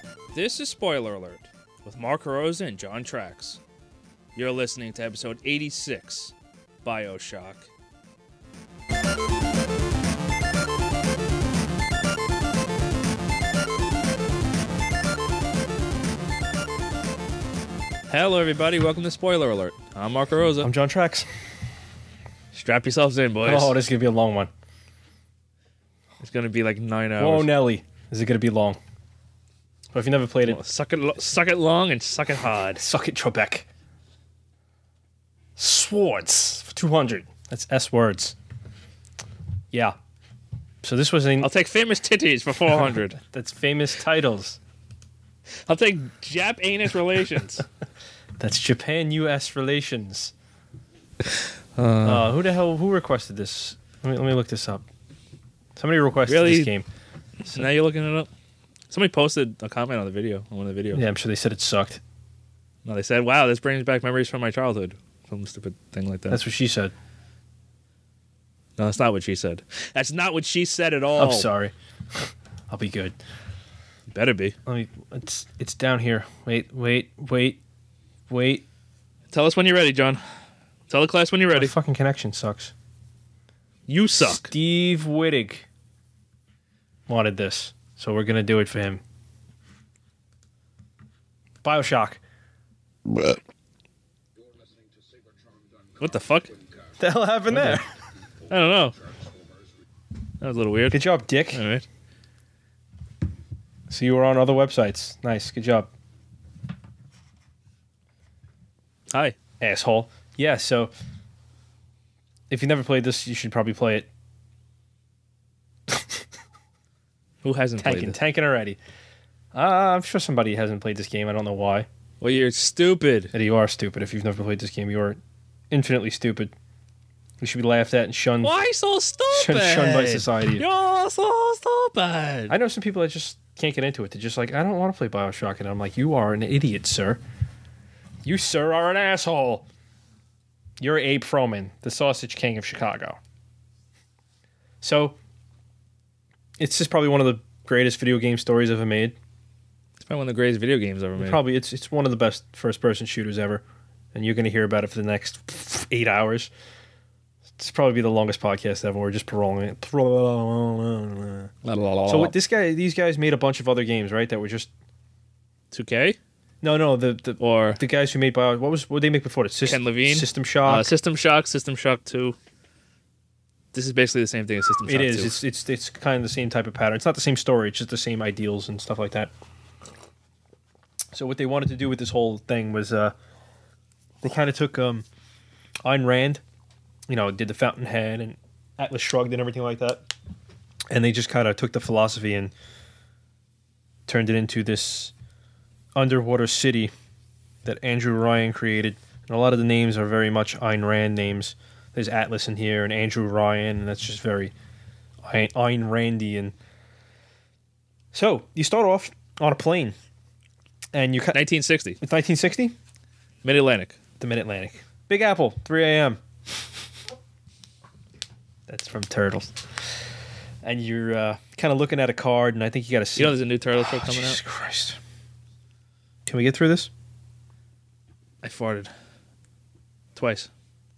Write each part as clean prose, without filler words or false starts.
This is Spoiler Alert with Mark Rosa and John Trax. You're listening to episode 86, BioShock. Hello, everybody. Welcome to Spoiler Alert. I'm Mark Rosa. I'm John Trax. Strap yourselves in, boys. Oh, this is going to be a long one. It's going to be like 9 hours. Whoa, Nelly. Is it going to be long? But if you never played it, Well, suck it long and suck it hard. suck it, Trebek. Swords for 200. That's S words. Yeah. So this was I'll take famous titties for 400. that's famous titles. I'll take Jap anus relations. That's Japan-U.S. relations. Who requested this? Let me look this up. Somebody requested Really? this game. So now you're looking it up? Somebody posted a comment on the video, on one of the videos. Yeah, I'm sure they said it sucked. No, they said, wow, this brings back memories from my childhood. Some stupid thing like that. That's what she said. No, that's not what she said. That's not what she said at all. I'm sorry. I'll be good. Better be. It's down here. Wait. Tell us when you're ready, John. Tell the class when you're ready. The fucking connection sucks. You suck. Steve Wittig wanted this, so we're gonna do it for him. BioShock. What the fuck? What the hell happened there? I don't know. That was a little weird. Good job, Dick. All right. So you were on other websites. Nice. Good job, Hi. asshole. Yeah. So if you never played this, you should probably play it. Who hasn't played this? Tanking already. I'm sure somebody hasn't played this game. I don't know why. Well, you're stupid. And you are stupid. If you've never played this game, you are infinitely stupid. You should be laughed at and shunned. Why so stupid? Shunned by society. You're so stupid. I know some people that just can't get into it. They're just like, I don't want to play BioShock. And I'm like, you are an idiot, sir. You, sir, are an asshole. You're Abe Froman, the Sausage King of Chicago. So, it's just probably one of the greatest video game stories ever made. It's probably one of the greatest video games ever made. Probably, it's one of the best first-person shooters ever. And you're going to hear about it for the next 8 hours. It's probably be the longest podcast ever. We're just prolonging it. So what these guys made a bunch of other games, right? That were just 2K? no the guys who made what did they make before it? Ken Levine? System Shock. System Shock 2. This is basically the same thing as System Shock 2. It is. It's kind of the same type of pattern. It's not the same story. It's just the same ideals and stuff like that. So what they wanted to do with this whole thing was they kind of took Ayn Rand. Did the Fountainhead and Atlas Shrugged and everything like that. And they just kind of took the philosophy and turned it into this underwater city that Andrew Ryan created. And a lot of the names are very much Ayn Rand names. There's Atlas in here and Andrew Ryan, and that's just very Ayn Randian. So, you start off on a plane. And you 1960. It's 1960? Mid-Atlantic. The Mid-Atlantic. Big Apple, 3 a.m. That's from Turtles. And you're kind of looking at a card, and I think you got to see. There's a new Turtle show coming Jesus out? Christ. Can we get through this? I farted. Twice.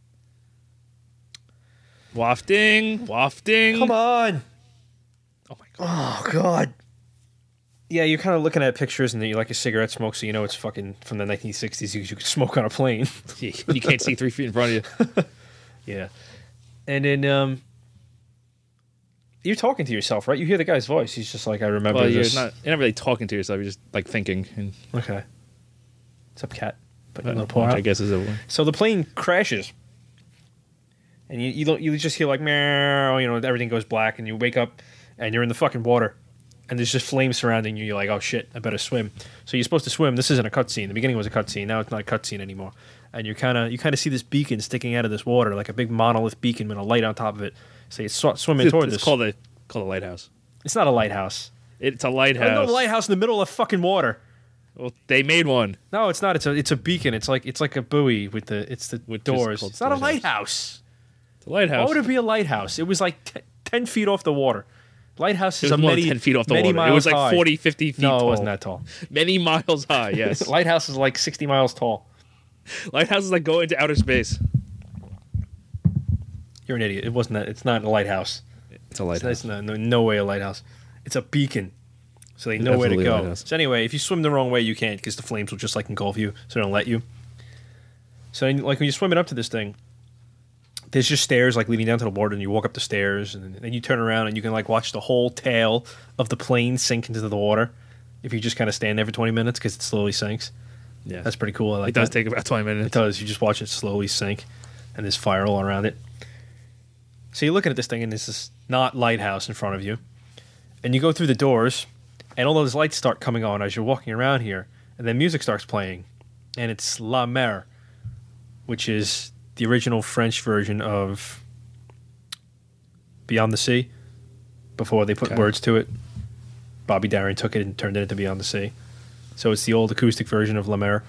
Wafting. Come on. Oh, my God. Oh, God. Yeah, you're kind of looking at pictures, and then you like a cigarette smoke, so you know it's fucking from the 1960s. You could smoke on a plane. You can't see 3 feet in front of you. Yeah. And then you're talking to yourself, right? You hear the guy's voice. He's just like, I remember Well, this. you're not really talking to yourself. You're just, like, thinking. And, Okay. What's up, cat? Putting a little paw I out. guess is a one. So the plane crashes. And you just hear like, meow, everything goes black, and you wake up, and you're in the fucking water. And there's just flames surrounding you. You're like, oh, shit, I better swim. So you're supposed to swim. This isn't a cutscene. The beginning was a cutscene. Now it's not a cutscene anymore. And you kind of see this beacon sticking out of this water, like a big monolith beacon with a light on top of it. So you start swimming toward this. It's called a lighthouse. It's not a lighthouse. It's a lighthouse. There's no lighthouse in the middle of fucking water. Well, they made one. No, it's not. It's a beacon. It's like a buoy with the doors. It's not a lighthouse. It's a lighthouse. Why would it be a lighthouse? It was like 10 feet off the water. Lighthouses It are was more many, than 10 feet off the many water. miles It was like high. 40, 50 feet No, tall. it wasn't that tall. Many miles high, yes. Lighthouse is like 60 miles tall. Lighthouses like go into outer space. You're an idiot. It wasn't that. It's not a lighthouse. It's a lighthouse. It's no way a lighthouse. It's a beacon. So they know where to Absolutely a go. lighthouse. So anyway, if you swim the wrong way, you can't because the flames will just like engulf you. So they don't let you. So like when you're swimming up to this thing, there's just stairs like leading down to the water, and you walk up the stairs, and then you turn around and you can like watch the whole tail of the plane sink into the water. If you just kind of stand there for 20 minutes because it slowly sinks. Yeah. That's pretty cool. I like It does that. take about 20 minutes. It does. You just watch it slowly sink, and there's fire all around it. So you're looking at this thing, and there's this not lighthouse in front of you, and you go through the doors, and all those lights start coming on as you're walking around here, and then music starts playing, and it's La Mer, which is the original French version of Beyond the Sea. Before they put Okay. words to it, Bobby Darin took it and turned it into Beyond the Sea. So it's the old acoustic version of La Mer.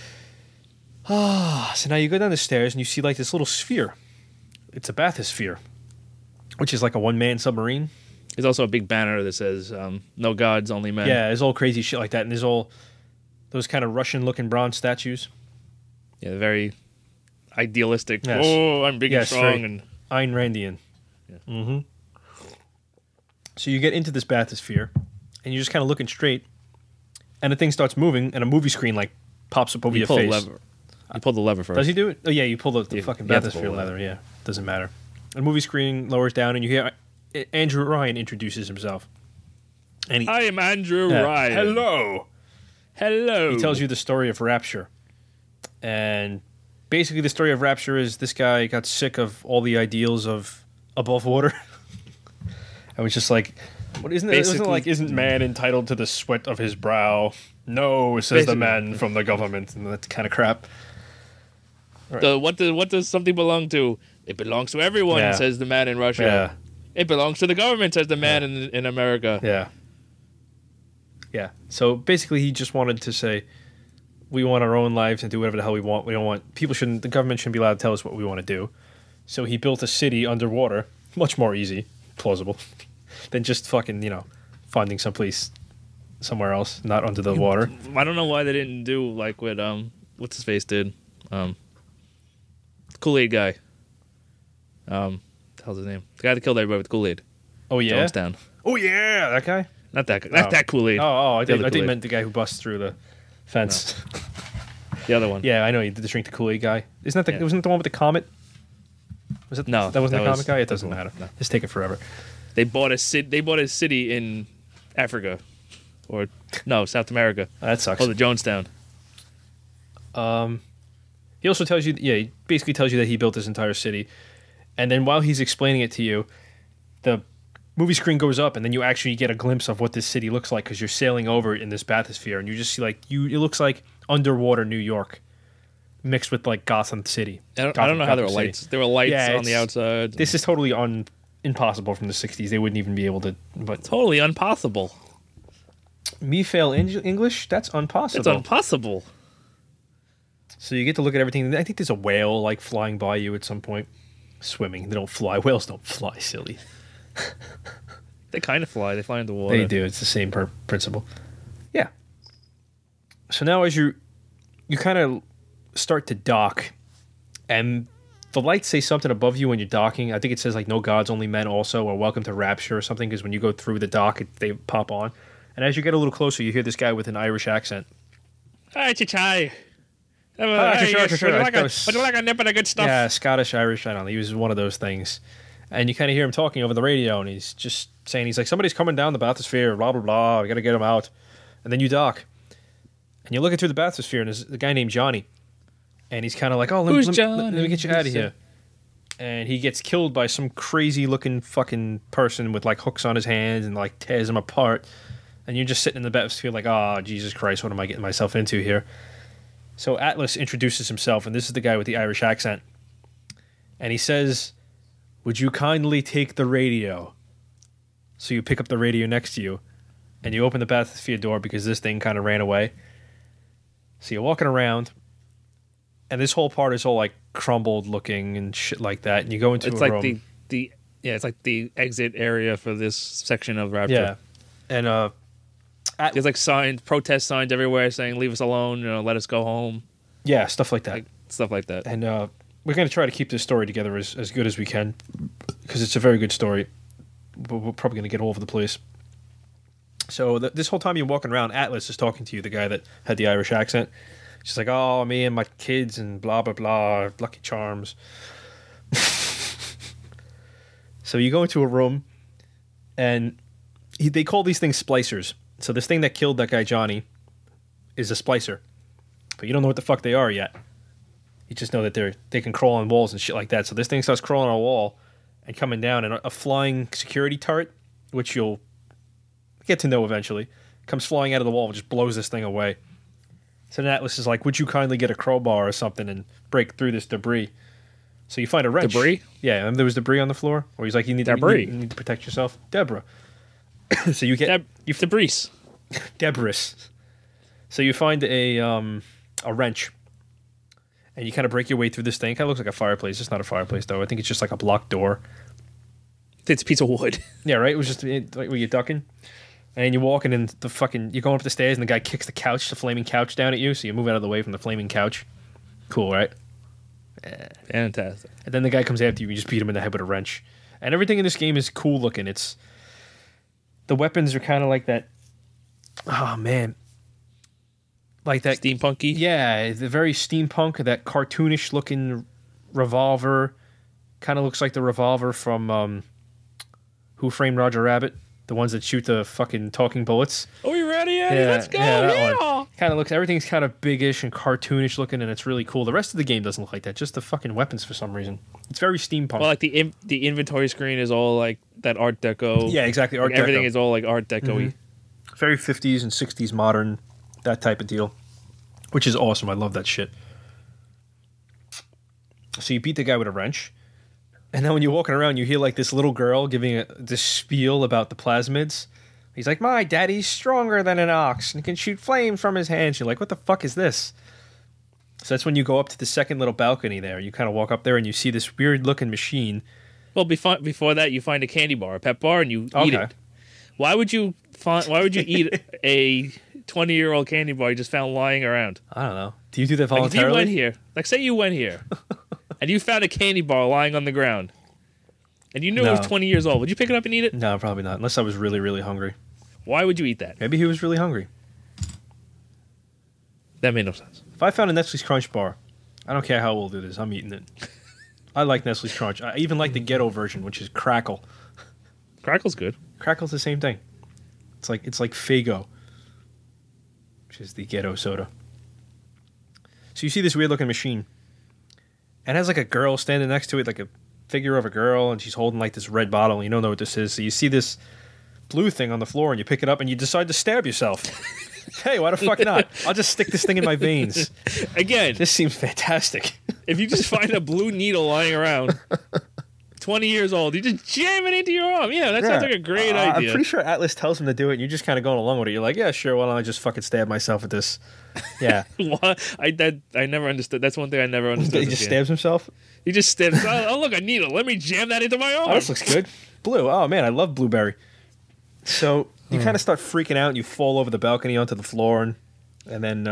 So now you go down the stairs and you see like this little sphere. It's a bathysphere, which is like a one-man submarine. There's also a big banner that says, no gods, only men. Yeah, there's all crazy shit like that. And there's all those kind of Russian-looking bronze statues. Yeah, very idealistic. Yes. Oh, I'm big and Yes, strong. very- And Ayn Randian. Yeah. Mm-hmm. So you get into this bathysphere, and you're just kind of looking straight, and the thing starts moving, and a movie screen like pops up over you your pull face. the lever. You pull the lever first. Does he do it? Oh yeah, you pull the You- fucking you have to pull bathysphere the lever. Yeah, doesn't matter. The movie screen lowers down, and you hear Andrew Ryan introduces himself, and he I am Andrew Yeah. Ryan. Hello. Hello. He tells you the story of Rapture. And basically the story of Rapture is this guy got sick of all the ideals of above water. I was just like, what isn't it? Isn't it like, isn't man entitled to the sweat of his brow? No, says the Basically. man from the government. And that kind of crap. What does something belong to? It belongs to everyone, Yeah. says the man in Russia. Yeah. It belongs to the government, says the man in America. Yeah. Yeah. So basically he just wanted to say, we want our own lives and do whatever the hell we want. We don't want the government shouldn't be allowed to tell us what we want to do. So he built a city underwater, much more easy, plausible, than just fucking, finding someplace somewhere else, not under the water. I don't know why they didn't do like what what's his face did. Kool-Aid guy. The hell's his name? The guy that killed everybody with Kool-Aid. Oh yeah. Jonestown. Oh yeah, that guy. Not that guy. Not Oh. that Kool-Aid. I The think other I Kool-Aid. meant the guy who busts through the fence. The other one. Yeah, I know. He did the drink the Kool-Aid guy. Isn't that Yeah. wasn't it the one with the comet? Was it? No, that wasn't that the was comet guy. It doesn't different. matter. No. It's taking forever. They bought a city in Africa, or no, South America. That sucks. Oh, the Jonestown. He also tells you, he basically tells you that he built this entire city, and then while he's explaining it to you, the movie screen goes up, and then you actually get a glimpse of what this city looks like because you're sailing over it in this bathysphere, and you just see it looks like underwater New York mixed with like Gotham City. I don't know how there were Gotham City. lights. There were lights Yeah, on the outside. This is totally impossible from the '60s. They wouldn't even be able to. But totally impossible. me fail English? That's impossible. It's impossible. So you get to look at everything. I think there's a whale like flying by you at some point, swimming. They don't fly. Whales don't fly, silly. They kind of fly. They fly in the water. They do. It's the same principle. Yeah. So now as you kind of start to dock, and the lights say something above you when you're docking. I think it says like "No gods, only men." Also, or "Welcome to Rapture" or something. Because when you go through the dock, they pop on. And as you get a little closer, you hear this guy with an Irish accent. Hi, Chichai. Sure. Would you like a nip of the good stuff? Yeah, Scottish, Irish. I don't know. He was one of those things. And you kind of hear him talking over the radio, and he's just saying, he's like, somebody's coming down the bathysphere, blah, blah, blah. We got to get him out. And then you dock. And you're looking through the bathysphere, and there's a guy named Johnny. And he's kind of like, oh, Who's let Johnny? me get you out of here. And he gets killed by some crazy-looking fucking person with, like, hooks on his hands and, like, tears him apart. And you're just sitting in the bathysphere like, oh, Jesus Christ, what am I getting myself into here? So Atlas introduces himself, and this is the guy with the Irish accent. And he says, would you kindly take the radio? So you pick up the radio next to you, and you open the bathysphere door because this thing kind of ran away. So you're walking around, and this whole part is all like crumbled looking and shit like that. And you go into It's a like room. the Yeah, it's like the exit area for this section of Rapture. Yeah, and There's like signs, protest signs everywhere saying "Leave us alone," let us go home, yeah, stuff like that. like stuff like that. And we're going to try to keep this story together as good as we can because it's a very good story. But we're probably going to get all over the place. So this whole time you're walking around, Atlas is talking to you, the guy that had the Irish accent. She's like, "Oh, me and my kids and blah blah blah, Lucky Charms." So you go into a room, and they call these things splicers. So this thing that killed that guy Johnny is a splicer, but you don't know what the fuck they are yet. You just know that they can crawl on walls and shit like that. So this thing starts crawling on a wall and coming down, and a flying security turret, which you'll get to know eventually, comes flying out of the wall and just blows this thing away. So then Atlas is like, "Would you kindly get a crowbar or something and break through this debris?" So you find a wrench. Debris? Yeah, and there was debris on the floor. Or he's like, you need to protect yourself. Deborah. So you get... Debris. Debris. So you find a wrench. And you kind of break your way through this thing. It kind of looks like a fireplace. It's not a fireplace, though. I think it's just like a blocked door. It's a piece of wood. Yeah, right? It was just like where you're ducking. And you're walking in you're going up the stairs and the guy kicks the flaming couch down at you. So you move out of the way from the flaming couch. Cool, right? Fantastic. And then the guy comes after you. You just beat him in the head with a wrench. And everything in this game is cool looking. The weapons are kind of like that. Oh, man. Like that. Steampunky? Yeah, the very steampunk, that cartoonish looking revolver. Kind of looks like the revolver from Who Framed Roger Rabbit. The ones that shoot the fucking talking bullets. Are we ready, Eddie? Let's go. Yeah. Kind of everything's kind of biggish and cartoonish looking, and it's really cool. The rest of the game doesn't look like that. Just the fucking weapons for some reason. It's very steampunk. Well, like the inventory screen is all like that Art Deco. Yeah, exactly. Art Deco. Everything is all like Art Deco-y. Mm-hmm. Very 50s and 60s modern, that type of deal. Which is awesome. I love that shit. So you beat the guy with a wrench. And then when you're walking around, you hear like this little girl giving this spiel about the plasmids. He's like, "My daddy's stronger than an ox and can shoot flames from his hands." You're like, "What the fuck is this?" So that's when you go up to the second little balcony there. You kind of walk up there and you see this weird looking machine. Well, before that, you find a candy bar, a pep bar, and you eat it. Why would you eat a 20-year-old candy bar you just found lying around? I don't know. Do you do that voluntarily? Like if you went here, say you went here, and you found a candy bar lying on the ground, and you knew it was 20 years old, would you pick it up and eat it? No, probably not. Unless I was really, really hungry. Why would you eat that? Maybe he was really hungry. That made no sense. If I found a Nestle's Crunch bar, I don't care how old it is, I'm eating it. I like Nestle's Crunch. I even like the ghetto version, which is Crackle. Crackle's good. Crackle's the same thing. It's like Faygo, which is the ghetto soda. So you see this weird looking machine, and it has like a girl standing next to it, like a figure of a girl, and she's holding like this red bottle, and you don't know what this is. So you see this blue thing on the floor, and you pick it up, and you decide to stab yourself. Hey, why the fuck not? I'll just stick this thing in my veins. Again, this seems fantastic. If you just find a blue needle lying around, 20 years old, you just jam it into your arm. Yeah, that sounds like a great idea. I'm pretty sure Atlas tells him to do it, and you're just kind of going along with it. You're like, yeah, sure, why don't I just fucking stab myself at this? Yeah. What? I never understood. That's one thing I never understood. He just stabs himself? He just stabs. Oh, look, a needle. Let me jam that into my arm. Oh, this looks good. Blue. Oh, man, I love blueberry. So you kind of start freaking out, and you fall over the balcony onto the floor, and then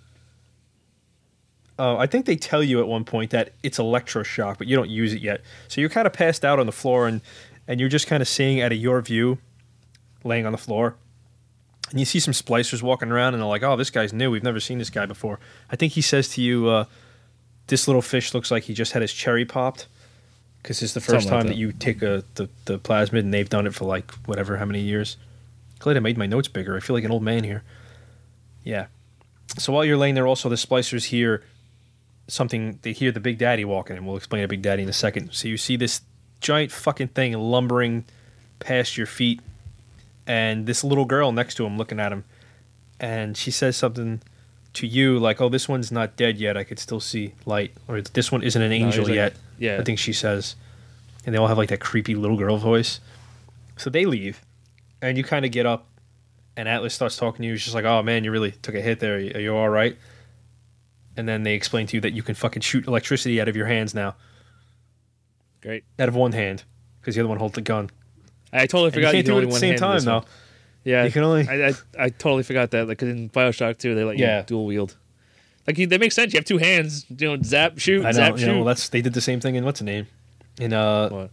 I think they tell you at one point that it's electroshock, but you don't use it yet. So you're kind of passed out on the floor, and you're just kind of seeing out of your view, laying on the floor. And you see some splicers walking around, and they're like, "Oh, this guy's new. We've never seen this guy before." I think he says to you, "This little fish looks like he just had his cherry popped." Because it's the first time that you take the plasmid, and they've done it for like whatever, how many years. Glad I made my notes bigger. I feel like an old man here. Yeah. So while you're laying there, also the splicers hear something. They hear the Big Daddy walking, and we'll explain a Big Daddy in a second. So you see this giant fucking thing lumbering past your feet, and this little girl next to him looking at him, and she says something to you like, "Oh, this one's not dead yet. I could still see light," or "This one isn't an angel yet." Yeah, I think she says, and they all have like that creepy little girl voice. So they leave, and you kind of get up, and Atlas starts talking to you. He's just like, "Oh man, you really took a hit there. Are you all right?" And then they explain to you that you can fucking shoot electricity out of your hands now. Great. Out of one hand. because the other one holds the gun. I totally forgot you can't do it at only the same time though. Yeah, you can only. I totally forgot that. Like 'cause in Bioshock 2, they let you dual wield. Like they make sense. You have two hands. Zap, shoot, I know. zap, shoot. Well, they did the same thing in what's the name? In What?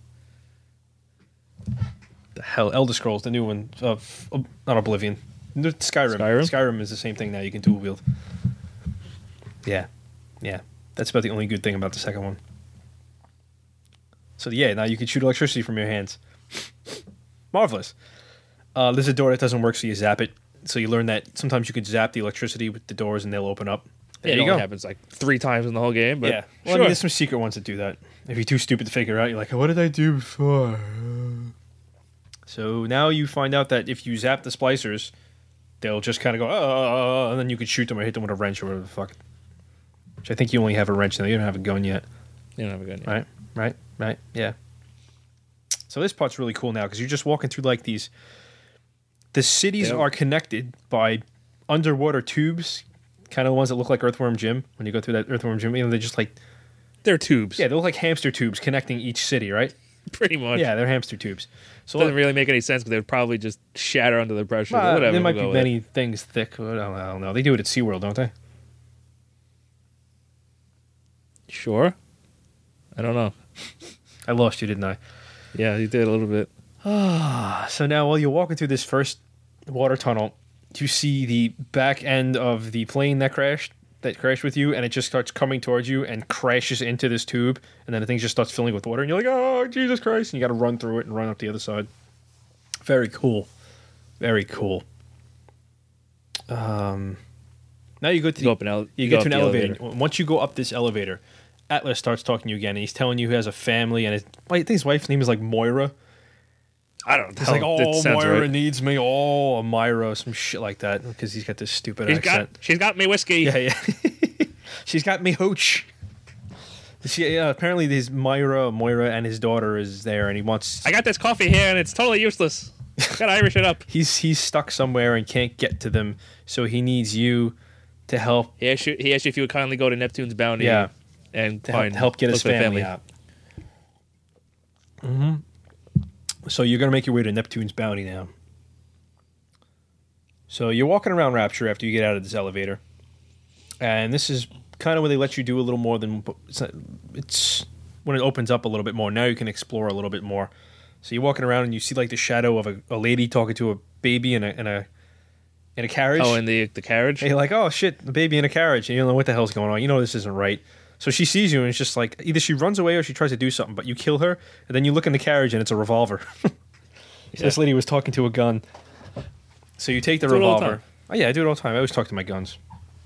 the hell, Elder Scrolls, the new one of not Oblivion, Skyrim. Skyrim is the same thing now. You can dual wield. Yeah. That's about the only good thing about the second one. So now you can shoot electricity from your hands. Marvelous. There's a door that doesn't work, so you zap it. So you learn that sometimes you can zap the electricity with the doors and they'll open up. There you it go. only happens like 3 times in the whole game. But Well, I mean, there's some secret ones that do that. If you're too stupid to figure out, you're like, what did I do before? So now you find out that if you zap the splicers, they'll just kind of go, and then you can shoot them or hit them with a wrench or whatever the fuck. Which I think you only have a wrench now. You don't have a gun yet. You don't have a gun yet. Right. Yeah. So this part's really cool now because you're just walking through like these. The cities are connected by underwater tubes, kind of the ones that look like Earthworm Jim. When you go through that Earthworm Jim, they're just like they're tubes. Yeah, they look like hamster tubes connecting each city, right? Pretty much. Yeah, they're hamster tubes. So it doesn't really make any sense because they would probably just shatter under the pressure. Whatever. There might be many things thick. I don't know. They do it at SeaWorld, don't they? Sure. I don't know. I lost you, didn't I? Yeah, you did a little bit. So now while you're walking through this first water tunnel, you see the back end of the plane that crashed with you, and it just starts coming towards you and crashes into this tube, and then the thing just starts filling with water, and you're like, oh, Jesus Christ, and you got to run through it and run up the other side. Very cool. Very cool. Now you go to an elevator. Once you go up this elevator, Atlas starts talking to you again, and he's telling you he has a family, and I think his wife's name is like Moira. I don't know. He's like, Moira needs me. Oh, Myra, some shit like that, because he's got this stupid accent. She's got me whiskey. Yeah. She's got me hooch. Apparently, his Moira, and his daughter is there, and he wants. I got this coffee here, and it's totally useless. Gotta Irish it up. He's stuck somewhere and can't get to them, so he needs you to help. He asked you if you would kindly go to Neptune's Bounty. Yeah. And help get his family out. Mm-hmm. So you're going to make your way to Neptune's Bounty now. So you're walking around Rapture after you get out of this elevator. And this is kind of where they let you do a little more than... It's when it opens up a little bit more. Now you can explore a little bit more. So you're walking around and you see like the shadow of a lady talking to a baby in a carriage. Oh, in the carriage? And you're like, oh shit, the baby in a carriage. And you don't know what the hell's going on. You know this isn't right. So she sees you and it's just like, either she runs away or she tries to do something, but you kill her, and then you look in the carriage and it's a revolver. So this lady was talking to a gun. So you take the revolver. Oh yeah, I do it all the time. I always talk to my guns.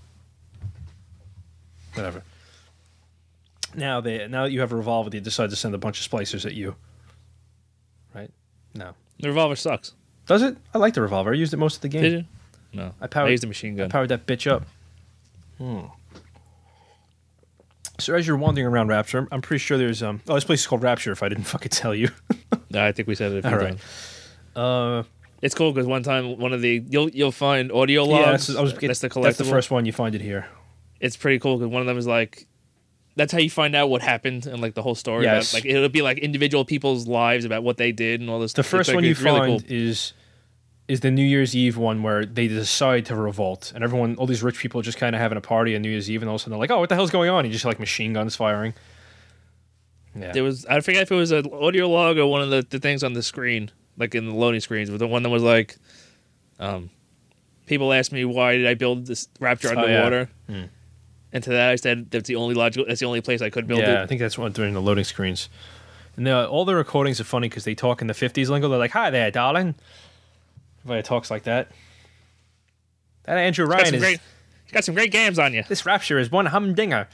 Whatever. Now that you have a revolver, they decide to send a bunch of splicers at you. Right? No. The revolver sucks. Does it? I like the revolver. I used it most of the game. Did you? No. I used the machine gun. I powered that bitch up. So as you're wandering around Rapture, I'm pretty sure there's this place is called Rapture. If I didn't fucking tell you, no, I think we said it a few times. It's cool because one time you'll find audio logs. Yeah, that's the collectible. That's the first one you find it here. It's pretty cool because one of them is like, that's how you find out what happened and like the whole story. Yes. About, like it'll be like individual people's lives about what they did and all this. The first one you find is the New Year's Eve one where they decide to revolt, and all these rich people are just kind of having a party on New Year's Eve, and all of a sudden they're like, oh, what the hell's going on? You just like machine guns firing. Yeah. There was, I forget if it was an audio log or one of the things on the screen, like in the loading screens, but the one that was like, people asked me why did I build this Rapture underwater, and to that I said that's the only place I could build it. Yeah, I think that's what during the loading screens. And all the recordings are funny because they talk in the 50s lingo. They're like, hi there, darling. Everybody talks like that. That Andrew Ryan he's got some great games on you. This Rapture is one humdinger.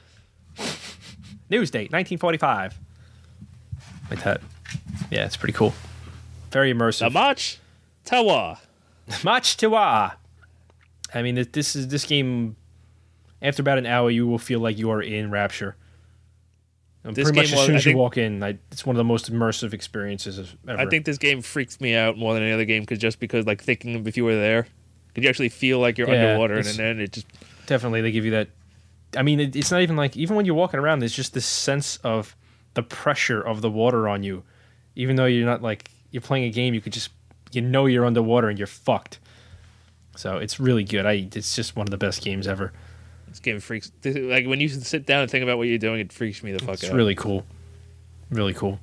News date, 1945. Like that. Yeah, it's pretty cool. Very immersive. The March Tawa. March Tawa. I mean, this game, after about an hour, you will feel like you are in Rapture. Pretty much as soon as you walk in, it's one of the most immersive experiences ever. I think this game freaks me out more than any other game because like thinking of if you were there, could you actually feel like you're underwater, and then it just definitely they give you that. I mean, it's not even like even when you're walking around, there's just this sense of the pressure of the water on you, Even though you're not like you're playing a game, you're underwater and you're fucked. So it's really good. It's just one of the best games ever. This game freaks. Like when you sit down and think about what you're doing, it freaks me the fuck out. It's really cool. Really cool.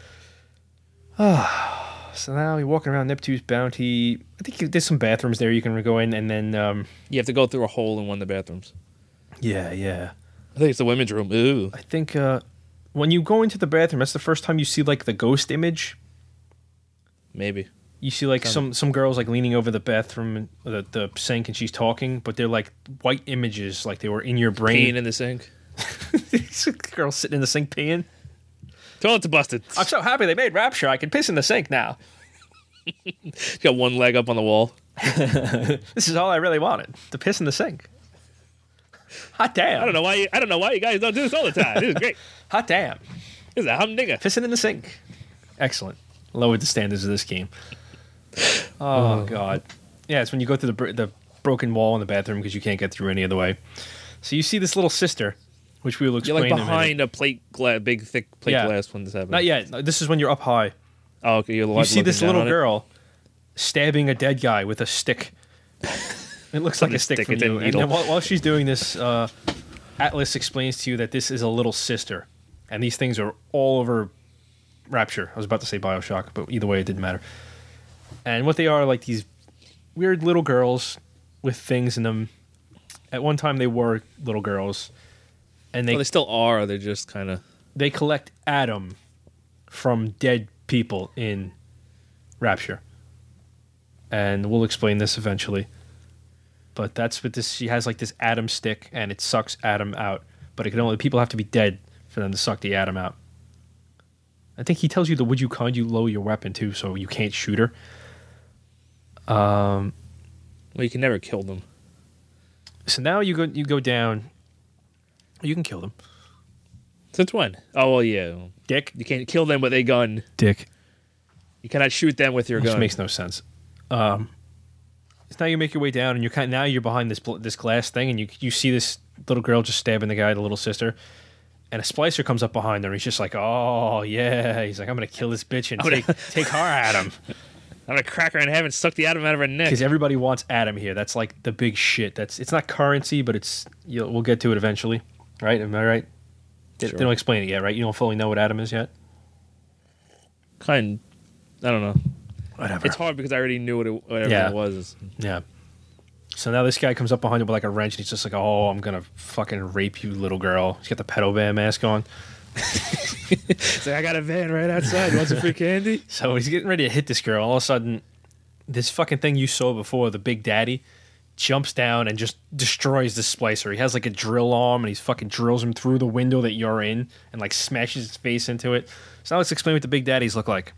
So now you're walking around Neptune's Bounty. I think there's some bathrooms there you can go in, and then you have to go through a hole in one of the bathrooms. Yeah. I think it's the women's room. Ooh. I think when you go into the bathroom, that's the first time you see like the ghost image. Maybe. You see like some girls like leaning over the bathroom, the sink, and she's talking, but they're like white images, like they were in your brain. Peeing in the sink. Girl sitting in the sink peeing. Toilet's busted. I'm so happy they made Rapture. I can piss in the sink now. Got one leg up on the wall. This is all I really wanted. To piss in the sink. Hot damn. I don't know why you guys don't do this all the time. This is great. Hot damn. This is a humdinger. Pissing in the sink. Excellent. Lowered the standards of this game. Oh, God. Yeah, it's when you go through the broken wall in the bathroom because you can't get through any other way. So you see this little sister, which we will explain. You're like behind a big, thick plate glass when this happens. Not yet. This is when you're up high. Oh, okay. You see this little girl stabbing a dead guy with a stick. It looks like a stick from you. And then while she's doing this, Atlas explains to you that this is a little sister. And these things are all over Rapture. I was about to say BioShock, but either way, it didn't matter. And what they are like these weird little girls with things in them. At one time, they were little girls. And they still are. They're just kind of... They collect Adam from dead people in Rapture. And we'll explain this eventually. But that's what this... She has like this Adam stick, and it sucks Adam out. But people have to be dead for them to suck the Adam out. I think he tells you would you lower your weapon too, so you can't shoot her. Well, you can never kill them. So now you go down. You can kill them. Since when? Oh well, yeah. Dick. You can't kill them with a gun. Dick. You cannot shoot them with your gun. Which makes no sense. So now you make your way down, and you're behind this glass thing, and you see this little girl just stabbing the guy, the little sister. And a splicer comes up behind her, and he's just like, oh, yeah. He's like, I'm going to kill this bitch and take her Adam. I'm going to crack her in half and suck the Adam out of her neck. Because everybody wants Adam here. That's like the big shit. It's not currency, but we'll get to it eventually. Right? Am I right? Sure. They don't explain it yet, right? You don't fully know what Adam is yet? I don't know. Whatever. It's hard because I already knew what everything was. Yeah. So now this guy comes up behind him with like a wrench, and he's just like, oh, I'm going to fucking rape you, little girl. He's got the pedo band mask on. He's like, I got a van right outside. You want some free candy? So he's getting ready to hit this girl. All of a sudden, this fucking thing you saw before, the Big Daddy, jumps down and just destroys the splicer. He has like a drill arm, and he's fucking drills him through the window that you're in and like smashes his face into it. So now let's explain what the Big Daddies look like.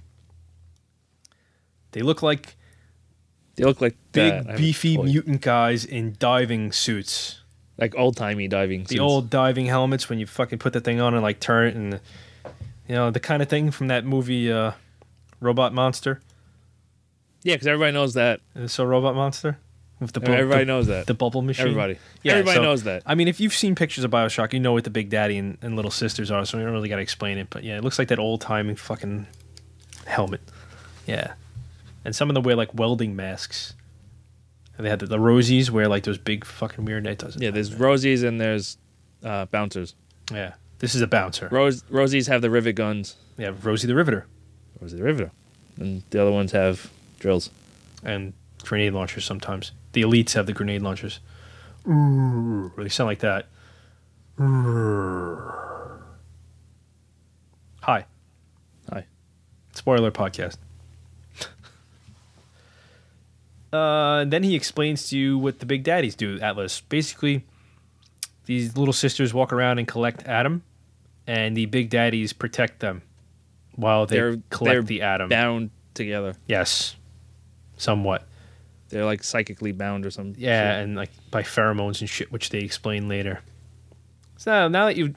They look like big, beefy mutant guys in diving suits. Like old-timey diving suits. The old diving helmets when you fucking put the thing on and like turn it, and the kind of thing from that movie Robot Monster. Yeah, because everybody knows that. So Robot Monster? With everybody knows that. The bubble machine? Everybody. Yeah, everybody knows that. I mean, if you've seen pictures of BioShock, you know what the Big Daddy and Little Sisters are, so we don't really got to explain it. But yeah, it looks like that old-timey fucking helmet. Yeah. And some of them wear like welding masks. And they had the Rosies wear like those big fucking weird... Yeah, there's Rosies and there's bouncers. Yeah. This is a bouncer. Rosies have the rivet guns. Yeah, Rosie the Riveter. Rosie the Riveter. And the other ones have drills. And grenade launchers sometimes. The elites have the grenade launchers. Ooh, they sound like that. Hi. Spoiler podcast. Then he explains to you what the Big Daddies do, Atlas. Basically, these little sisters walk around and collect Adam, and the Big Daddies protect them while they collect the Adam. Bound together. Yes. Somewhat. They're like psychically bound or something. Yeah, and like by pheromones and shit, which they explain later. So now that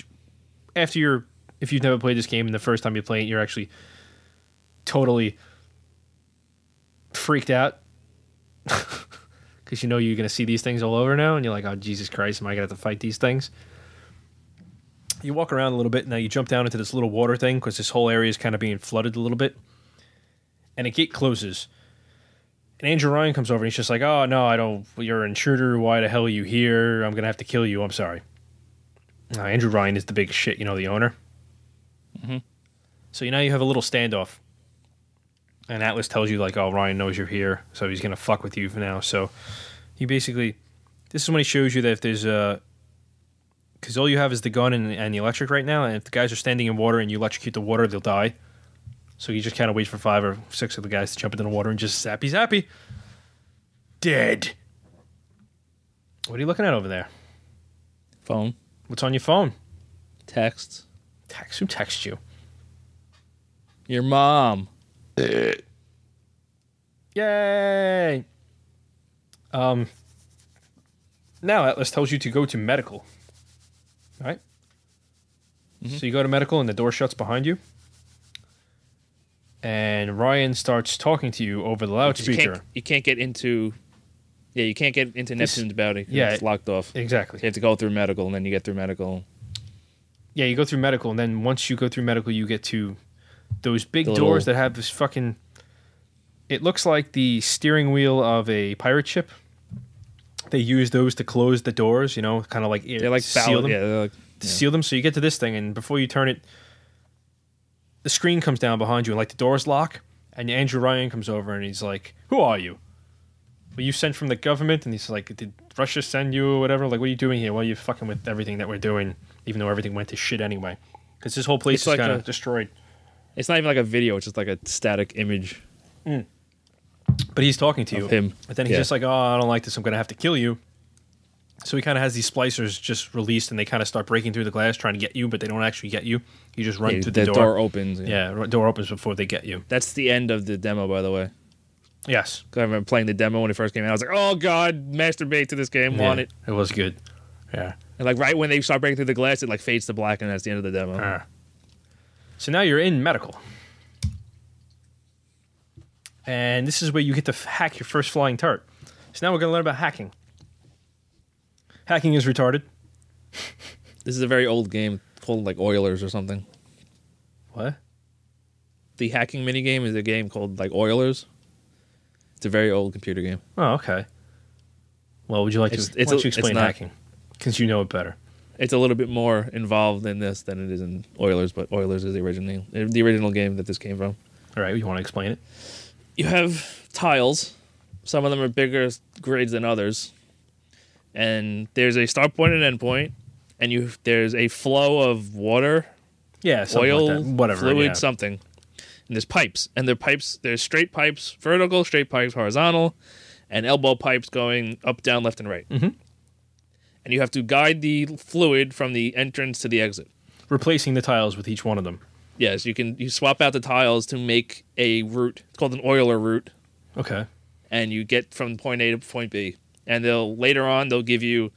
if you've never played this game and the first time you play it, you're actually totally freaked out. Because you're going to see these things all over now, and you're like, oh, Jesus Christ, am I going to have to fight these things? You walk around a little bit. Now you jump down into this little water thing because this whole area is kind of being flooded a little bit. And a gate closes. And Andrew Ryan comes over and he's just like, oh, no, I don't. You're an intruder. Why the hell are you here? I'm going to have to kill you. I'm sorry. Andrew Ryan is the big shit, the owner. Mm-hmm. So now you have a little standoff. And Atlas tells you, like, oh, Ryan knows you're here. So he's going to fuck with you for now. So he basically, this is when he shows you that if there's a, because all you have is the gun and the electric right now, and if the guys are standing in water and you electrocute the water, they'll die. So you just kind of wait for 5 or 6 of the guys to jump into the water and just zappy. Dead. What are you looking at over there? Phone. What's on your phone? Texts. Who texts you? Your mom. Yay! Now Atlas tells you to go to medical. All right? Mm-hmm. So you go to medical and the door shuts behind you. And Ryan starts talking to you over the loudspeaker. You can't get into... Yeah, you can't get into Neptune's bounty. Yeah, it's locked off. Exactly. So you have to go through medical, and then you get through medical. Yeah, you go through medical, and then once you go through medical, you get to those big doors that have this fucking... It looks like the steering wheel of a pirate ship. They use those to close the doors, kind of like... They're like seal them. Yeah, they're like... Seal them, so you get to this thing, and before you turn it, the screen comes down behind you, and like the doors lock, and Andrew Ryan comes over, and he's like, who are you? Were you sent from the government? And he's like, did Russia send you or whatever? Like, what are you doing here? Why are you fucking with everything that we're doing, even though everything went to shit anyway? Because this whole place is kind of destroyed. It's not even like a video. It's just like a static image. Mm. But he's talking to you. Him. But then he's just like, oh, I don't like this. I'm going to have to kill you. So he kind of has these splicers just released, and they kind of start breaking through the glass trying to get you, but they don't actually get you. You just run through the door. The door opens. Yeah, door opens before they get you. That's the end of the demo, by the way. Yes. I remember playing the demo when it first came out. I was like, oh, God, masturbate to this game. Want it. It was good. Yeah. And like right when they start breaking through the glass, it like fades to black, and that's the end of the demo. So now you're in medical. And this is where you get to hack your first flying turret. So now we're going to learn about hacking. Hacking is retarded. This is a very old game called like Oilers or something. What? The hacking minigame is a game called like Oilers. It's a very old computer game. Oh, okay. Well, would you like to explain hacking? Since you know it better. It's a little bit more involved in this than it is in Oilers, but Oilers is the original game that this came from. All right, you want to explain it? You have tiles. Some of them are bigger grids than others. And there's a start point and end point, and there's a flow of water, oil, like whatever, fluid, something. And there's pipes, and there's straight pipes, vertical, straight pipes, horizontal, and elbow pipes going up, down, left, and right. Mm-hmm. And you have to guide the fluid from the entrance to the exit, replacing the tiles with each one of them. Yes, you swap out the tiles to make a route. It's called an Euler route. Okay. And you get from point A to point B. And later on they'll give you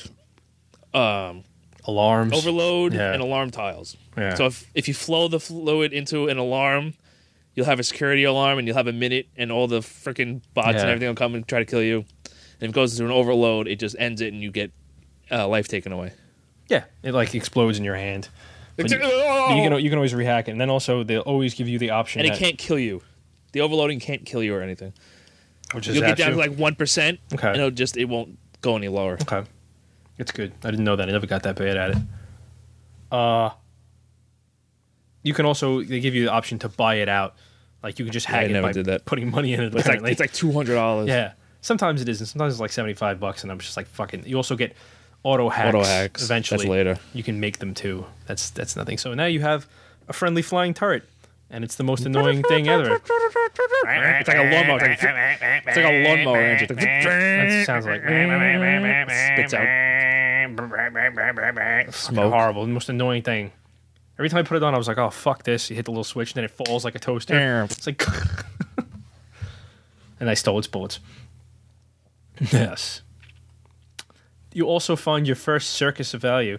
alarms, overload, and alarm tiles. Yeah. So if you flow the fluid into an alarm, you'll have a security alarm, and you'll have a minute, and all the freaking bots and everything will come and try to kill you. And if it goes into an overload, it just ends it, and you get life taken away. Yeah, it like explodes in your hand. You can always rehack it, and then also they'll always give you the option. And it can't kill you. The overloading can't kill you or anything. You'll get down to like 1%, and it won't go any lower. Okay, it's good. I didn't know that. I never got that bad at it. You can also, they give you the option to buy it out. Like you can just hack it by putting money in it. It's like $200. Yeah, sometimes it is, and sometimes it's like $75, and I'm just like fucking. You also get auto hacks. Eventually, that's later. You can make them too. That's nothing. So now you have a friendly flying turret. And it's the most annoying thing ever. It's like a lawnmower. It's like a lawnmower engine. That sounds like spits out smoke. Horrible. The most annoying thing. Every time I put it on, I was like, "Oh fuck this!" You hit the little switch, and then it falls like a toaster. It's like, and I stole its bullets. Yes. You also find your first circus of value.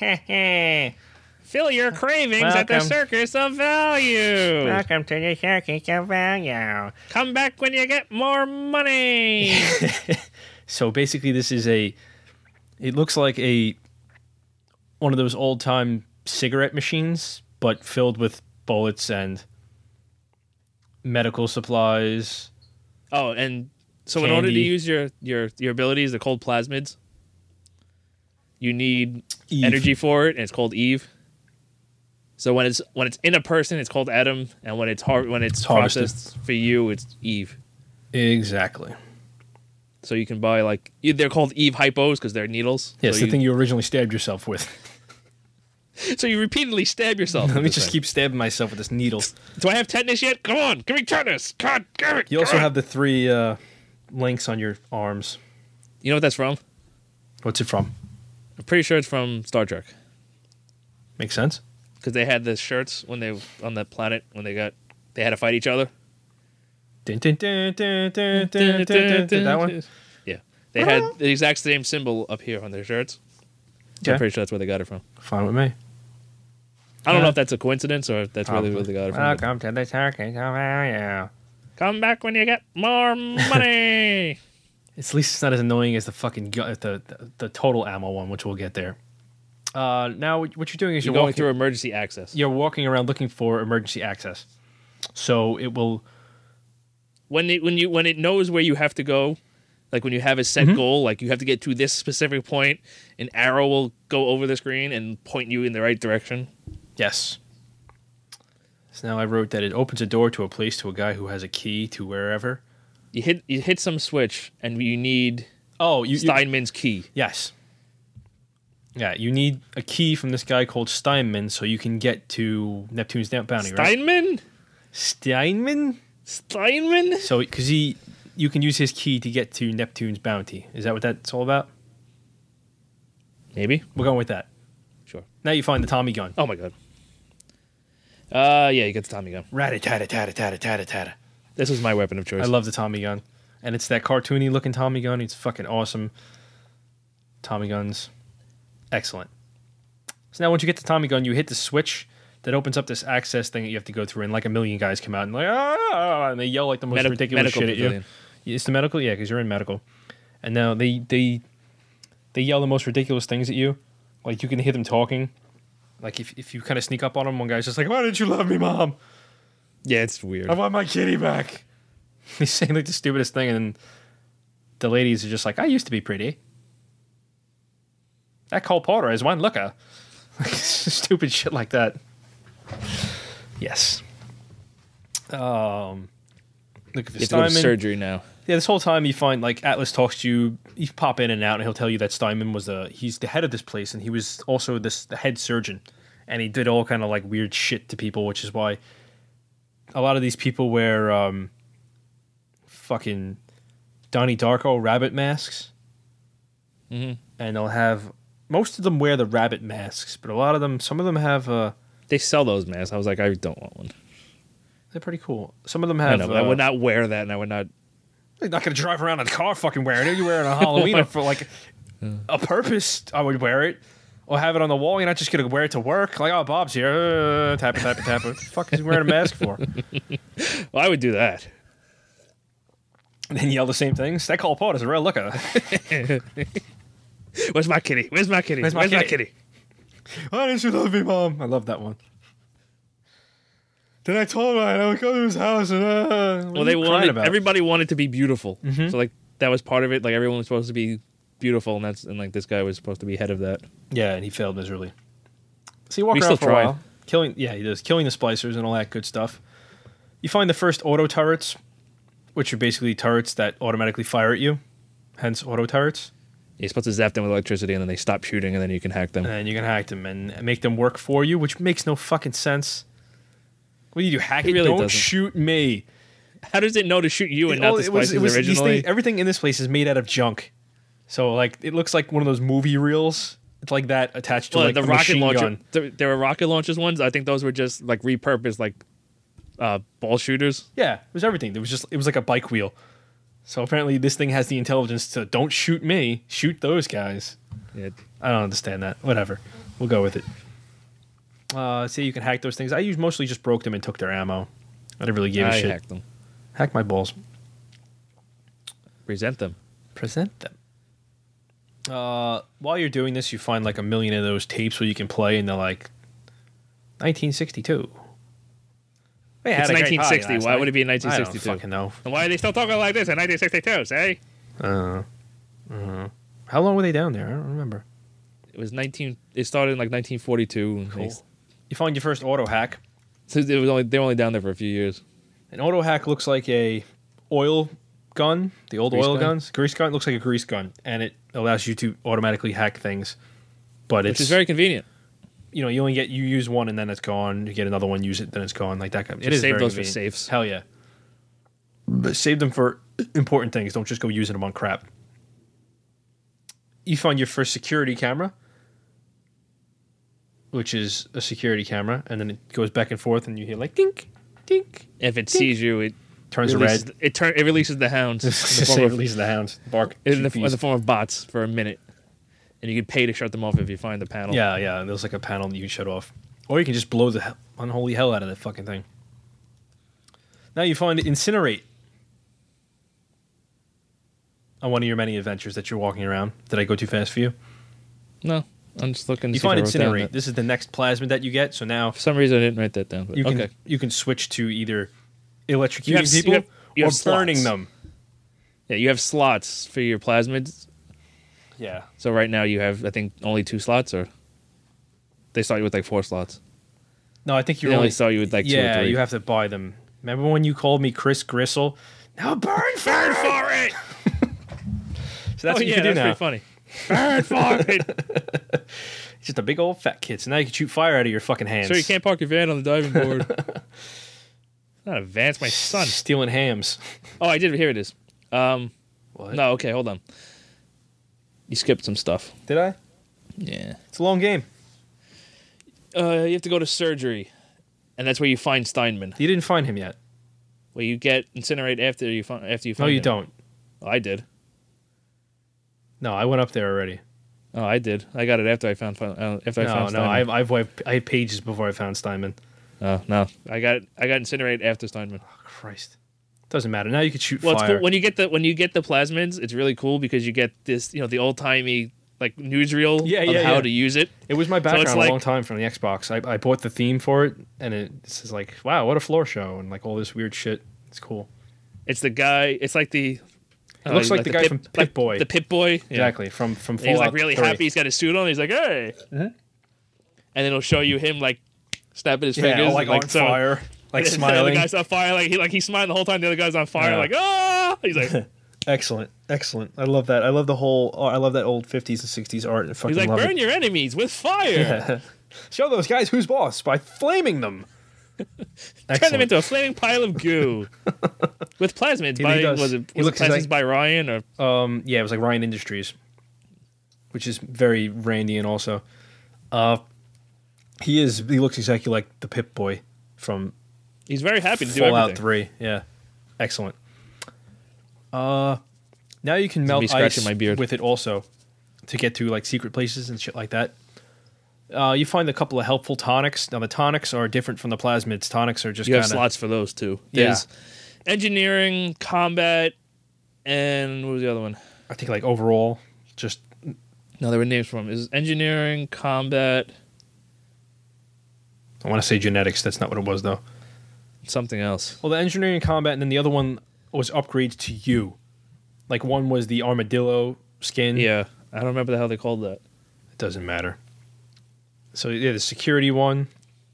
Fill your cravings at the Circus of Value. Welcome to the Circus of Value. Come back when you get more money. So basically this is it looks like one of those old-time cigarette machines, but filled with bullets and medical supplies. Oh, and so in order to use your abilities, the cold plasmids, you need Eve. energy for it, and it's called Eve. So when it's in a person, it's called Adam, and when it's harvested. processed for you, it's Eve. Exactly. So you can buy like they're called Eve hypos because they're needles. Yes, so the thing you originally stabbed yourself with. So you repeatedly stab yourself. Let me just keep stabbing myself with this needle. Do I have tetanus yet? Come on, give me tetanus. God, give it. You also have the 3 links on your arms. You know what that's from? What's it from? I'm pretty sure it's from Star Trek Makes sense. because they had the shirts when they on that planet when they had to fight each other. Dun, dun, dun, dun, dun, dun, dun, dun. That one? Yeah, they had the exact same symbol up here on their shirts. So I'm Okay. pretty sure that's where they got it from. Fine with me. I don't know if that's a coincidence or if that's really where they got it from. but- Welcome to the circus. Yeah. Come back when you get more money. At least it's not as annoying as the fucking the total ammo one, which we'll get there. Now, what you're doing is You're you're going walking, through emergency access. you're walking around looking for emergency access. So it will. When it knows where you have to go, like when you have a set goal, like you have to get to this specific point, an arrow will go over the screen and point you in the right direction. Yes. So now I wrote that it opens a door to a place to a guy who has a key to wherever. You hit some switch and you need Oh, you Steinman's key. yes. Yeah, you need a key from this guy called Steinman so you can get to Neptune's bounty, right? Steinman? Steinman? Steinman? So, because you can use his key to get to Neptune's bounty. Is that what that's all about? Maybe. We're going with that. Sure. Now you find the Tommy gun. Oh my god. Yeah, you get the Tommy gun. Rat-a-tat-a-tat-a-tat-a-tat-a-tat-a. This was my weapon of choice. I love the Tommy gun. And it's that cartoony looking Tommy gun. It's fucking awesome. Tommy guns. Excellent. So now once you get the Tommy gun, you hit the switch that opens up this access thing that you have to go through, and like a million guys come out and like, ah, and they yell like the most ridiculous medical shit at pavilion. you. It's the medical? Yeah, because you're in medical. And now they yell the most ridiculous things at you. Like you can hear them talking. Like if you kind of sneak up on them, one guy's just like, "Why didn't you love me, Mom? Yeah, it's weird. I want my kitty back." He's saying like the stupidest thing, and then the ladies are just like, "I used to be pretty. That Cole Porter is one looker." Like stupid shit like that. Yes. Look at You the have to go to Steinman. surgery now. Yeah, this whole time you find like Atlas talks to you. You pop in and out, and he'll tell you that Steinman was he's the head of this place, and he was also the head surgeon, and he did all kind of like weird shit to people, which is why a lot of these people wear fucking Donnie Darko rabbit masks, and they'll have most of them wear the rabbit masks, but some of them have They sell those masks. I was like, I don't want one. they're pretty cool. Some of them I have. know, but I would not wear that, and I would not. You're not going to drive around in a car fucking wearing it. You're wearing it on Halloween for like a purpose. I would wear it. Or have it on the wall. You're not just going to wear it to work. Like, oh, Bob's here. Tap it, tap it, tap it. What the fuck is he wearing a mask for? Well, I would do that. And then yell the same things. That Cole Porter's a real looker. Where's my kitty? Where's my kitty? Where's my kitty? kitty? Why didn't you love me, Mom? I love that one. Then I told him I would go to his house and Well, they wanted everybody wanted to be beautiful, so like that was part of it. Like everyone was supposed to be beautiful, and like this guy was supposed to be head of that. Yeah, and he failed miserably. So you walk He around still for a tried. while. He does. Killing the splicers and all that good stuff. You find the first auto turrets, which are basically turrets that automatically fire at you. Hence auto turrets. You're supposed to zap them with electricity, and then they stop shooting, and then you can hack them. And you can hack them and make them work for you, which makes no fucking sense. What do you do? Hack It it? really Don't doesn't. shoot me. How does it know to shoot you and not the spices these originally? things, everything in this place is made out of junk. So like it looks like one of those movie reels. It's like that attached to Well, like the a rocket machine launcher. gun. There were rocket launchers ones. I think those were just like repurposed, like ball shooters. Yeah, it was everything. It was like a bike wheel. So apparently this thing has the intelligence to don't shoot me, shoot those guys. Yeah. I don't understand that. Whatever. We'll go with it. Say you can hack those things. I mostly just broke them and took their ammo. I didn't really give a I shit. hacked them. Hack my balls. Present them. Present them. While you're doing this, you find like a million of those tapes where you can play, and they're like 1962. They had It's a great party 1960. last Why night. would it be in I 1962? don't fucking know. And why are they still talking like this in 1962, say? How long were they down there? I don't remember. It was 19. It started in like 1942. And Cool. You find your first auto hack. So they were only down there for a few years. An auto hack looks like a oil gun. The old Grease oil gun? guns. Grease gun looks like a grease gun, and it allows you to automatically hack things. But Which it's is very convenient. you use one and then it's gone. You get another one, use it, then it's gone. Like that. It Just is save very those for convenient. safes. Hell yeah. But save them for important things. Don't just go using them on crap. You find your first security camera, which is a security camera, and then it goes back and forth, and you hear like dink, dink. If it sees you, it Turns releases, red. it releases the hounds in the form of, Releases the hounds. Bark. in the Cheepies. form of bots for a minute, and you can pay to shut them off if you find the panel. Yeah. There's like a panel that you can shut off, or you can just blow the unholy hell out of that fucking thing. Now you find Incinerate on one of your many adventures that you're walking around. Did I go too fast for you? No, I'm just looking. To You see if find I wrote down Incinerate. that. This is the next plasmid that you get. So now For some reason, I didn't write that down. But you can okay. you can switch to either electrocuting people you or have burning slots. them. Yeah, you have slots for your plasmids. Yeah. So right now you have, I think, only 2 slots, or they start you with like 4 slots. No, I think They you're only start you with like 2 or 3. yeah. You have to buy them. Remember when you called me Chris Gristle? Now burn for it. So that's what you can do that's now. pretty funny. Burn for it. It's just a big old fat kid. So now you can shoot fire out of your fucking hands. So you can't park your van on the diving board. Not a van, it's my son. Stealing hams. Oh, I did. Here it is. What? No, okay, hold on. You skipped some stuff. Did I? Yeah. It's a long game. You have to go to surgery, and that's where you find Steinman. You didn't find him yet. Where you get incinerate after you find No, him. you don't. Oh, I did. No, I went up there already. Oh, I did. I got it after I found Steinman. I had pages before I found Steinman. Oh no, I got incinerate after Steinman. Oh, Christ. Doesn't matter. Now you can shoot Well, it's fire. cool when you get the plasmids. It's really cool because you get this, the old timey like newsreel of how to use it. It was my background like- a long time from the Xbox. I bought the theme for it, and it's just like, wow, what a floor show, and like all this weird shit. It's cool. It's the guy. It's like the. It looks like the guy from Pip-Boy. The Pip-Boy. Yeah. Exactly, from Fallout And he's like really 3. happy. He's got his suit on. He's like, hey. And then it'll show you him like snapping his Yeah, fingers, like on so- fire, like The other smiling. guy's on fire. He's smiling the whole time. The other guy's on fire. Yeah. Like, ah. He's like, Excellent. I love that. I love the whole. I love that old 50s and 60s art. I fucking he's like, love burn it. your enemies with fire. Yeah. Show those guys who's boss by flaming them. Turn them Excellent. into a flaming pile of goo with plasmids. He By does. was it He looks plasmids like- by Ryan or Yeah, it was like Ryan Industries, which is very Randian also. He looks exactly like the Pip-Boy from he's very happy to do Fallout everything. 3. Yeah. Excellent. Now you can melt me scratching ice my beard. with it also to get to like secret places and shit like that. You find a couple of helpful tonics. Now the tonics are different from the plasmids. Tonics are just You have kind of slots for those too. Yeah. There's engineering, combat, and what was the other one? I think like overall just No, there were names for them. Is engineering, combat, I want to say genetics. That's not what it was though. something else. Well, the engineering combat, and then the other one was upgrades to you. Like one was the armadillo skin. Yeah, I don't remember the hell they called that. It doesn't matter. So yeah, the security one,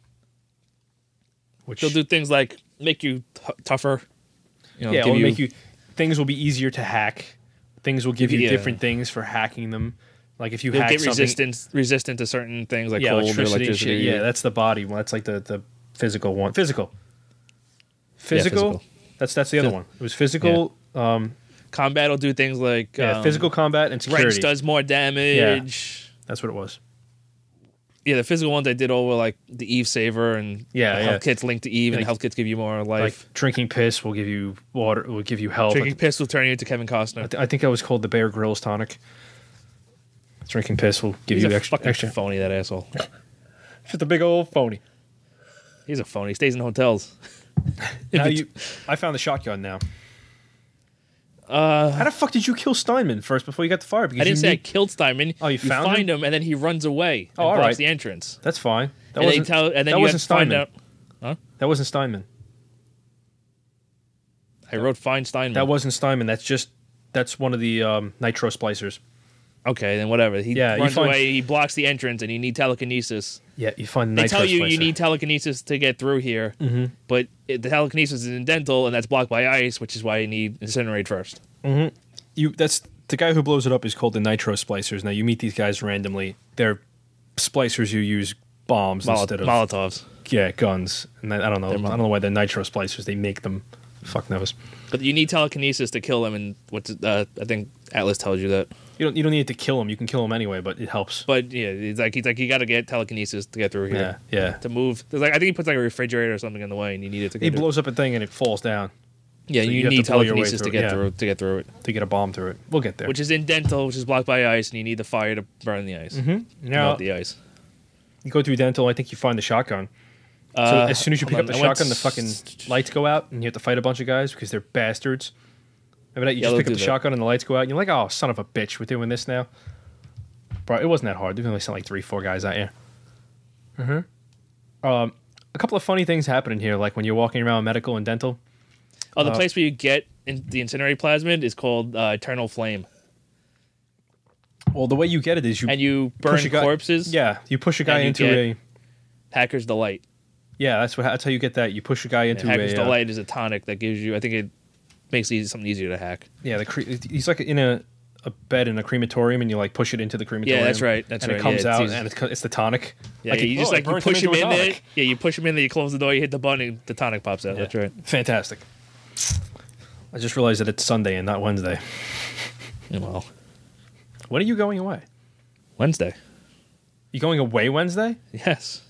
which They'll do things like make you tougher. yeah, give it'll make you. Things will be easier to hack. Things will give you Yeah. different things for hacking them. Like if you You'll hack get something, resistant to certain things like yeah, cold or electricity. And electricity. shit. Yeah, that's the body one. That's like the physical one. Physical. physical. That's the other one. It was physical. Combat will do things like Physical combat and security. wrench does more damage. That's what it was. Yeah, the physical ones I did all were like the Eve Saver and Yeah, the yeah. health kits linked to Eve, and Like- health kits give you more life. Like drinking piss will give you water. Will give you health. Drinking piss will turn you into Kevin Costner. I think that was called the Bear Grylls tonic. Drinking piss will give He's you a extra. fucking phony, that asshole. Just a big old phony. He's a phony. He stays in hotels. Now I found the shotgun now. How the fuck did you kill Steinman first before you got the fire? Because I didn't you say I need- killed Steinman. Oh, you found find him, and then he runs away and Oh, all blocks right. the entrance. That's fine. That And, wasn't. and then that you wasn't have to find Steinman. out. That wasn't Steinman. I wrote find Steinman. That wasn't Steinman. That's one of the nitro splicers. Okay, then whatever. He Yeah, you runs find- away, he blocks the entrance, and you need telekinesis. Yeah, you find the They nitro tell you splicer. you need telekinesis to get through here, but the telekinesis is in dental, and that's blocked by ice, which is why you need incinerate first. That's the guy who blows it up is called the nitro splicers. Now you meet these guys randomly. They're splicers who use bombs instead of Molotovs. guns. And I don't know. I don't know why they're nitro splicers. They make them. Fuck knows. But you need telekinesis to kill them, and I think Atlas tells you that. You don't need to kill them. You can kill them anyway, but it helps. But yeah, he's like you got to get telekinesis to get through here. Yeah. To move, there's I think he puts like a refrigerator or something in the way, and you need it to He get blows up a thing and it falls down Yeah, so you you have need to blow your way telekinesis to through get it, through to get through it. to get a bomb through it. We'll get there. Which is in dental, which is blocked by ice, and you need the fire to burn the ice. Now Melt the ice. you go through dental. I think you find the shotgun. So as soon as you pick up the shotgun, the fucking lights go out, and you have to fight a bunch of guys because they're bastards. Remember that? You just they'll pick up do the that. shotgun, and the lights go out, and you're like, "Oh, son of a bitch, we're doing this now." Bro, it wasn't that hard. They only sent like 3-4 guys out here. A couple of funny things happen in here, like when you're walking around medical and dental. Oh, the place where you get the incinerate plasmid is called Eternal Flame, Well, the way you get it is and you burn push a guy, corpses. Yeah, you push a guy and you into get a. Hacker's Delight. Yeah, that's how you get that. You push a guy into Hacker's a. Delight is a tonic that gives you. I think it makes something easier to hack. Yeah, he's like in a bed in a crematorium, and you like push it into the crematorium. Yeah, that's right. That's and right. it comes yeah, out, easy. and it's the tonic. Yeah, Like, you just I like you burnt push him into a in there. tonic. Yeah, you push him in there. You close the door. You hit the button. And the tonic pops out. Yeah. That's right. Fantastic. I just realized that it's Sunday and not Wednesday. Yeah, well, When are you going away? Wednesday. You going away Wednesday? Yes.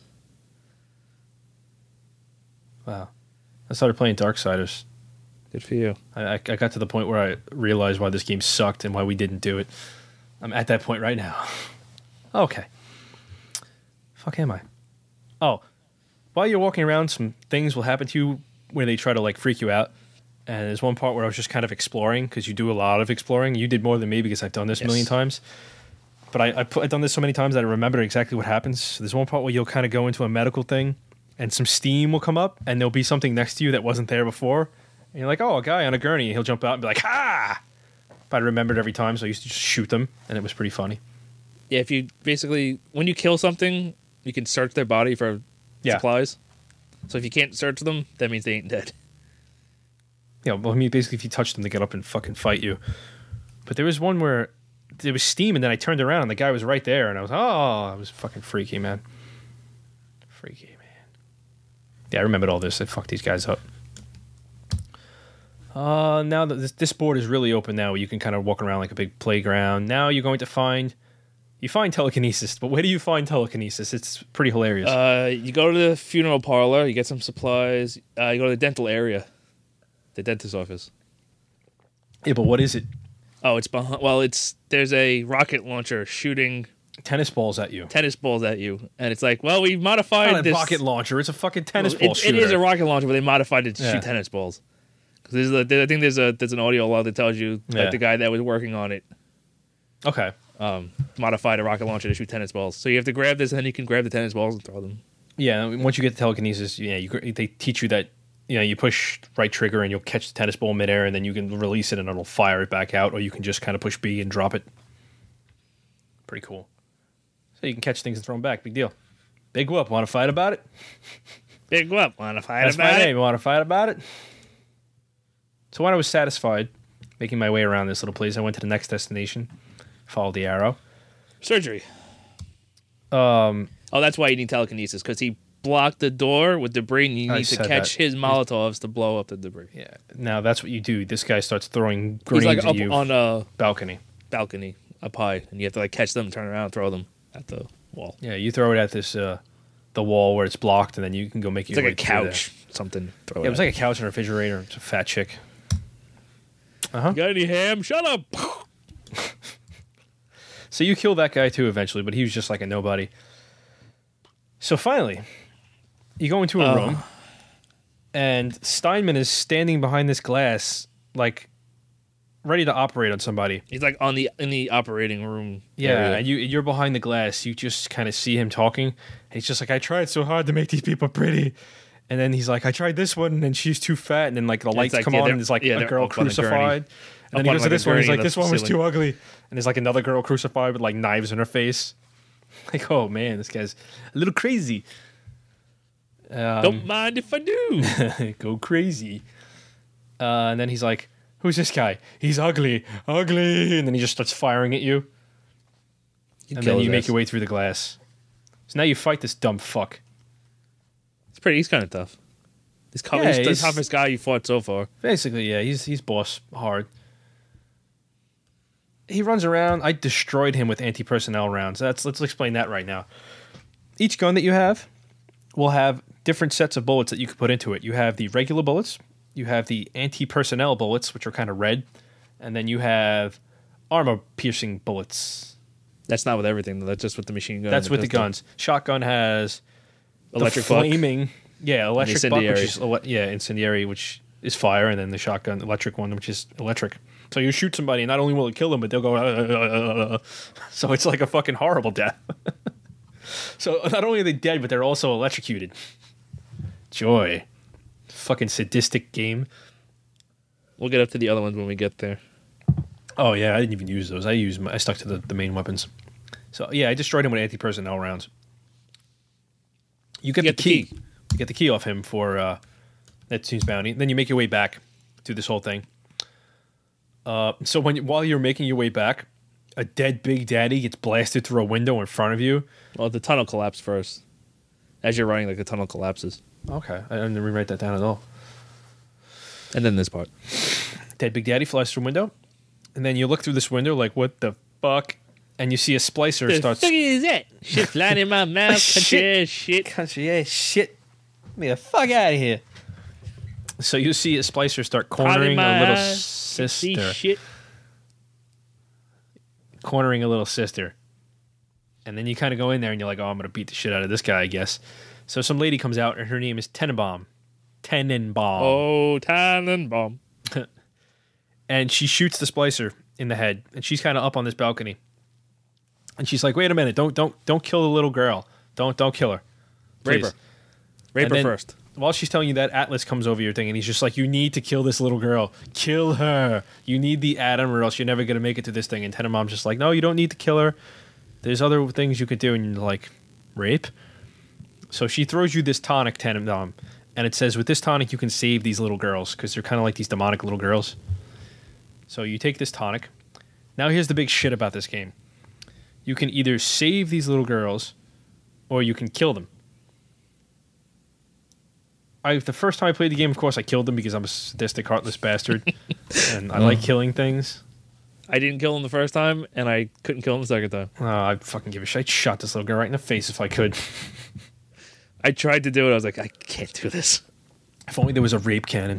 Wow. I started playing Darksiders. Good for you. I got to the point where I realized why this game sucked and why we didn't do it. I'm at that point right now. Okay. Fuck am I? Oh. While you're walking around, some things will happen to you where they try to like freak you out. And there's one part where I was just kind of exploring, because you do a lot of exploring. You did more than me because I've done this a million times. But I've done this so many times that I remember exactly what happens. So there's one part where you'll kind of go into a medical thing, and some steam will come up, and there'll be something next to you that wasn't there before. And you're like, oh, a guy on a gurney. And he'll jump out and be like, ha! But I remembered every time, so I used to just shoot them, and it was pretty funny. Yeah, if you basically when you kill something, you can search their body for supplies. So if you can't search them, that means they ain't dead. Yeah, well, I mean, basically, if you touch them, they get up and fucking fight you. But there was one where there was steam, and then I turned around, and the guy was right there, and I was fucking freaky, man. Freaky, man. Yeah, I remembered all this. I fucked these guys up. Now that this board is really open now, you can kind of walk around like a big playground. Now you're going to find telekinesis, but where do you find telekinesis? It's pretty hilarious. You go to the funeral parlor, you get some supplies. You go to the dental area, the dentist's office. Yeah, but what is it? Oh, it's behind. Well, there's a rocket launcher shooting Tennis balls at you. tennis balls at you, and it's like, well, we It's modified not a this. rocket launcher. It's a fucking tennis ball It shooter. is a rocket launcher, but they modified it to Yeah. shoot tennis balls. Because I think there's an audio log that tells you Yeah. like the guy that was working on it Okay. modified a rocket launcher to shoot tennis balls. So you have to grab this, and then you can grab the tennis balls and throw them. Yeah, once you get the telekinesis, they teach you that you push right trigger and you'll catch the tennis ball midair, and then you can release it and it'll fire it back out, or you can just kind of push B and drop it. Pretty cool. So you can catch things and throw them back. Big deal. Big whoop. Want to fight about it? Big whoop, want to fight That's about my it? name. Want to fight about it? So when I was satisfied making my way around this little place, I went to the next destination. Followed the arrow. Surgery. Oh, that's why you need telekinesis, because he blocked the door with debris, and you I need to said catch that. his Molotovs to blow up the debris. Yeah. Now that's what you do. This guy starts throwing He's grenades like at up you. on a Balcony. balcony up high, and you have to like catch them, turn around, and throw them at the wall. Yeah, you throw it at this the wall where it's blocked, and then you can go make It's your like way a through there. couch, something. Throw Yeah, it was like a couch and a refrigerator. It's a fat chick. You got any ham? Shut up! So you kill that guy too eventually, but he was just like a nobody. So finally, you go into a room, and Steinman is standing behind this glass, like ready to operate on somebody. He's like in the operating room. Yeah, area. and you're behind the glass. You just kind of see him talking. And he's just like, I tried so hard to make these people pretty. And then he's like, I tried this one, and she's too fat. And then like the lights come on, and there's like a girl crucified. And then he goes to this one. He's like, this one was too ugly. And there's like another girl crucified with like knives in her face. Like, oh man, this guy's a little crazy. Don't mind if I do. Go crazy. And then he's like, who's this guy? He's ugly. And then he just starts firing at you. And then you make your way through the glass. So now you fight this dumb fuck. He's kind of tough. He's the toughest guy you fought so far. Basically, yeah, he's boss hard. He runs around. I destroyed him with anti-personnel rounds. Let's explain that right now. Each gun that you have will have different sets of bullets that you can put into it. You have the regular bullets, you have the anti-personnel bullets, which are kind of red, and then you have armor-piercing bullets. That's not with everything, though. That's just with the machine gun. That's with the guns. Shotgun has electric flaming, electric buck, which is incendiary, which is fire, and then the shotgun electric one, which is electric. So you shoot somebody, and not only will it kill them, but they'll go. So it's like a fucking horrible death. So not only are they dead, but they're also electrocuted. Joy, fucking sadistic game. We'll get up to the other ones when we get there. Oh yeah, I didn't even use those. I stuck to the main weapons. So yeah, I destroyed him with anti-personnel rounds. You get the key. You get the key off him for Neptune's bounty. Then you make your way back through this whole thing. So while you're making your way back, a dead Big Daddy gets blasted through a window in front of you. Well, the tunnel collapsed first. As you're running, like the tunnel collapses. Okay, I didn't rewrite that down at all. And then this part. Dead Big Daddy flies through a window, and then you look through this window like, what the fuck? And you see a splicer starts... The fuck is that? Shit flying in my mouth. Country ass shit. Country ass shit. Get me the fuck out of here. So you see a splicer start cornering a little sister. Shit. Cornering a little sister. And then you kind of go in there and you're like, oh, I'm going to beat the shit out of this guy, I guess. So some lady comes out and her name is Tenenbaum. Oh, Tenenbaum. And she shoots the splicer in the head. And she's kind of up on this balcony. And she's like, wait a minute, don't kill the little girl. Don't kill her. Rape her. Rape her first. While she's telling you that, Atlas comes over your thing and he's just like, you need to kill this little girl. Kill her. You need the atom or else you're never going to make it to this thing. And Tenenbaum's just like, no, you don't need to kill her. There's other things you could do. And you're like, rape? So she throws you this tonic, Tenenbaum. And it says, with this tonic, you can save these little girls because they're kind of like these demonic little girls. So you take this tonic. Now here's the big shit about this game. You can either save these little girls or you can kill them. The first time I played the game, of course, I killed them because I'm a sadistic, heartless bastard. And I like killing things. I didn't kill him the first time, and I couldn't kill him the second time. Oh, I'd fucking give a shit. I'd shot this little girl right in the face if I could. I tried to do it. I was like, I can't do this. If only there was a rape cannon.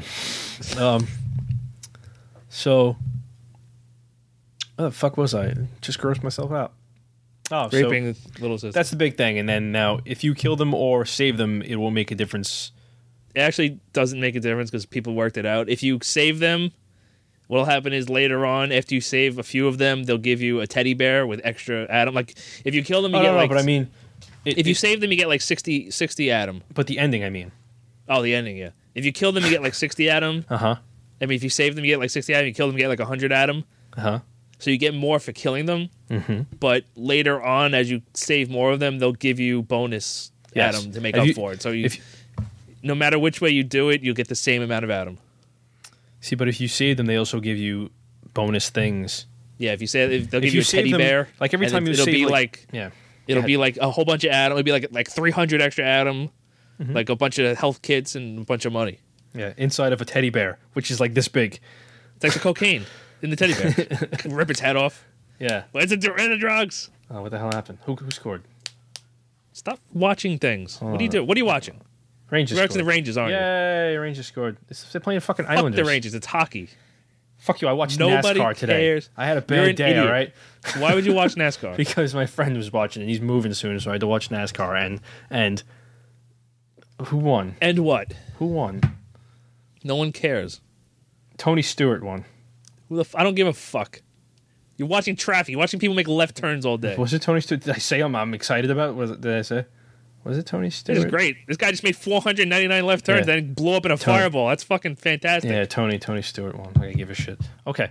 So, where the fuck was I? Just grossed myself out. Oh, raping little sister. That's the big thing. And then now, if you kill them or save them, it will make a difference. It actually doesn't make a difference because people worked it out. If you save them, what'll happen is later on, after you save a few of them, they'll give you a teddy bear with extra atom. Like, if you kill them, you get like... but I mean... if you save them, you get like 60 atom. But the ending, I mean. Oh, the ending, yeah. If you kill them, you get like 60 atom. Uh-huh. I mean, if you save them, you get like 60 atom. You kill them, you get like 100 atom. Uh-huh. So you get more for killing them. Mm-hmm. But later on, as you save more of them, they'll give you bonus atom to make up for it. So no matter which way you do it, you'll get the same amount of atom. See, but if you save them, they also give you bonus things. Yeah, they'll give you a teddy bear. Like every time you save, it'll be like a whole bunch of atom. It'll be like 300 extra atom, like a bunch of health kits and a bunch of money. Yeah, inside of a teddy bear, which is like this big. It's like the cocaine in the teddy bear. Rip its head off. Yeah. Well, it's the drugs. Oh, what the hell happened? Who scored? Stop watching things. What do you do? What are you watching? Rangers. You're watching the Rangers, aren't you? Yay, Rangers scored. They're playing fucking Islanders. Fuck the Rangers. It's hockey. Fuck you. I watched Nobody NASCAR today. Cares. I had a bad day, idiot. all right? Why would you watch NASCAR? Because my friend was watching and he's moving soon, so I had to watch NASCAR. And who won? And what? Who won? No one cares. Tony Stewart won. I don't give a fuck. You're watching traffic. You're watching people make left turns all day. Was it Tony Stewart? Did I say I'm excited about? Did I say? Was it Tony Stewart? This is great. This guy just made 499 left turns and then blew up in a fireball. That's fucking fantastic. Yeah, Tony Stewart one. I give a shit. Okay.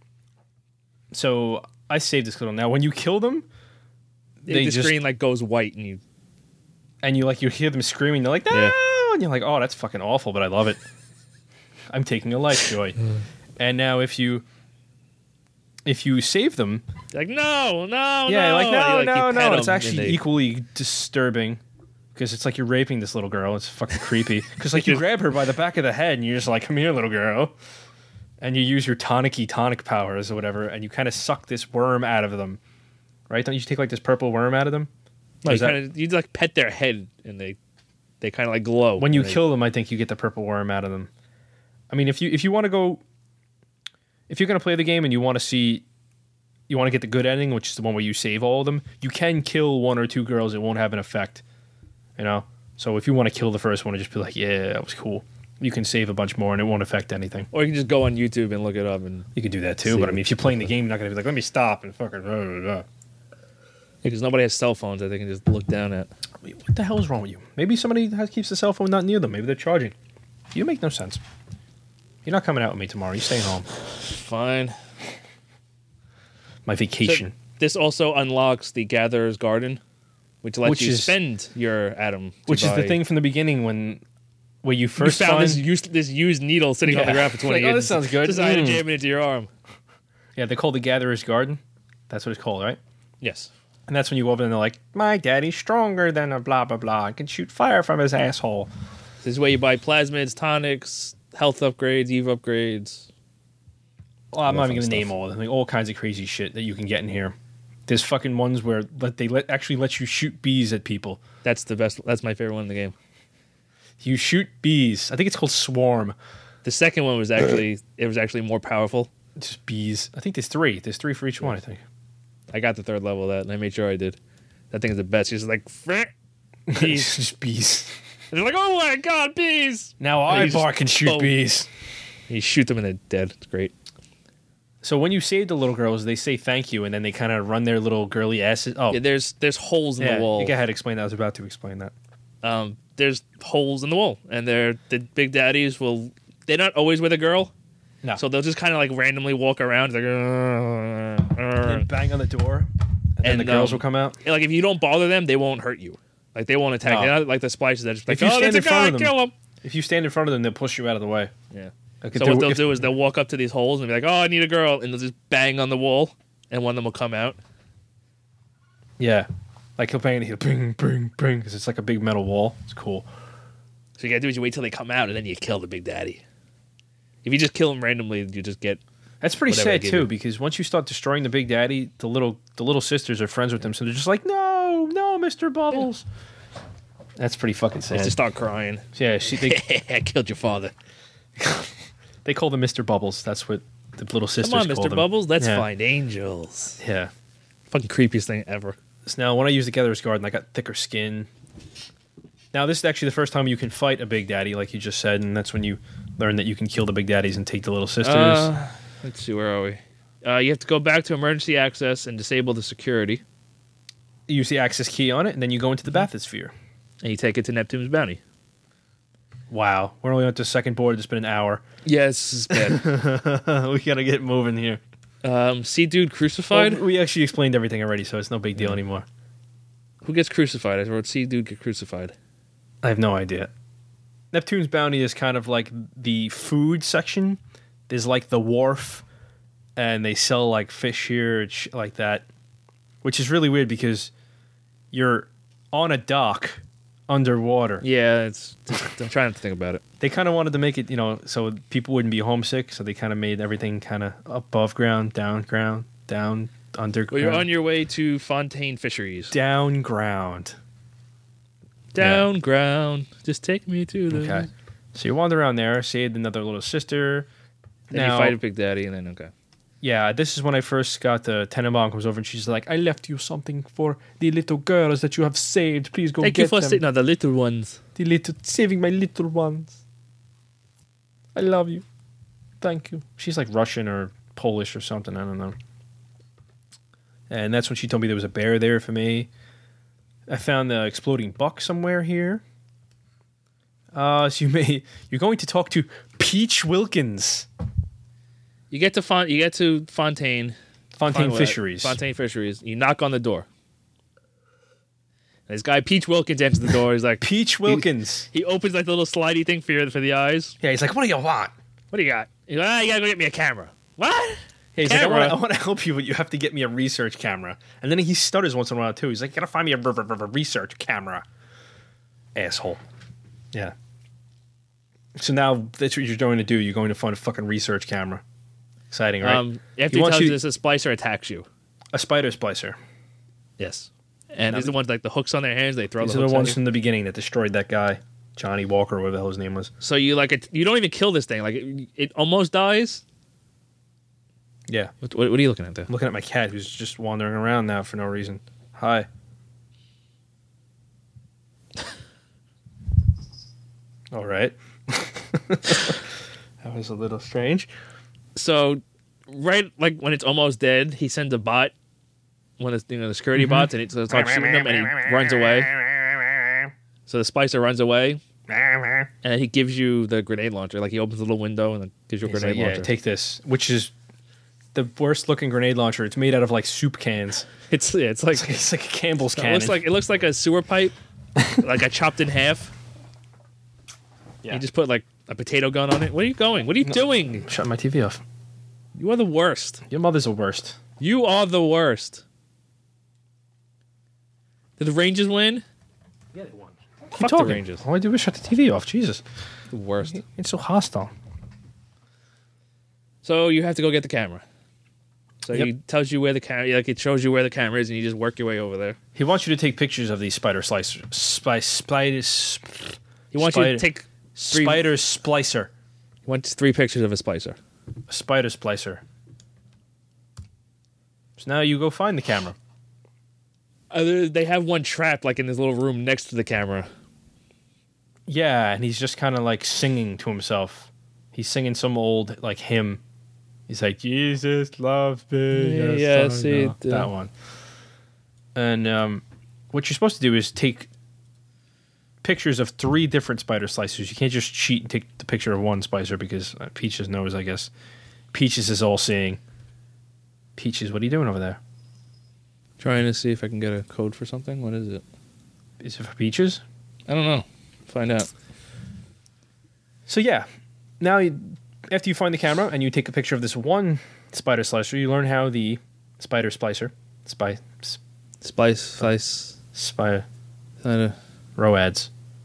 So I saved this little. Now, when you kill them, the screen like goes white and you hear them screaming. They're like, no, and you're like, oh, that's fucking awful, but I love it. I'm taking a life joy. And now if you save them, you're like no, no, it's actually equally disturbing. Because it's like you're raping this little girl. It's fucking creepy. Because like you grab her by the back of the head and you're just like, come here, little girl. And you use your tonic powers or whatever, and you kind of suck this worm out of them. Right? Don't you take like this purple worm out of them? No, you like pet their head and they kind of like glow. When you kill them, I think you get the purple worm out of them. I mean, if you want to go... If you're going to play the game and you want to get the good ending, which is the one where you save all of them, you can kill one or two girls. It won't have an effect. You know, so if you want to kill the first one and just be like, yeah, that was cool, you can save a bunch more and it won't affect anything. Or you can just go on YouTube and look it up. And you can do that too, but I mean, if you're playing the game, you're not going to be like, let me stop and fucking blah, blah, blah. Because nobody has cell phones that they can just look down at. What the hell is wrong with you? Maybe somebody keeps the cell phone not near them. Maybe they're charging. You make no sense. You're not coming out with me tomorrow. You're staying home. Fine. My vacation. So this also unlocks the Gatherer's Garden, which lets you spend your Atom. Which is the thing from the beginning where you first found this used needle sitting on the ground for 20 years. Oh, this sounds good. Decided to jam it into your arm. Yeah, they call the Gatherer's Garden. That's what it's called, right? Yes. And that's when you go over and they're like, my daddy's stronger than a blah, blah, blah. I can shoot fire from his asshole. This is where you buy plasmids, tonics, health upgrades, EVE upgrades. Well, I'm not even going to name all of them. Like, all kinds of crazy shit that you can get in here. There's fucking ones where they actually let you shoot bees at people. That's the best. That's my favorite one in the game. You shoot bees. I think it's called Swarm. The second one was actually more powerful. Just bees. I think there's three. There's three for each one, I think. I got the third level of that, and I made sure I did. That thing is the best. She's like, bees. Just bees. And they're like, oh my god, bees! Now I bark and shoot bees. And you shoot them and they're dead. It's great. So when you save the little girls, they say thank you, and then they kind of run their little girly asses. Oh, yeah, there's holes in the wall. Go ahead, explain that. I was about to explain that. There's holes in the wall, and the big daddies they're not always with a girl. No. So they'll just kind of like randomly walk around, like, and bang on the door, and then the girls will come out. Like if you don't bother them, they won't hurt you. Like they won't attack. They're not like the splicers that just like, that's a guy, kill him. If you stand in front of them, they'll push you out of the way. Yeah. So what they'll do is they'll walk up to these holes and be like, oh, I need a girl, and they'll just bang on the wall, and one of them will come out. Yeah. Like he'll bang and he'll bing, bing, bing, because it's like a big metal wall. It's cool. So you gotta do is you wait till they come out, and then you kill the big daddy. If you just kill them randomly, you just get... That's pretty sad, too, because once you start destroying the big daddy, the little sisters are friends with them, so they're just like, no, Mr. Bubbles. Yeah. That's pretty fucking sad. They just start crying. Yeah, I killed your father. They call them Mr. Bubbles. That's what the little sisters call them. Come on, Mr. Bubbles, let's find angels. Yeah. Fucking creepiest thing ever. So now, when I use the Gatherer's Garden, I got thicker skin. Now, this is actually the first time you can fight a big daddy, like you just said, and that's when you learn that you can kill the big daddies and take the little sisters. Let's see, where are we? You have to go back to emergency access and disable the security. You use the access key on it, and then you go into the bathysphere. And you take it to Neptune's Bounty. Wow. We're only on the second board. It's been an hour. Yeah, this is bad. We got to get moving here. See Dude Crucified? Well, we actually explained everything already, so it's no big deal anymore. Who gets crucified? I wrote See Dude get crucified. I have no idea. Neptune's Bounty is kind of like the food section. There's like the wharf, and they sell like fish here and shit like that, which is really weird because you're on a dock underwater. Yeah, I'm trying not to think about it. They kind of wanted to make it, so people wouldn't be homesick, so they kind of made everything kind of above ground, down ground, down, underground. Well, you're on your way to Fontaine Fisheries. Down ground. Down ground. Just take me to the... Okay. So you wander around there, saved another little sister. Then you fight a big daddy, and then, okay. Yeah, this is when I first got the Tenenbaum comes over, and she's like, I left you something for the little girls that you have saved. Please go get them. Thank you for the little ones. Saving my little ones. I love you. Thank you. She's like Russian or Polish or something. I don't know. And that's when she told me there was a bear there for me. I found the exploding buck somewhere here. So you're going to talk to Peach Wilkins. You get to Fontaine Fisheries. Fontaine Fisheries. You knock on the door. And this guy Peach Wilkins answers the door. He's like Peach Wilkins. He opens like the little slidey thing for the eyes. Yeah, he's like, "What do you want? What do you got?" He's like, "You gotta go get me a camera." What? Yeah, he's camera? Like, I want to help you, but you have to get me a research camera. And then he stutters once in a while too. He's like, "You gotta find me a research camera." Asshole. Yeah. So now that's what you're going to do. You're going to find a fucking research camera. Exciting, right? After he tells you this, a splicer attacks you. A spider splicer. Yes. And these are the ones like the hooks on their hands. They throw. These are the ones from the beginning that destroyed that guy, Johnny Walker, or whatever the hell his name was. So you you don't even kill this thing. Like it almost dies. Yeah. What are you looking at there? I'm looking at my cat who's just wandering around now for no reason. Hi. All right. That was a little strange. So, right, like when it's almost dead, he sends a bot, one of the security bots, and it starts shooting him, and he runs away. So the splicer runs away, and he gives you the grenade launcher. Like he opens a little window and then gives you a grenade launcher. Yeah, take this, which is the worst looking grenade launcher. It's made out of like soup cans. It's like a Campbell's cannon. It looks like a sewer pipe, like I chopped in half. Yeah. You just put like a potato gun on it. Where are you going? What are you doing? Shut my TV off. You are the worst. Your mother's the worst. You are the worst. Did the Rangers win? Yeah, they won. Fuck the Rangers. All I do is shut the TV off. Jesus. The worst. It's so hostile. So you have to go get the camera. So he tells you where the camera, like it shows you where the camera is, and you just work your way over there. He wants you to take pictures of these spider slicers. He wants you to take spider splicer. He wants 3 pictures of a splicer. A spider splicer. So now you go find the camera. They have one trapped like in this little room next to the camera. Yeah, and he's just kind of like singing to himself. He's singing some old like hymn. He's like, Jesus loves me. Yes, he did. That one. And what you're supposed to do is take pictures of 3 different spider slicers. You can't just cheat and take the picture of one splicer because Peaches knows, I guess. Peaches is all seeing. Peaches, what are you doing over there? Trying to see if I can get a code for something. What is it? Is it for Peaches? I don't know. Find out. So yeah, now after you find the camera and you take a picture of this one spider slicer, you learn how the spider splicer, spider ROADs.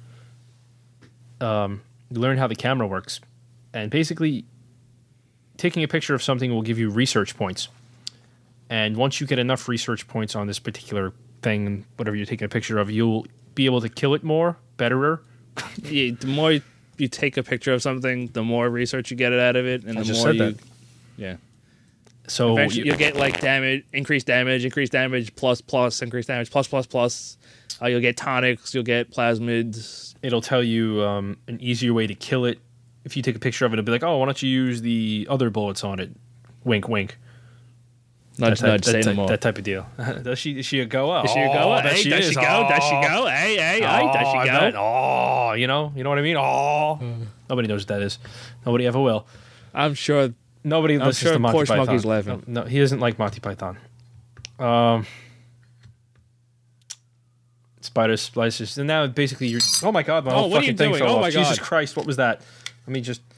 You learn how the camera works, and basically, taking a picture of something will give you research points. And once you get enough research points on this particular thing, whatever you're taking a picture of, you'll be able to kill it more, betterer. Yeah, the more you take a picture of something, the more research you get out of it, and the more you. Yeah. So eventually you'll get like increased damage, plus, increased damage, plus. You'll get tonics, you'll get plasmids. It'll tell you an easier way to kill it. If you take a picture of it, it'll be like, oh, why don't you use the other bullets on it? Wink, wink. Nudge, say no more. That type of deal. Is she a goer? Is she a goer? Hey, does she go? Does she go? Hey, does she go? Oh, you know what I mean? Oh. Nobody knows what that is. Nobody ever will. I'm sure. Nobody listens to Monty Python. Monkey's laughing. No, he doesn't like Monty Python. Spider splicers. And now basically you're... Oh my God, my whole fucking thing fell off. Jesus Christ, what was that? Let me just...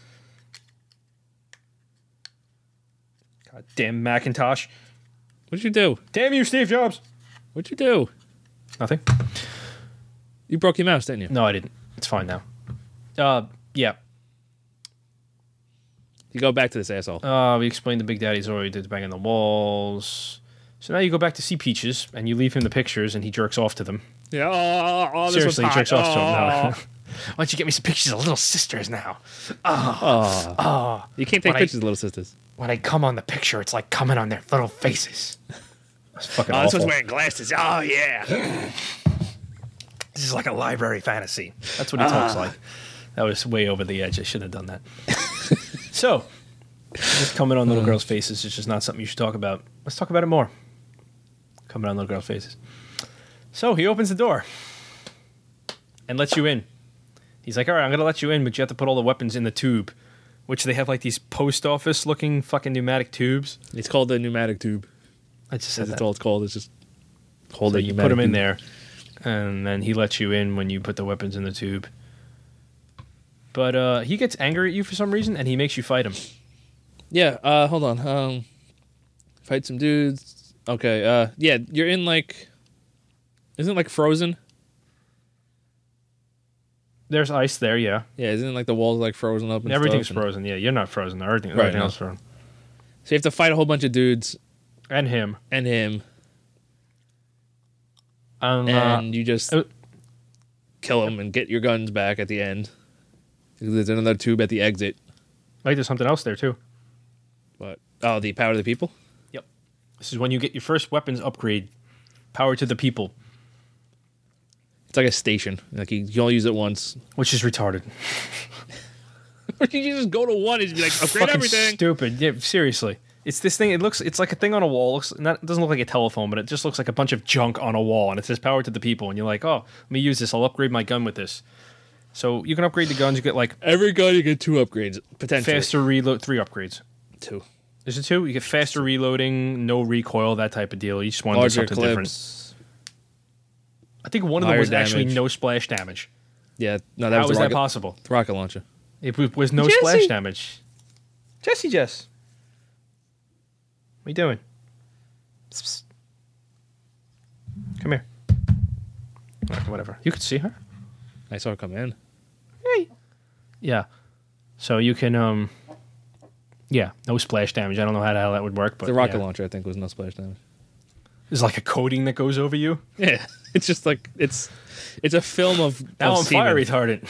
God damn Macintosh. What'd you do? Damn you, Steve Jobs. What'd you do? Nothing. You broke your mouse, didn't you? No, I didn't. It's fine now. Yeah. You go back to this asshole. We explained the Big Daddy's already did the bang on the walls. So now you go back to see Peaches, and you leave him the pictures, and he jerks off to them. Yeah. Seriously, he jerks off to them. No. Why don't you get me some pictures of little sisters now? You can't take pictures of little sisters. When I come on the picture, it's like coming on their little faces. That's fucking awful. This one's wearing glasses. Oh, yeah. This is like a library fantasy. That's what he talks like. That was way over the edge. I should have done that. So, Just coming on little girls' faces is just not something you should talk about. Let's talk about it more. Coming on little girls' faces. So he opens the door and lets you in. He's like, all right, I'm going to let you in, but you have to put all the weapons in the tube, which they have like these post office looking fucking pneumatic tubes. It's called the pneumatic tube. I just said That's that. all it's called. It's just hold So a you pneumatic put them in tube. there, and then he lets you in when you put the weapons in the tube. But he gets angry at you for some reason, and he makes you fight him. Yeah, hold on. Fight some dudes. Okay, yeah, you're in like... Isn't it like Frozen? There's ice there, yeah. Yeah, isn't it like the walls like frozen up and Everything's stuff? frozen. Yeah, you're not frozen. Everything Right, else is frozen. So you have to fight a whole bunch of dudes And him. and him, And and you just kill him and get your guns back at the end. There's another tube at the exit. like there's something else there, too. But the power of the people? Yep. This is when you get your first weapons upgrade. Power to the people. It's like a station. Like you only use it once. Which is retarded. You just go to one and just be like, upgrade Fucking everything. stupid. Yeah, seriously. It's this thing. It's like a thing on a wall. It doesn't look like a telephone, but it just looks like a bunch of junk on a wall, and it says "Power to the people." And you're like, "Oh, let me use this. I'll upgrade my gun with this." So you can upgrade the guns. You get like Every gun you get 2 upgrades potentially. faster reload. 3 upgrades. 2. Is it 2? You get faster reloading, no recoil, that type of deal. Each one does Larger something different. clips. I think one of them Higher was actually damage. no splash damage. Yeah, no, that How was was the that rocket, possible? the rocket launcher. It was no Jesse! splash damage. Jess. What are you doing? Psst, psst. Come here. Okay, whatever. You can see her. I saw her come in. Hey. Yeah. So you can, yeah, no splash damage. I don't know how the hell that would work, but The rocket yeah. launcher, I think, was no splash damage. There's like a coating that goes over you. Yeah, it's just like it's a film of Now of I'm fire semen. retardant.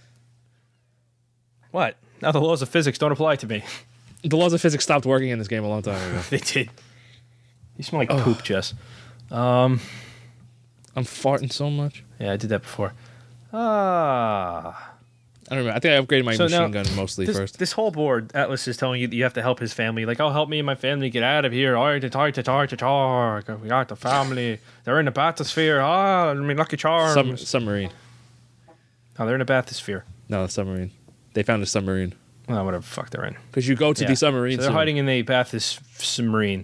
What? Now the laws of physics don't apply to me. The laws of physics stopped working in this game a long time ago. They did. You smell like poop, Jess. I'm farting so much. Yeah, I did that before. I don't remember. I think I upgraded my So machine now, gun mostly first. This whole board, Atlas is telling you that you have to help his family. Like, oh, help me and my family get out of here. We got the family. They're in the bathysphere. I mean, lucky charms. Submarine. Oh, they're in the bathysphere. No, submarine. They found a submarine. Oh, whatever the fuck they're in. Because you go to Yeah. the submarine. So they're soon. hiding in the submarine.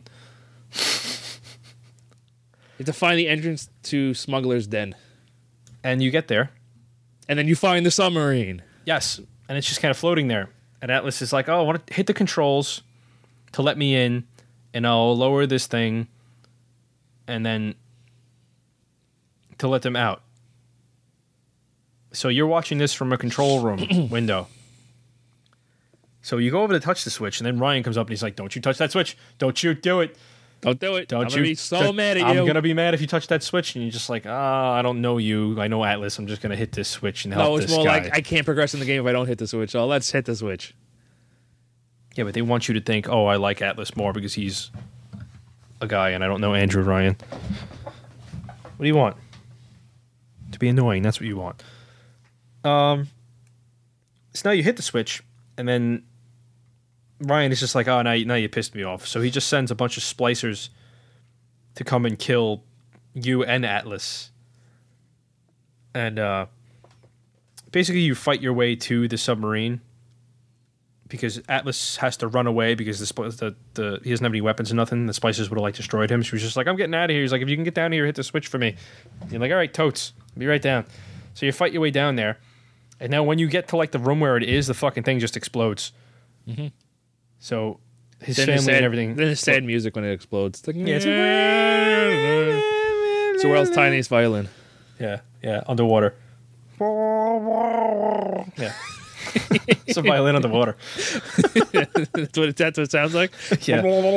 You have to find the entrance to Smuggler's Den. And you get there. And then you find the submarine. Yes. And it's just kind of floating there. And Atlas is like, oh, I want to hit the controls to let me in. And I'll lower this thing. And then to let them out. So you're watching this from a control room window. So you go over to touch the switch. And then Ryan comes up and he's like, don't you touch that switch. Don't you do it. Don't do it. Don't I'm you gonna be so mad at I'm you. gonna be mad if you touch that switch, and you're just like, I don't know you. I know Atlas. I'm just gonna hit this switch and help No, it's this more guy. like I can't progress in the game if I don't hit the switch. So let's hit the switch. Yeah, but they want you to think, oh, I like Atlas more because he's a guy, and I don't know Andrew Ryan. What do you want? To be annoying. That's what you want. So now you hit the switch, and then Ryan is just like, oh, now you pissed me off. So he just sends a bunch of splicers to come and kill you and Atlas. And basically you fight your way to the submarine because Atlas has to run away because he doesn't have any weapons or nothing. The splicers would have like destroyed him. So he was just like, I'm getting out of here. He's like, if you can get down here, hit the switch for me. And you're like, all right, totes. Be right down. So you fight your way down there. And now when you get to like the room where it is, the fucking thing just explodes. Mm-hmm. So his Then family sad, and everything. Then it's sad music when it explodes. It's like, Yeah, it's it's the world's tiniest violin. Yeah, underwater. Yeah. It's a violin underwater. that's what it sounds like. Yeah.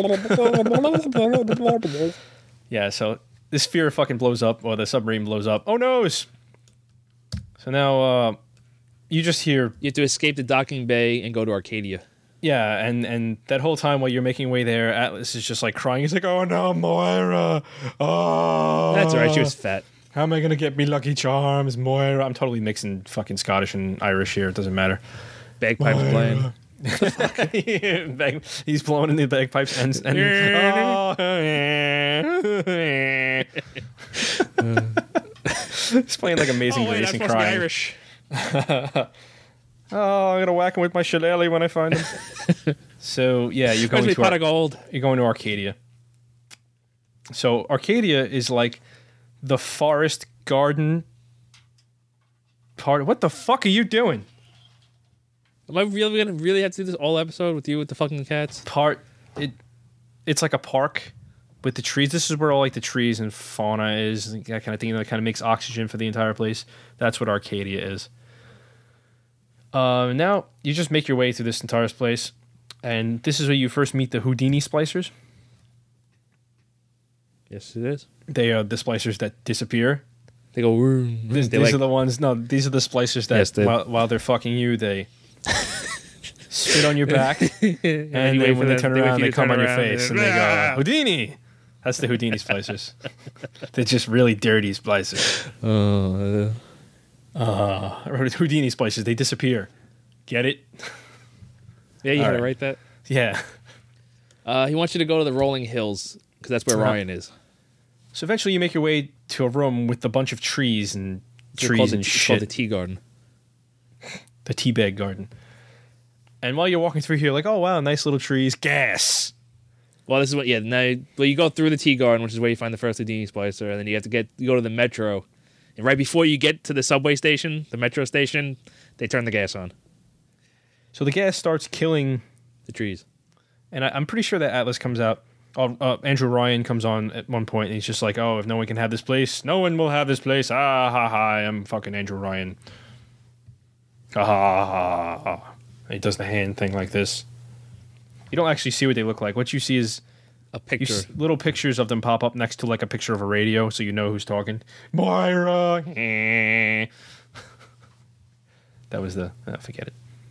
Yeah, so this sphere fucking blows up, or the submarine blows up. Oh, noes! So now, you just hear, You have to escape the docking bay and go to Arcadia. yeah, and that whole time while you're making your way there, Atlas is just like crying. He's like, oh no, Moira! Oh! That's all right. She was fat. How am I gonna get me Lucky Charms, Moira? I'm totally mixing fucking Scottish and Irish here. It doesn't matter. Bagpipes playing. He's blowing in the bagpipes and he's playing like Amazing Grace and crying. Irish. Oh, I'm gonna whack him with my shillelagh when I find him. So yeah, you're going Pot of to gold. you're going to Arcadia. So Arcadia is like the forest garden part. What the fuck are you doing? Am I really gonna have to do this all episode with you with the fucking cats? It's like a park with the trees. This is where all like the trees and fauna is, that kind of thing. That kind of makes oxygen for the entire place. That's what Arcadia is. Now you just make your way through this entire place, and this is where you first meet the Houdini splicers. Yes, it is. They are the splicers that disappear. They go. These are the ones. No, these are the splicers that while they're fucking you, they spit on your back, and then when they turn around, they come on your face, and they go Houdini. That's the Houdini splicers. They're just really dirty splicers. Houdini splicers. They disappear. Get it? Yeah, you All had right. to write that. Yeah. He wants you to go to the Rolling Hills because that's where Ryan is. So eventually, you make your way to a room with a bunch of trees and shit. It's called the Tea Garden. The teabag garden. And while you're walking through here, like, oh wow, nice little trees. Gas. Well, this is what. Yeah. Now, well, you go through the Tea Garden, which is where you find the first Houdini splicer, and then you go to the metro. And right before you get to the subway station, the metro station, they turn the gas on. So the gas starts killing the trees. And I'm pretty sure that Atlas comes out. Andrew Ryan comes on at one point, and he's just like, oh, if no one can have this place, no one will have this place. Ah, ha, ha, I'm fucking Andrew Ryan. Ha, ha, ha, ha. And he does the hand thing like this. You don't actually see what they look like. What you see is a picture. Little pictures of them pop up next to like a picture of a radio, so you know who's talking. Moira. That was forget it.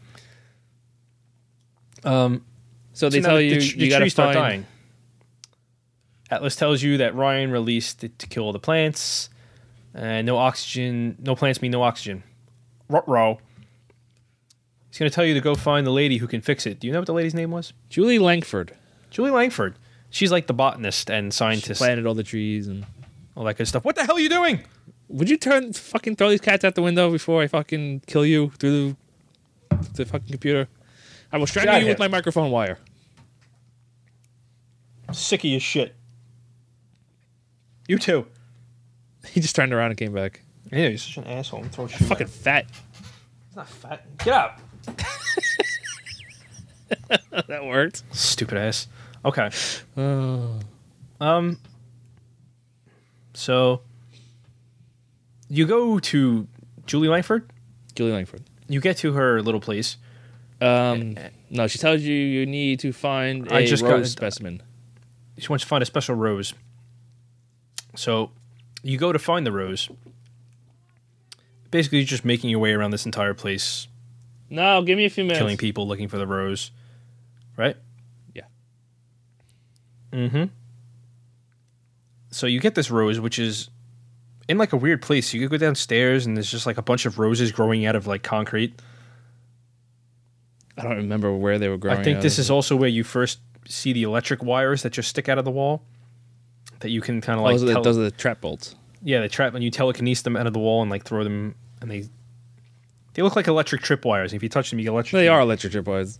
So they tell you you got to start find. Dying. Atlas tells you that Ryan released it to kill all the plants, and no oxygen. No plants mean no oxygen. Ruh-roh. He's going to tell you to go find the lady who can fix it. Do you know what the lady's name was? Julie Langford. Julie Langford. She's like the botanist and scientist. She planted all the trees and all that good stuff. What the hell are you doing? Would you fucking throw these cats out the window before I fucking kill you through the fucking computer? I will strangle you with my microphone wire. Sick of your shit. You too. He just turned around and came back. Yeah, he's such an asshole. I'm throwing fucking fat. He's not fat. Get up. That worked. Stupid ass. Okay. So you go to Julie Langford. Julie Langford. You get to her little place. No, she tells you need to find a rose specimen. She wants to find a special rose. So you go to find the rose. Basically, you're just making your way around this entire place. No, give me a few minutes. Killing people, looking for the rose. Right? Yeah. Mm-hmm. So you get this rose, which is in like a weird place. You could go downstairs, and there's just like a bunch of roses growing out of like concrete. I don't remember where they were growing. I think this is also where you first see the electric wires that just stick out of the wall. That you can kind of like. Those are the trap bolts. Yeah, they trap when you telekinese them out of the wall and like throw them, and they look like electric tripwires. If you touch them, you get electric. They are electric tripwires.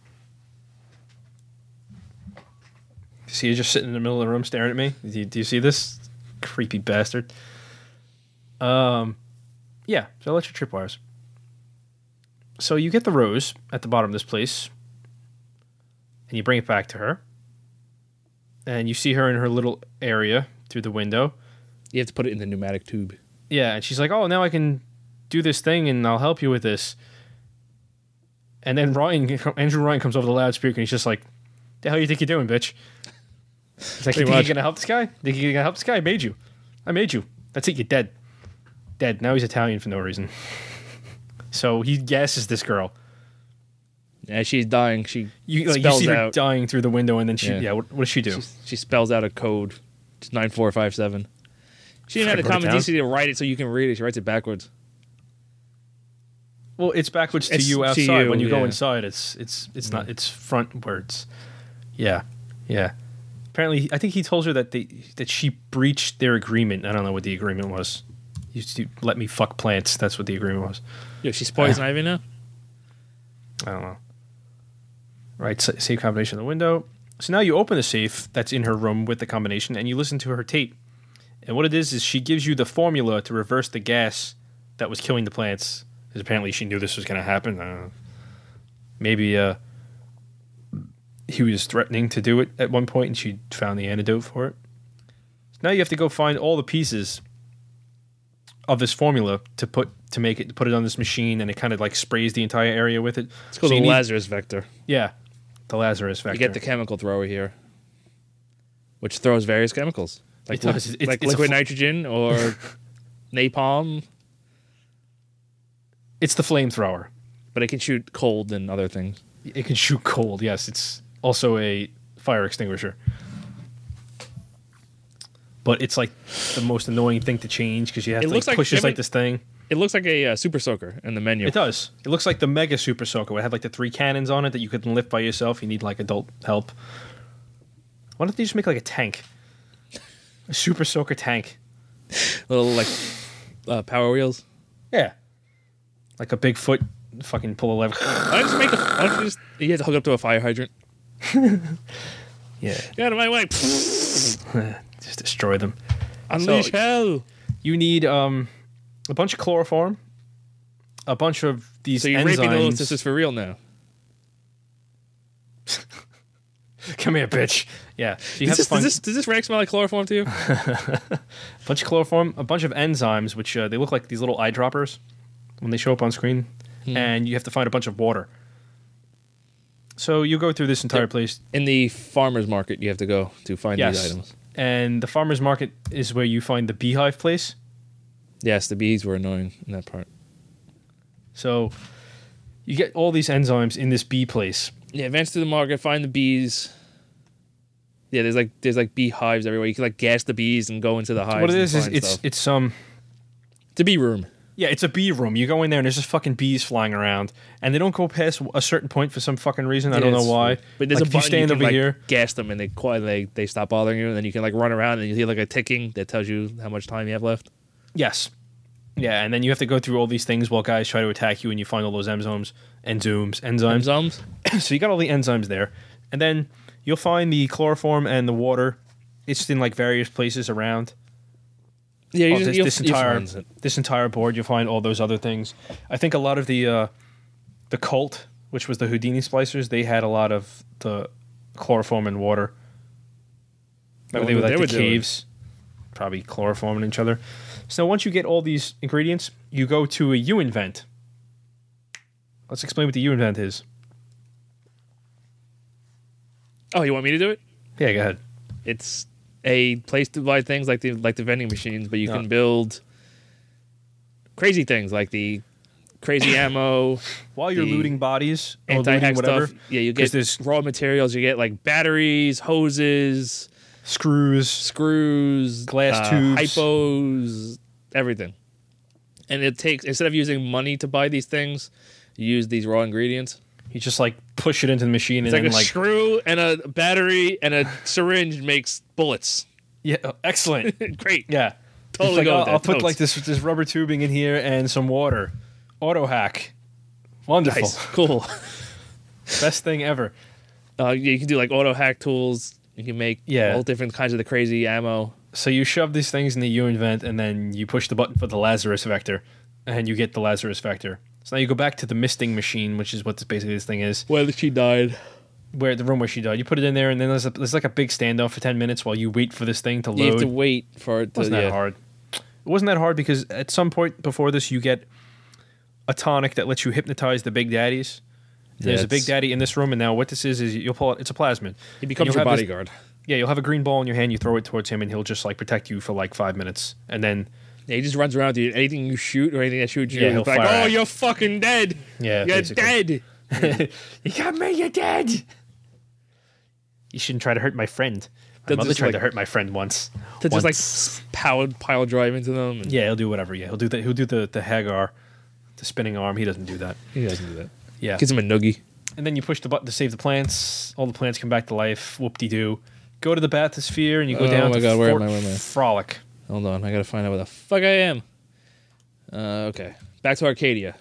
See, you're just sitting in the middle of the room staring at me. Do you see this creepy bastard? Yeah, so electric tripwires. So you get the rose at the bottom of this place, and you bring it back to her, and you see her in her little area through the window. You have to put it in the pneumatic tube. Yeah, and she's like, "Oh, now I can do this thing, and I'll help you with this." And then Andrew Ryan comes over the loudspeaker, and he's just like, "The hell you think you're doing, bitch?" He's like, "You think you're gonna help this guy? Think you're gonna help this guy? I made you. That's it. You're dead. Dead. Now he's Italian for no reason." So he gasses this girl. Yeah, she's dying. You see her dying through the window, and then what does she do? She spells out a code. It's 9457. She didn't have the common decency to write it so you can read it. She writes it backwards. Well, it's backwards to It's you to outside. you, When you go yeah. inside, it's not. It's frontwards. Yeah, yeah. Apparently, I think he told her that she breached their agreement. I don't know what the agreement was. You used to let me fuck plants. That's what the agreement was. Yo, she's poison ivy now. I don't know. Right, safe combination in the window. So now you open the safe that's in her room with the combination, and you listen to her tape. And what it is she gives you the formula to reverse the gas that was killing the plants. Because apparently she knew this was going to happen. I don't know. Maybe he was threatening to do it at one point, and she found the antidote for it. So now you have to go find all the pieces of this formula to put it on this machine, and it kind of like sprays the entire area with it. It's called So the you need- Lazarus vector. Yeah, the Lazarus vector. You get the chemical thrower here, which throws various chemicals. It does. It's a liquid fl- nitrogen or napalm, It's the flamethrower. but it can shoot cold and other things. It can shoot cold. Yes, it's also a fire extinguisher. But it's like the most annoying thing to change because you have It to looks like- push this I mean- like this thing. It looks like a super soaker in the menu. It does. It looks like the Mega Super Soaker. It had like the 3 cannons on it that you couldn't lift by yourself. You need like adult help. Why don't they just make like a tank? A Super Soaker tank. Little like power wheels. Yeah. Like a Bigfoot fucking pull a lever. Why don't you just you have to hook up to a fire hydrant? Yeah. Get out of my way! Just destroy them. Unleash hell! You need a bunch of chloroform, a bunch of these So you're raping the little enzymes. sisters for real now. Come here, bitch. Yeah. So you have Does to find this rag smell like chloroform to you? a bunch of chloroform, a bunch of enzymes, which they look like these little eyedroppers when they show up on screen, and you have to find a bunch of water. So you go through this entire place, In the farmer's market, you have to go to find these Yes. items. and the farmer's market is where you find the beehive place. Yes, the bees were annoying in that part. So you get all these enzymes in this bee place. Yeah, advance to the market, find the bees. Yeah, there's like bee hives everywhere. You can like gas the bees and go into the hives. What it and is find it's stuff. it's It's a bee room. Yeah, it's a bee room. You go in there and there's just fucking bees flying around, and they don't go past a certain point for some fucking reason. I don't know why. But there's like a if you button stand you can, over like, here. gas them, and they stop bothering you, and then you can like run around and you hear like a ticking that tells you how much time you have left. Yes. Yeah, and then you have to go through all these things while guys try to attack you, and you find all those enzymes. Enzymes. So you got all the enzymes there, and then you'll find the chloroform and the water. It's in like various places around. Yeah, Oh, you this entire board, you'll find all those other things. I think a lot of the cult, which was the Houdini splicers, they had a lot of the chloroform and water. Maybe they were like the caves, probably chloroforming each other. So once you get all these ingredients, you go to a U-invent. Let's explain what the U-invent is. Oh, you want me to do it? Yeah, go ahead. It's a place to buy things like the vending machines, but you can build crazy things like the crazy ammo, While you're the looting bodies, or anti-hack looting whatever, stuff. Yeah, you 'cause get there's raw materials. You get like batteries, hoses, screws, screws, Glass tubes. hypos, everything. And it takes, instead of using money to buy these things, you use these raw ingredients. you just like push it into the machine It's and like then a screw and a battery and a syringe makes bullets. yeah, excellent. Great. Yeah. Totally It's like, go with that. I'll put Totes. like this rubber tubing in here and some water. Auto hack. Wonderful. Nice. Cool. Best thing ever. You can do like auto hack tools. You can make Yeah. all different kinds of the crazy ammo. So you shove these things in the U-invent and then you push the button for the Lazarus vector and you get the Lazarus vector. So now you go back to the misting machine, which is what this thing is. Well, she died. Where the room where she died. You put it in there and then there's like a big standoff for 10 minutes while you wait for this thing to load. You have to wait for it to. Wasn't that hard? It wasn't that hard because at some point before this, you get a tonic that lets you hypnotize the big daddies. There's a big daddy in this room, and now what this is you'll pull it. It's a plasmid. He becomes And your you'll have bodyguard. Yeah, you'll have a green ball in your hand. You throw it towards him, and he'll just like protect you for like 5 minutes, and then Yeah, he just runs around with you. Anything you shoot or anything that shoots you, Yeah, he'll he'll be like, fire "Oh, at- you're fucking dead. yeah, You're basically. dead." You got me. You're dead. You shouldn't try to hurt my friend. My They'll mother just, tried like- to hurt my friend once. To just like Once. pile drive into them. And Yeah, he'll do whatever. Yeah, he'll do that. He'll do the Hagar the spinning arm. He doesn't do that. He doesn't do that. Yeah. Gives him a noogie. And then you push the button to save the plants. All the plants come back to life. Whoop-de-doo. Go to the bathysphere, and you go down to where Fort am I? Frolic. Hold on, I gotta find out where the fuck I am. Okay, back to Arcadia.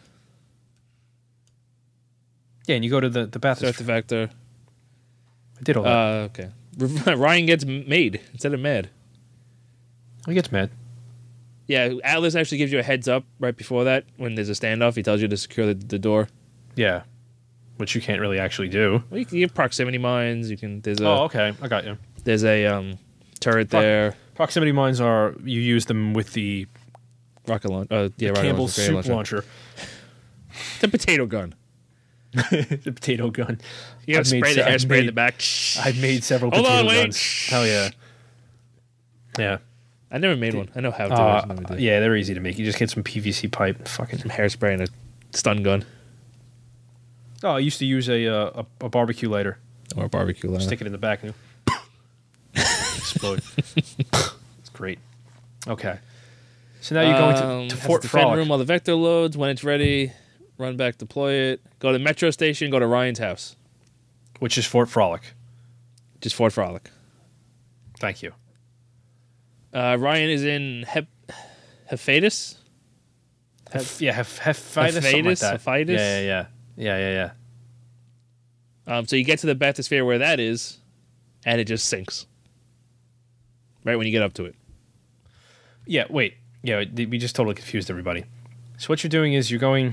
Yeah, and you go to the Start bathysphere. the vector. I did all that. Okay. Ryan gets made instead of mad. He gets mad. Yeah, Atlas actually gives you a heads up right before that when there's a standoff. He tells you to secure the door. Yeah. Which you can't really actually do. Well, you can get proximity mines. You can. There's a. Oh, okay. I got you. There's a turret there. Proximity mines are, you use them with the Rocket launcher. Yeah, rocket Campbell's launcher, soup launcher. The potato gun. The potato gun. You gotta spray the hairspray in the back. I've made several Hold potato on, wait. guns. Hell yeah. Yeah. I never made one. I know how to. I just never did. Yeah, they're easy to make. You just get some PVC pipe. Fucking. Some hairspray and a stun gun. Oh, I used to use a barbecue lighter. Or a barbecue line. Stick it in the back and explode. It's great. Okay. So now you're going to Fort Frolic. Room while the vector loads. When it's ready, run back, deploy it. Go to the metro station. Go to Ryan's house. Which is Fort Frolic. Just Fort Frolic. Thank you. Ryan is in Hephaestus. Hephaestus, something like that. Hephaestus? Yeah. So you get to the bathysphere where that is, and it just sinks. Right when you get up to it. Yeah, wait. Yeah, we just totally confused everybody. So what you're doing is you're going...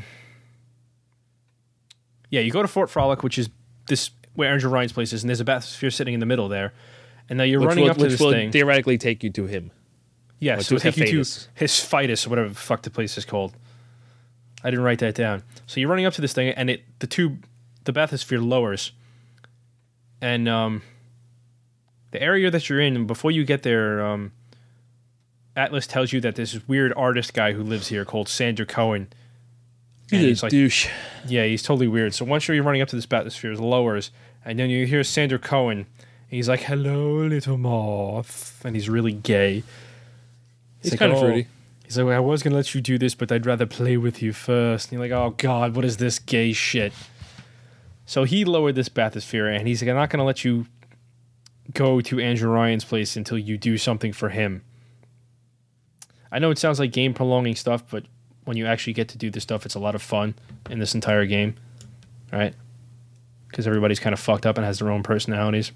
Yeah, you go to Fort Frolic, which is this where Andrew Ryan's place is, and there's a bathysphere sitting in the middle there. And now you're running up to this thing. Which will theoretically take you to him. Yeah, so it'll take you to Hephaestus, or whatever the fuck the place is called. I didn't write that down. So you're running up to this thing, and the bathysphere lowers. And the area that you're in, before you get there, Atlas tells you that there's this weird artist guy who lives here called Sander Cohen. He's a douche. Yeah, he's totally weird. So once you're running up to this bathysphere, it lowers, and then you hear Sander Cohen. He's like, "Hello, little moth," and he's really gay. He's like, kind of fruity. He's like, well, "I was gonna let you do this, but I'd rather play with you first." And you're like, "Oh God, what is this gay shit?" So he lowered this bathysphere, and he's like, "I'm not gonna let you go to Andrew Ryan's place until you do something for him." I know it sounds like game prolonging stuff, but when you actually get to do this stuff, it's a lot of fun in this entire game, right? Because everybody's kind of fucked up and has their own personalities.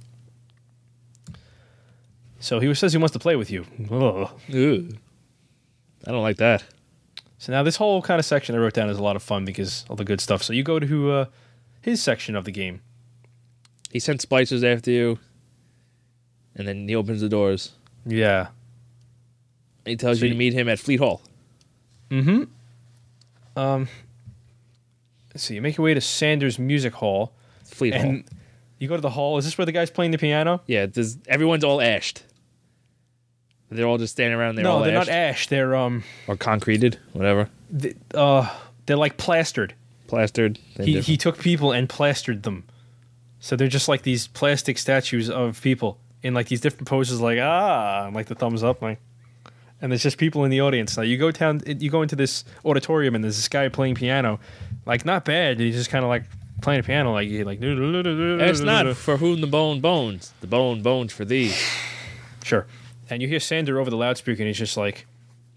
So he says he wants to play with you. Ugh. Ew. I don't like that. So now this whole kind of section I wrote down is a lot of fun because all the good stuff. So you go to his section of the game. He sends splicers after you, and then he opens the doors. Yeah. And he tells you to meet him at Fleet Hall. Mm-hmm. Let's see. You make your way to Sanders Music Hall. Fleet Hall. You go to the hall. Is this where the guy's playing the piano? Yeah, everyone's all ashed. They're all just standing around there. No, all they're ashed. not ash. They're or concreted, whatever. They're like plastered. Plastered. He took people and plastered them, so they're just like these plastic statues of people in like these different poses, like like the thumbs up, like. And there's just people in the audience. Now you go into this auditorium, and there's this guy playing piano, like not bad. He's just kind of like playing a piano, like. It's not for whom the bone bones. The bone bones for thee. Sure. And you hear Sander over the loudspeaker, and he's just like,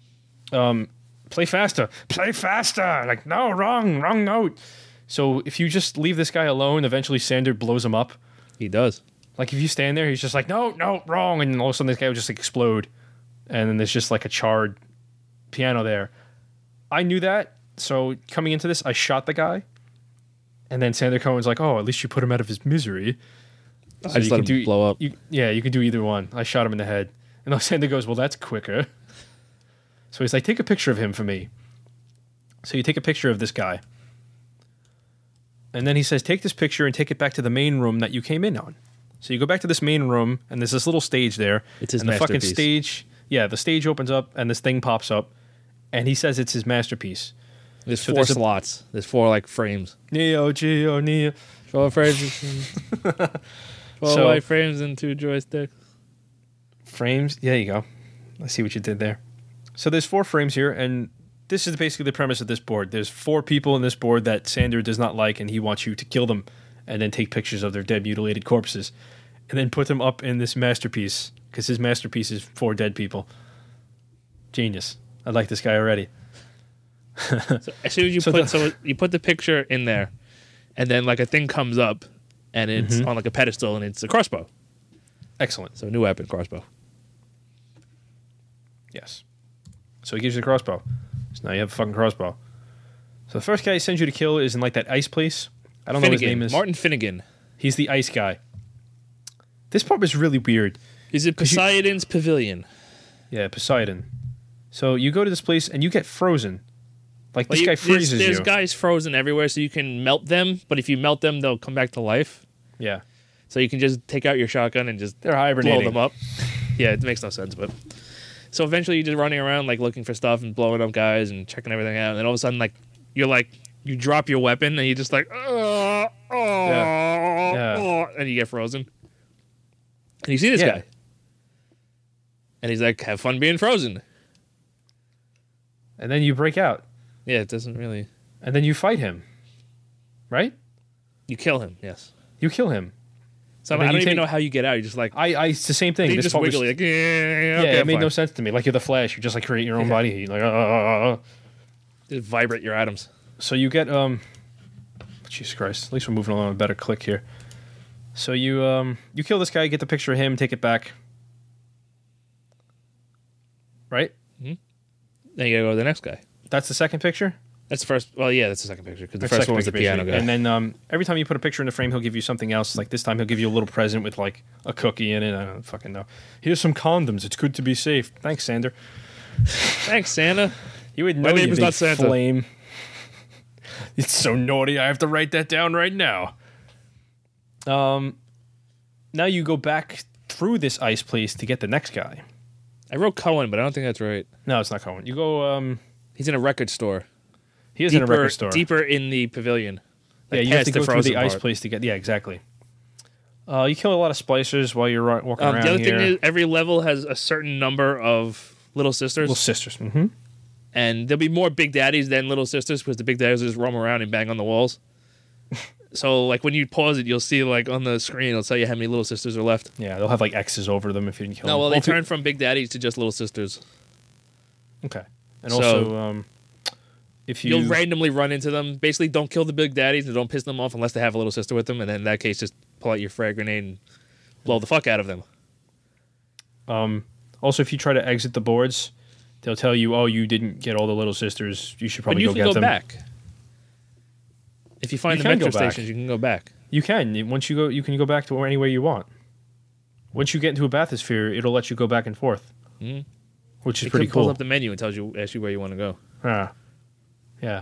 play faster. Like, no, wrong note. So if you just leave this guy alone, eventually Sander blows him up. He does. Like, if you stand there, he's just like, no, wrong. And all of a sudden, this guy would just explode. And then there's just like a charred piano there. I knew that. So coming into this, I shot the guy. And then Sander Cohen's like, oh, at least you put him out of his misery. So I just let him blow up. You can do either one. I shot him in the head. And then Sander goes, well, that's quicker. So he's like, take a picture of him for me. So you take a picture of this guy. And then he says, take this picture and take it back to the main room that you came in on. So you go back to this main room, and there's this little stage there. It's his and the masterpiece. fucking stage, the stage opens up, and this thing pops up. And he says it's his masterpiece. There's four slots. There's four, like, frames. Neo, Geo, Neo. 4 frames. 4 white frames and 2 joysticks. Frames? Yeah, there you go. I see what you did there. So there's 4 frames here, and this is basically the premise of this board. There's 4 people in this board that Sander does not like, and he wants you to kill them and then take pictures of their dead, mutilated corpses and then put them up in this masterpiece because his masterpiece is 4 dead people. Genius. I like this guy already. So as soon as you put the picture in there, and then like a thing comes up, and it's on like a pedestal, and it's a crossbow. Excellent. So a new weapon, crossbow. Yes. So he gives you the crossbow. So now you have a fucking crossbow. So the first guy he sends you to kill is in like that ice place. I don't know what his name is. Martin Finnegan. He's the ice guy. This part was really weird. Is it Poseidon's Pavilion? Yeah, Poseidon. So you go to this place and you get frozen. Like this guy freezes you. There's guys frozen everywhere, so you can melt them. But if you melt them, they'll come back to life. Yeah. So you can just take out your shotgun and just They're hibernating. blow them up. Yeah, it makes no sense, but so eventually you're just running around like looking for stuff and blowing up guys and checking everything out, and then all of a sudden you drop your weapon and you just like and you get frozen. And you see this guy. And he's like, have fun being frozen. And then you break out. Yeah, it doesn't really. And then you fight him. Right? You kill him, yes. You kill him. So I don't even know how you get out. You're just like... it's the same thing. You just wiggle like, okay, it made no sense to me. Like you're the Flash. You just like create your own body heat. Like, just vibrate your atoms. So you get... Jesus Christ. At least we're moving along a better click here. So you kill this guy, get the picture of him, take it back. Right? Mm-hmm. Then you gotta go to the next guy. That's the second picture? That's the first. Well, yeah, that's the second picture because the first one was the piano guy. And then every time you put a picture in the frame, he'll give you something else. Like this time, he'll give you a little present with like a cookie in it. I don't fucking know. Here's some condoms. It's good to be safe. Thanks, Sander. Thanks, Santa. You would know. My name is not Santa. Flame. It's so naughty. I have to write that down right now. Now you go back through this ice place to get the next guy. I wrote Cohen, but I don't think that's right. No, it's not Cohen. You go. He's in a record store. He is in a record store. Deeper in the pavilion. Like you have to go through the ice place to get... Yeah, exactly. You kill a lot of splicers while you're walking around the other here. thing is every level has a certain number of little sisters. Little sisters. Mm-hmm. And there'll be more big daddies than little sisters because the big daddies just roam around and bang on the walls. So, like, when you pause it, you'll see, like, on the screen, it'll tell you how many little sisters are left. Yeah, they'll have, like, X's over them if you didn't kill them. No, well, they turn from big daddies to just little sisters. Okay. And also, if you'll randomly run into them. Basically, don't kill the big daddies and don't piss them off unless they have a little sister with them. And then in that case, just pull out your frag grenade and blow the fuck out of them. Also, if you try to exit the boards, they'll tell you, oh, you didn't get all the little sisters. You should probably go get them. But you can go back. If you find the metro stations, you can go back. You can. Once you go, you can go back to anywhere you want. Once you get into a bathysphere, it'll let you go back and forth, which is pretty cool. It pulls up the menu and asks you where you want to go. Yeah.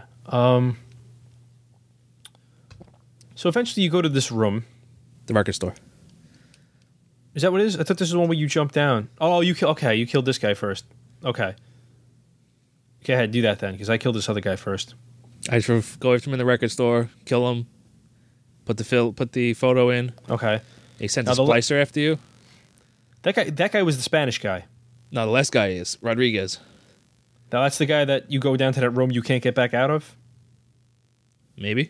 So eventually you go to this room. The record store. Is that what it is? I thought this was the one where you jump down. Oh, you killed this guy first. Okay. Go ahead, do that then, because I killed this other guy first. I just go after him in the record store, kill him, put the photo in. Okay. He sends a splicer after you. That guy was the Spanish guy. No, the last guy is Rodriguez. Now that's the guy that you go down to that room you can't get back out of? Maybe.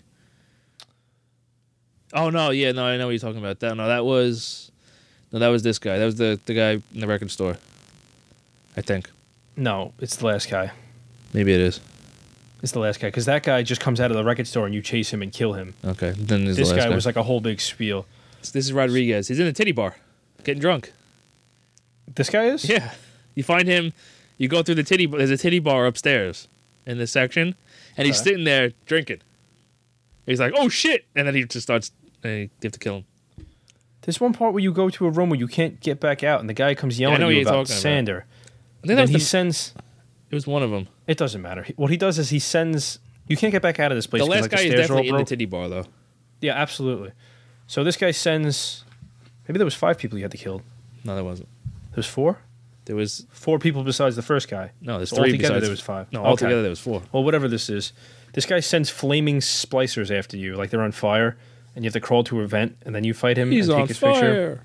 Oh, no, yeah, no, I know what you're talking about. That was this guy. That was the guy in the record store, I think. No, it's the last guy. Maybe it is. It's the last guy, because that guy just comes out of the record store and you chase him and kill him. Okay, then this guy was like a whole big spiel. This is Rodriguez. He's in a titty bar, getting drunk. This guy is? Yeah. You find him, you go through the titty bar. There's a titty bar upstairs in this section, and he's sitting there drinking. He's like, oh shit! And then he just starts, and you have to kill him. There's one part where you go to a room where you can't get back out, and the guy comes yelling at you about Sander. And then he sends... It was one of them. It doesn't matter. What he does is he sends... You can't get back out of this place. The last guy is definitely in the titty bar, though. Yeah, absolutely. So this guy sends... Maybe there was 5 people you had to kill. No, there wasn't. There was 4? There was 4 people besides the first guy. No, there's so 3 altogether besides. There was 5. No, altogether there was 4. Well, whatever this is. This guy sends flaming splicers after you, like they're on fire, and you have to crawl to a vent, and then you fight him and take his picture. He's on fire!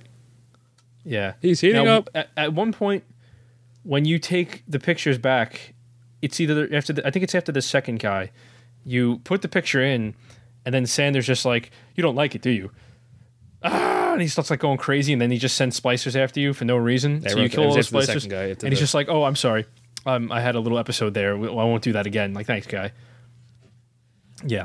Yeah. He's heating up. At one point, when you take the pictures back, it's either I think it's after the second guy. You put the picture in, and then Sander's just like, "You don't like it, do you?" And he starts like going crazy, and then he just sends splicers after you for no reason. So you kill all those splicers, and he's just like, "Oh, I'm sorry. I had a little episode there. I won't do that again." Like, thanks, guy. Yeah.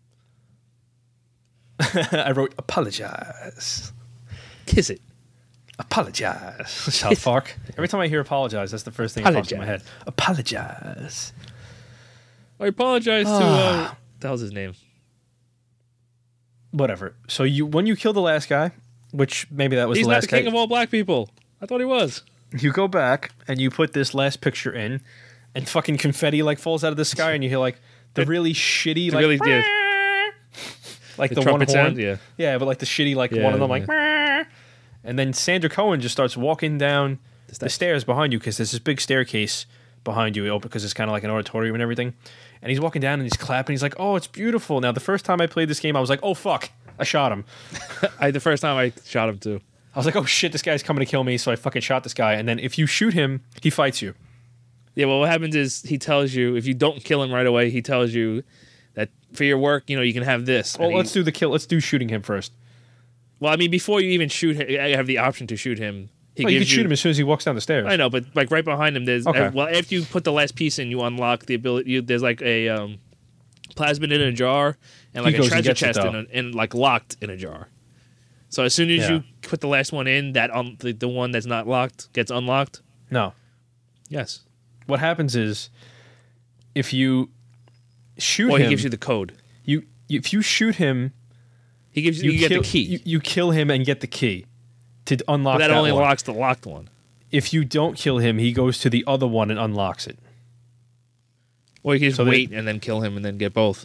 I wrote apologize. Kiss it. Apologize. South Park. Every time I hear apologize, that's the first thing that pops in my head. Apologize. I apologize to what the hell's his name? Whatever. So when you kill the last guy, which maybe that was He's the last not the king of all black people. I thought he was. You go back and you put this last picture in, and fucking confetti like falls out of the sky, and you hear like the really shitty like. Like the one horn, sound, yeah, but like the shitty like one of them like, and then Sander Cohen just starts walking down the stairs behind you because there's this big staircase behind you, because it's kind of like an auditorium and everything. And he's walking down and he's clapping. He's like, "Oh, it's beautiful." Now, the first time I played this game, I was like, "Oh fuck, I shot him." The first time I shot him too. I was like, "Oh shit, this guy's coming to kill me," so I fucking shot this guy. And then if you shoot him, he fights you. Yeah, well, what happens is he tells you, if you don't kill him right away, he tells you that for your work, you can have this. Well, let's do the kill. Let's do shooting him first. Well, I mean, before you even shoot him, I have the option to shoot him. You can shoot him as soon as he walks down the stairs. I know, but like right behind him, there's okay. Well, after you put the last piece in, you unlock the ability. There's like a plasmid in a jar and like a treasure chest and like locked in a jar. So as soon as you put the last one in, that the one that's not locked gets unlocked. No. Yes. What happens is if you shoot him, he gives you the code. If you shoot him, he gives you get the key. You kill him and get the key to unlock. But that only one. unlocks the locked one. If you don't kill him, he goes to the other one and unlocks it. Or you can just wait and then kill him and then get both.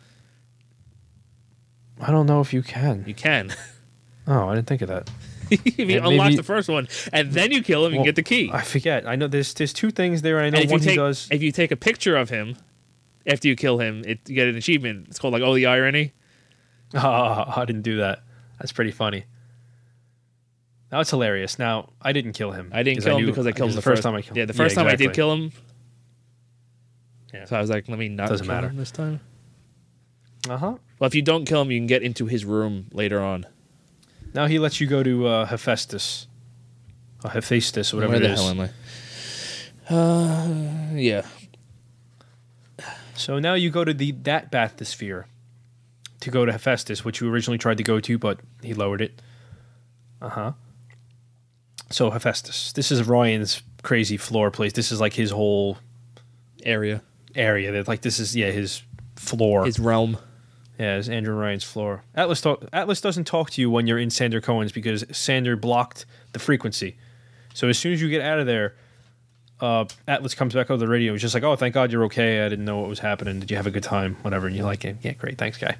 I don't know if you can. You can. Oh, I didn't think of that. If you unlock the first one and then you kill him, you get the key. I forget. I know there's two things there. I know one he does. If you take a picture of him after you kill him, you get an achievement. It's called like "Oh, the Irony." Oh, I didn't do that. That's pretty funny. Now it's hilarious. Now I didn't kill him. I didn't kill him because I killed him the first time I killed him. Yeah, the first time I did kill him. Yeah. So I was like, let me not kill him this time. Uh-huh. Well, if you don't kill him, you can get into his room later on. Now he lets you go to Hephaestus. Or Hephaestus, or whatever it is. Where the hell am I? Yeah. So now you go to that bathysphere to go to Hephaestus, which you originally tried to go to, but he lowered it. Uh-huh. So Hephaestus. This is Ryan's crazy floor place. This is like his whole area. Like this is his floor. His realm. Yeah, it's Andrew Ryan's floor. Atlas doesn't talk to you when you're in Sander Cohen's because Sander blocked the frequency. So as soon as you get out of there, Atlas comes back over the radio. He's just like, "Oh, thank God you're okay. I didn't know what was happening. Did you have a good time? Whatever." And you're like, "Yeah, great. Thanks, guy."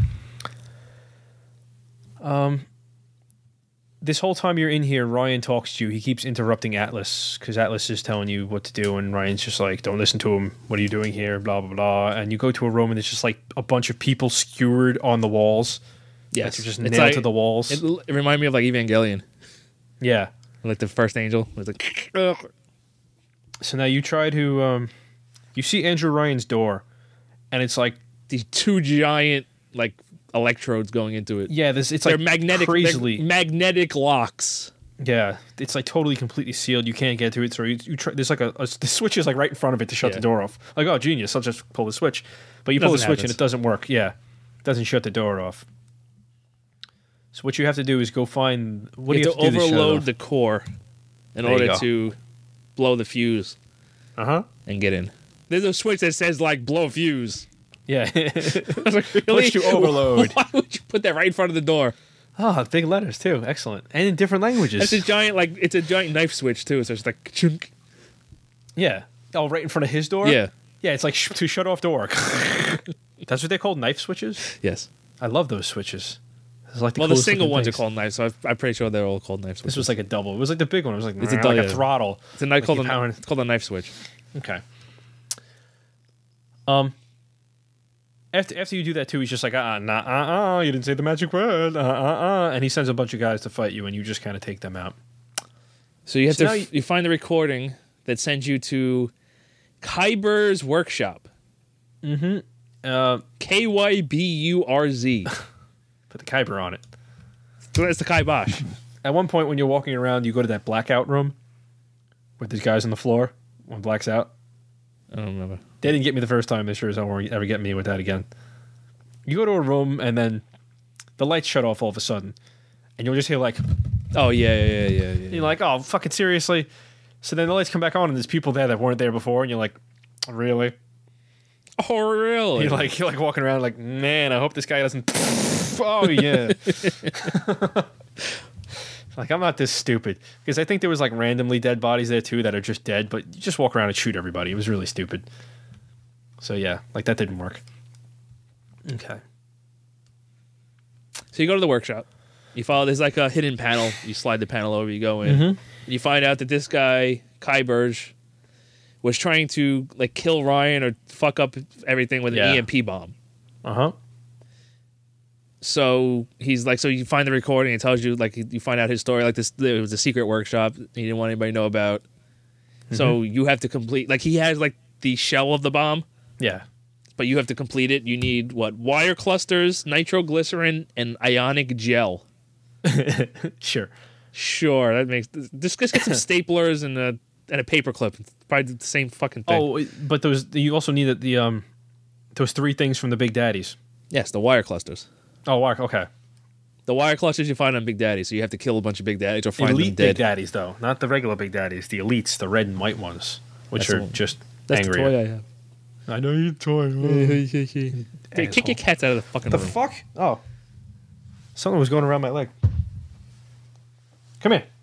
This whole time you're in here, Ryan talks to you. He keeps interrupting Atlas because Atlas is telling you what to do, and Ryan's just like, "Don't listen to him. What are you doing here? Blah, blah, blah." And you go to a room, and it's just like a bunch of people skewered on the walls. Yes. Like, just nailed to the walls. It reminded me of like Evangelion. Yeah. Like the first angel. It was like... So now you try to... you see Andrew Ryan's door, and it's like... These two giant, like... electrodes going into it. Yeah, they're magnetic, crazily magnetic locks. Yeah, it's like totally completely sealed. You can't get to it. So you try. There's like the switch is like right in front of it to shut the door off. Like, oh, genius! I'll just pull the switch. But you pull the switch and it doesn't work. Yeah, it doesn't shut the door off. So what you have to do is go find. What you do have to overload the core in order to blow the fuse. And get in. There's a switch that says like blow fuse. Yeah. I was like, really? Push to overload. Why would you put that right in front of the door? Oh, big letters too. Excellent. And in different languages. It's a giant chunk switch too, so it's like chunk. Yeah. Oh, right in front of his door? Yeah. Yeah, it's like to shut off door. That's what they're called, knife switches? Yes. I love those switches. Like the single ones are called knives, so I'm pretty sure they're all called knife switches. This was like a double. It was like the big one. It was like, it's like a throttle. It's a knife it's called a knife switch. Okay. After you do that too, he's just like, you didn't say the magic word, and he sends a bunch of guys to fight you, and you just kind of take them out. So you have you find the recording that sends you to Kyburz Workshop. Kyburz. Put the Kyber on it. So that's the kibosh. At one point when you're walking around, you go to that blackout room with these guys on the floor. One blacks out. I don't remember. They didn't get me the first time. They sure as hell won't ever get me with that again. You go to a room and then the lights shut off all of a sudden, and you'll just hear like, Oh yeah. you're like, oh, fucking seriously? So then the lights come back on and there's people there that weren't there before, and you're like, really? Oh really? You're like walking around like, man, I hope this guy doesn't. Oh yeah. Like, I'm not this stupid. Because I think there was like randomly dead bodies there too that are just dead, but you just walk around and shoot everybody. It was really stupid. So yeah, like that didn't work. Okay. So you go to the workshop. You follow. There's like a hidden panel. You slide the panel over. You go in. And you find out that this guy Kyburz was trying to like kill Ryan or fuck up everything with an EMP bomb. So he's like, so you find the recording. It tells you like you find out his story. Like this, it was a secret workshop he didn't want anybody to know about. So you have to complete. Like he has like the shell of the bomb. Yeah. But you have to complete it. You need what? Wire clusters, nitroglycerin, and ionic gel. Sure, that makes. Just get some staplers and a paperclip. It's probably the same fucking thing. Oh, but you also need those three things from the Big Daddies. Yes, the wire clusters. Oh, okay. The wire clusters you find on Big Daddy, so you have to kill a bunch of Big Daddies or find Elite them dead. Big Daddies, though, not the regular Big Daddies. The elites, the red and white ones, which That's are just That's angry. the toy I have. I know you're toy. Hey, kick your cats out of the fucking The room. fuck? Oh, something was going around my leg. Come here.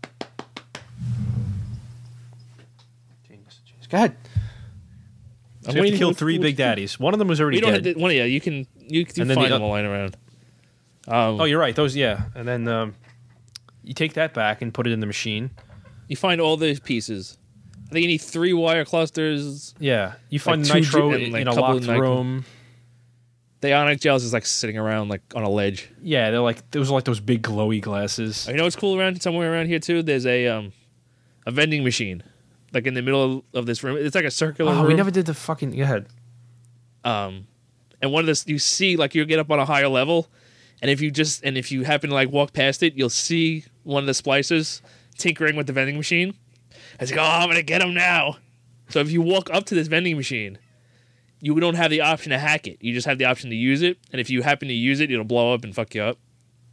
Jeez. Go ahead. So you have to kill three Big Daddies. One of them was already You don't dead. have to, one, yeah, you can And then find the them all lying around. Oh, you're right. Those, yeah. And then you take that back and put it in the machine. You find all those pieces. I think you need 3 wire clusters. Yeah. You find Like nitro and, like, in a couple locked of nitro- room. The ionic gels is like sitting around like on a ledge. Yeah, those are like those big glowy glasses. You know what's cool somewhere around here too? There's a vending machine, like in the middle of this room. It's like a circular room. We never did the fucking. Go ahead. And one of this, you see, like you get up on a higher level, and if you happen to like walk past it, you'll see one of the splicers tinkering with the vending machine. It's like, oh, I'm gonna get him now. So if you walk up to this vending machine, you don't have the option to hack it. You just have the option to use it, and if you happen to use it, it'll blow up and fuck you up.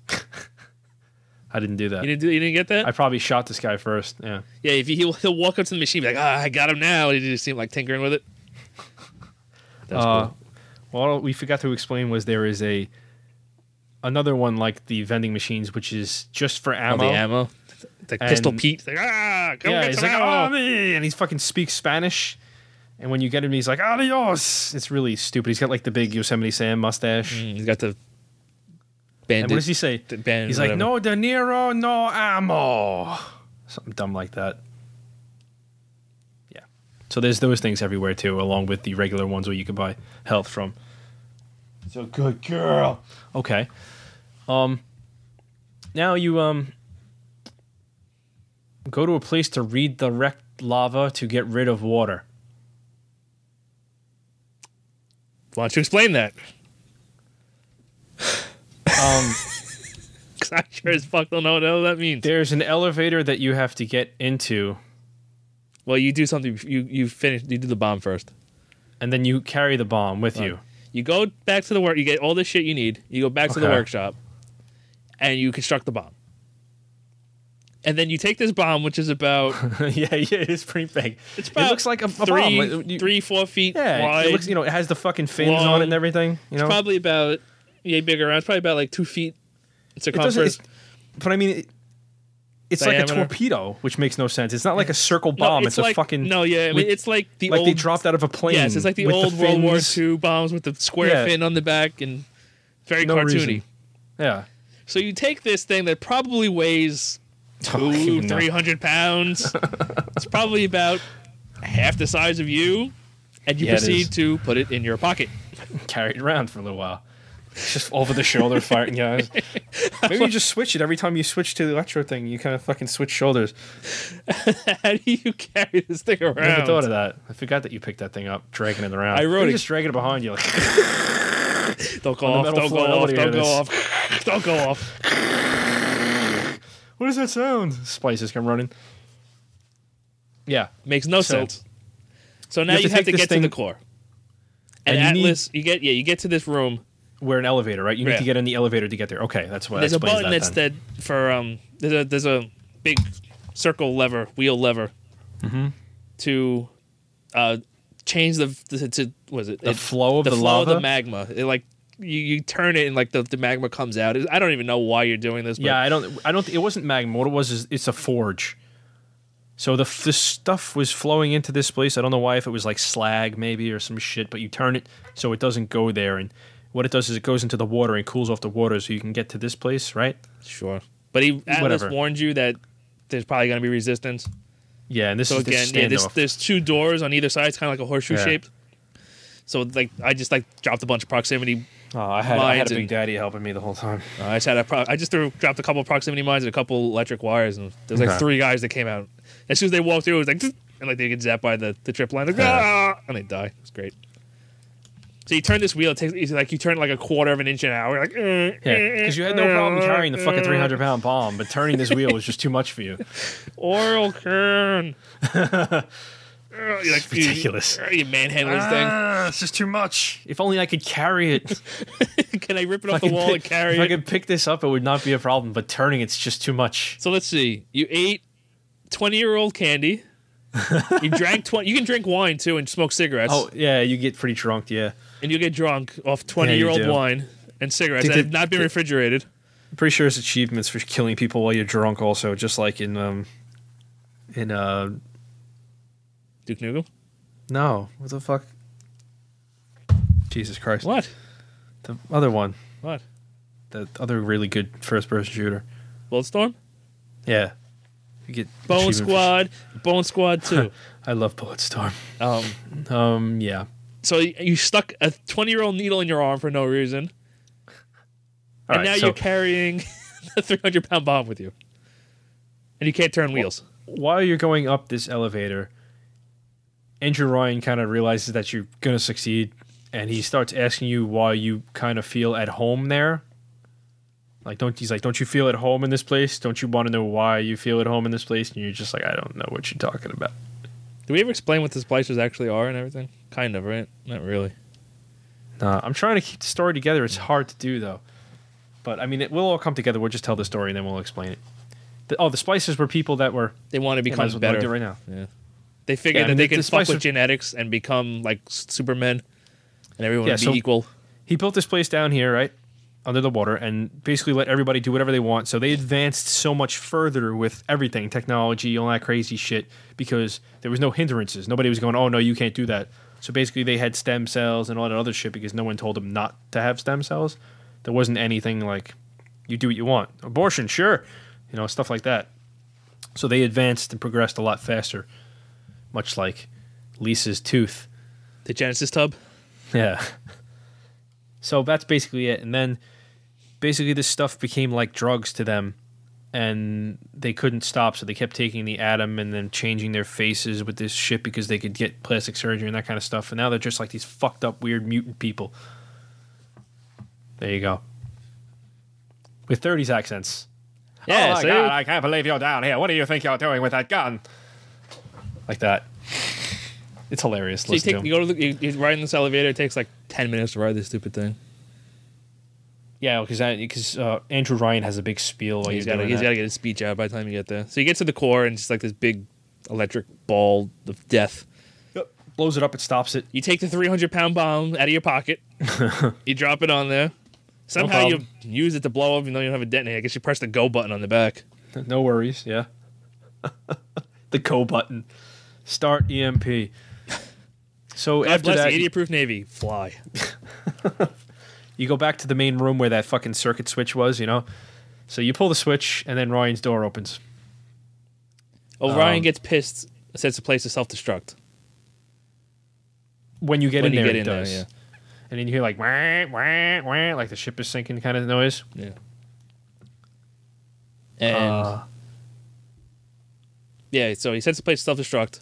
I didn't do that. You didn't get that? I probably shot this guy first. Yeah. Yeah, if he'll walk up to the machine, be like, I got him now. And he just seemed like tinkering with it. That's cool. Well, we forgot to explain was there is another one like the vending machines, which is just for ammo. Oh, the ammo. It's like Pistol Pete. It's like, come get he's some like, ammo. oh, me, and he fucking speaks Spanish. And when you get him, he's like, adios. It's really stupid. He's got like the big Yosemite Sam mustache. He's got the bandit. And what does he say? He's like, no De Niro, no ammo. Something dumb like that. Yeah. So there's those things everywhere too, along with the regular ones where you can buy health from. It's a good girl. Okay. Now you go to a place to redirect lava to get rid of water. Why don't you explain that? Because I sure as fuck don't know what the hell that means. There's an elevator that you have to get into. Well, you do something. You finish. You do the bomb first, and then you carry the bomb with you. You go back to the work. You get all the shit you need. You go back to the workshop, and you construct the bomb. And then you take this bomb, which is about yeah, it's pretty big. It's about it looks like a three, bomb. 3-4 feet yeah, wide. It looks, it has the fucking fins long. on it and everything. You know, It's probably about bigger around. It's probably about like 2 feet circumference. But I mean, it's Diameter. like a torpedo, which makes no sense. It's not like a circle bomb. It's like, a fucking it's like the like old. they dropped out of a plane. Yes, it's like the with old the World War fins. II bombs with the square fin on the back and very No cartoony. reason. Yeah. So you take this thing that probably weighs Oh, you know. 300 pounds. It's probably about half the size of you, and you Yeah, it proceed is. to put it in your pocket. Carry it around for a little while. Just over the shoulder fighting guys. Maybe you just switch it every time you switch to the electro thing. You kind of fucking switch shoulders. How do you carry this thing around? I never thought of that. I forgot that you picked that thing up, dragging it around. I wrote it. Just dragging it behind you. Like, don't go off. Don't go off. Don't go off. Don't go off. What does that sound? Spices come running. Yeah. Makes no sense. So now you have to get to the core. And Atlas, you get to this room. We're an elevator, right? You need to get in the elevator to get there. Okay, that's what. There's a button that's dead for there's a big circle lever, wheel lever, to change the flow of the lava, of the magma. It, like you turn it and like the magma comes out. I don't even know why you're doing this. But yeah, I don't. It wasn't magma. What it was is it's a forge. So the stuff was flowing into this place. I don't know why, if it was like slag maybe or some shit, but you turn it so it doesn't go there. And what it does is it goes into the water and cools off the water so you can get to this place, right? Sure. But Atlas warned you that there's probably going to be resistance. Yeah, and this is again, there's two doors on either side. It's kind of like a horseshoe shape. So like I just like dropped a bunch of proximity. I had a big daddy helping me the whole time. I just dropped a couple of proximity mines and a couple electric wires, and there's like 3 guys that came out. As soon as they walked through, it was like, and like they get zapped by the trip line, like, and they die. It's great. So you turn this wheel. You turn like a quarter of an inch an hour. Like, because you had no problem carrying the fucking 300-pound bomb, but turning this wheel was just too much for you. Oil can. It's ridiculous. You manhandle this thing. It's just too much. If only I could carry it. Can I rip it off the wall and carry it? If I could pick this up, it would not be a problem. But turning it's just too much. So let's see. You ate 20-year-old candy. You drank 20. You can drink wine too and smoke cigarettes. Oh yeah, you get pretty drunk. Yeah, and you get drunk off 20-year-old wine and cigarettes that have not been refrigerated. I'm pretty sure it's achievements for killing people while you're drunk. Also, just like in Duke Nukem? No. What the fuck? Jesus Christ. What? The other one. What? The other really good first-person shooter. Bulletstorm? Yeah. You get Bone Squad 2. I love Bulletstorm. Yeah. So you stuck a 20-year-old needle in your arm for no reason. And now you're carrying a 300-pound bomb with you. And you can't turn wheels. While you're going up this elevator, Andrew Ryan kind of realizes that you're going to succeed, and he starts asking you why you kind of feel at home there. He's like, don't you feel at home in this place? Don't you want to know why you feel at home in this place? And you're just like, I don't know what you're talking about. Do we ever explain what the splicers actually are and everything? Kind of, right? Not really. Nah, I'm trying to keep the story together. It's hard to do, though. But, I mean, it will all come together. We'll just tell the story, and then we'll explain it. The splicers were people that were... They want to become better. Do it right now. Yeah. They figured that they could fuck with genetics and become, like, Supermen, and everyone would be equal. He built this place down here, right? Under the water, and basically let everybody do whatever they want. So they advanced so much further with everything, technology, all that crazy shit, because there was no hindrances. Nobody was going, oh, no, you can't do that. So basically they had stem cells and all that other shit because no one told them not to have stem cells. There wasn't anything like, you do what you want. Abortion, sure. Stuff like that. So they advanced and progressed a lot faster, much like Lisa's tooth. The Genesis tub? Yeah. So that's basically it. And then basically this stuff became like drugs to them, and they couldn't stop, so they kept taking the atom and then changing their faces with this shit because they could get plastic surgery and that kind of stuff. And now they're just like these fucked up, weird mutant people. There you go. With 30s accents. Yeah, oh my God, I can't believe you're down here. What do you think you're doing with that gun? Like that. It's hilarious. So you ride in this elevator. It takes like 10 minutes to ride this stupid thing. Yeah, because Andrew Ryan has a big spiel. He's got to get his speech out by the time you get there. So you get to the core, and it's like this big electric ball of death. Yep. Blows it up. It stops it. You take the 300-pound bomb out of your pocket. You drop it on there. Somehow you use it to blow up, even though you don't have a detonator. I guess you press the go button on the back. No worries. Yeah. The go button. Start EMP. So God after bless that, the idiot-proof Navy. Fly. You go back to the main room where that fucking circuit switch was, So you pull the switch, and then Ryan's door opens. Oh, Ryan gets pissed, sets the place to self-destruct. When you get in there, it does. Yeah. and then you hear like wah, wah, wah, like the ship is sinking kind of noise. Yeah. And yeah, so he sets the place to self-destruct,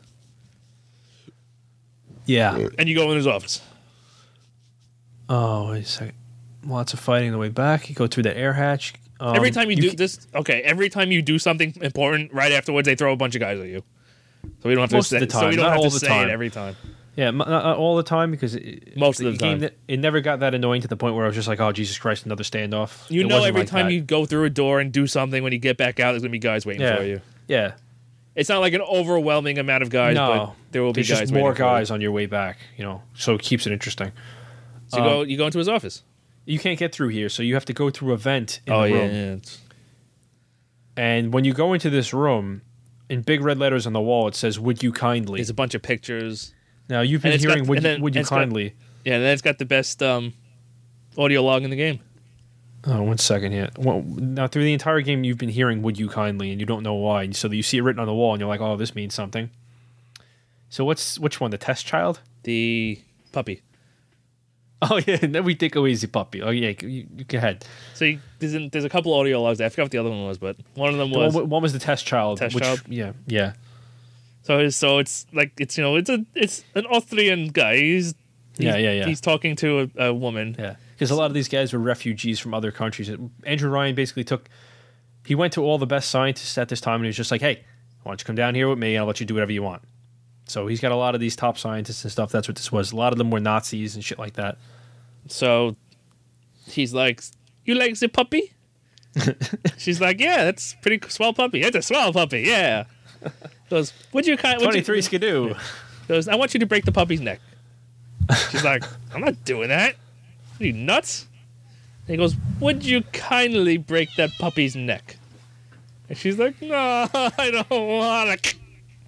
Yeah. and you go in his office. Oh, wait a second. Lots of fighting on the way back. You go through the air hatch. Every time you do this, okay. Every time you do something important, right afterwards they throw a bunch of guys at you. So we don't have to Most say, of the time, so we don't not have all to the say time. it every time. Yeah, not all the time because Most of the time. it never got that annoying to the point where I was just like, "Oh Jesus Christ, another standoff." You It know, wasn't every like time that. you go through a door and do something, when you get back out, there's gonna be guys waiting Yeah. for you. Yeah, It's not like an overwhelming amount of guys, but no, there will be there's guys. just more waiting for you. guys on your way back. So it keeps it interesting. So you go into his office. You can't get through here, so you have to go through a vent in Oh the yeah, room. yeah. And when you go into this room, in big red letters on the wall, it says, "Would you kindly?" There's a bunch of pictures. Now you've been and it's hearing, got- "Would and you, then- would you and it's got- kindly?" Yeah, and then it's got the best audio log in the game. Oh, 1 second here. Well, now, through the entire game, you've been hearing "Would you kindly," and you don't know why. So you see it written on the wall, and you're like, "Oh, this means something." So which one? The test child? The puppy. Oh yeah, and then we take away the puppy. Oh yeah, you go ahead. So there's a couple audio logs. I forgot what the other one was, but one of them The was. one was the test child. Test child? Yeah. So it's like it's an Austrian guy. Yeah. He's talking to a woman. Yeah, because a lot of these guys were refugees from other countries. Andrew Ryan basically he went to all the best scientists at this time, and he was just like, "Hey, why don't you come down here with me? I'll let you do whatever you want." So he's got a lot of these top scientists and stuff. That's what this was. A lot of them were Nazis and shit like that. So he's like, "You like the puppy?" She's like, "Yeah, that's pretty swell puppy. It's a swell puppy. Yeah." Goes, "Would you kind? 23 Skidoo. Goes, "I want you to break the puppy's neck." She's like, "I'm not doing that. Are you nuts?" And he goes, "Would you kindly break that puppy's neck?" And she's like, "No, I don't want to."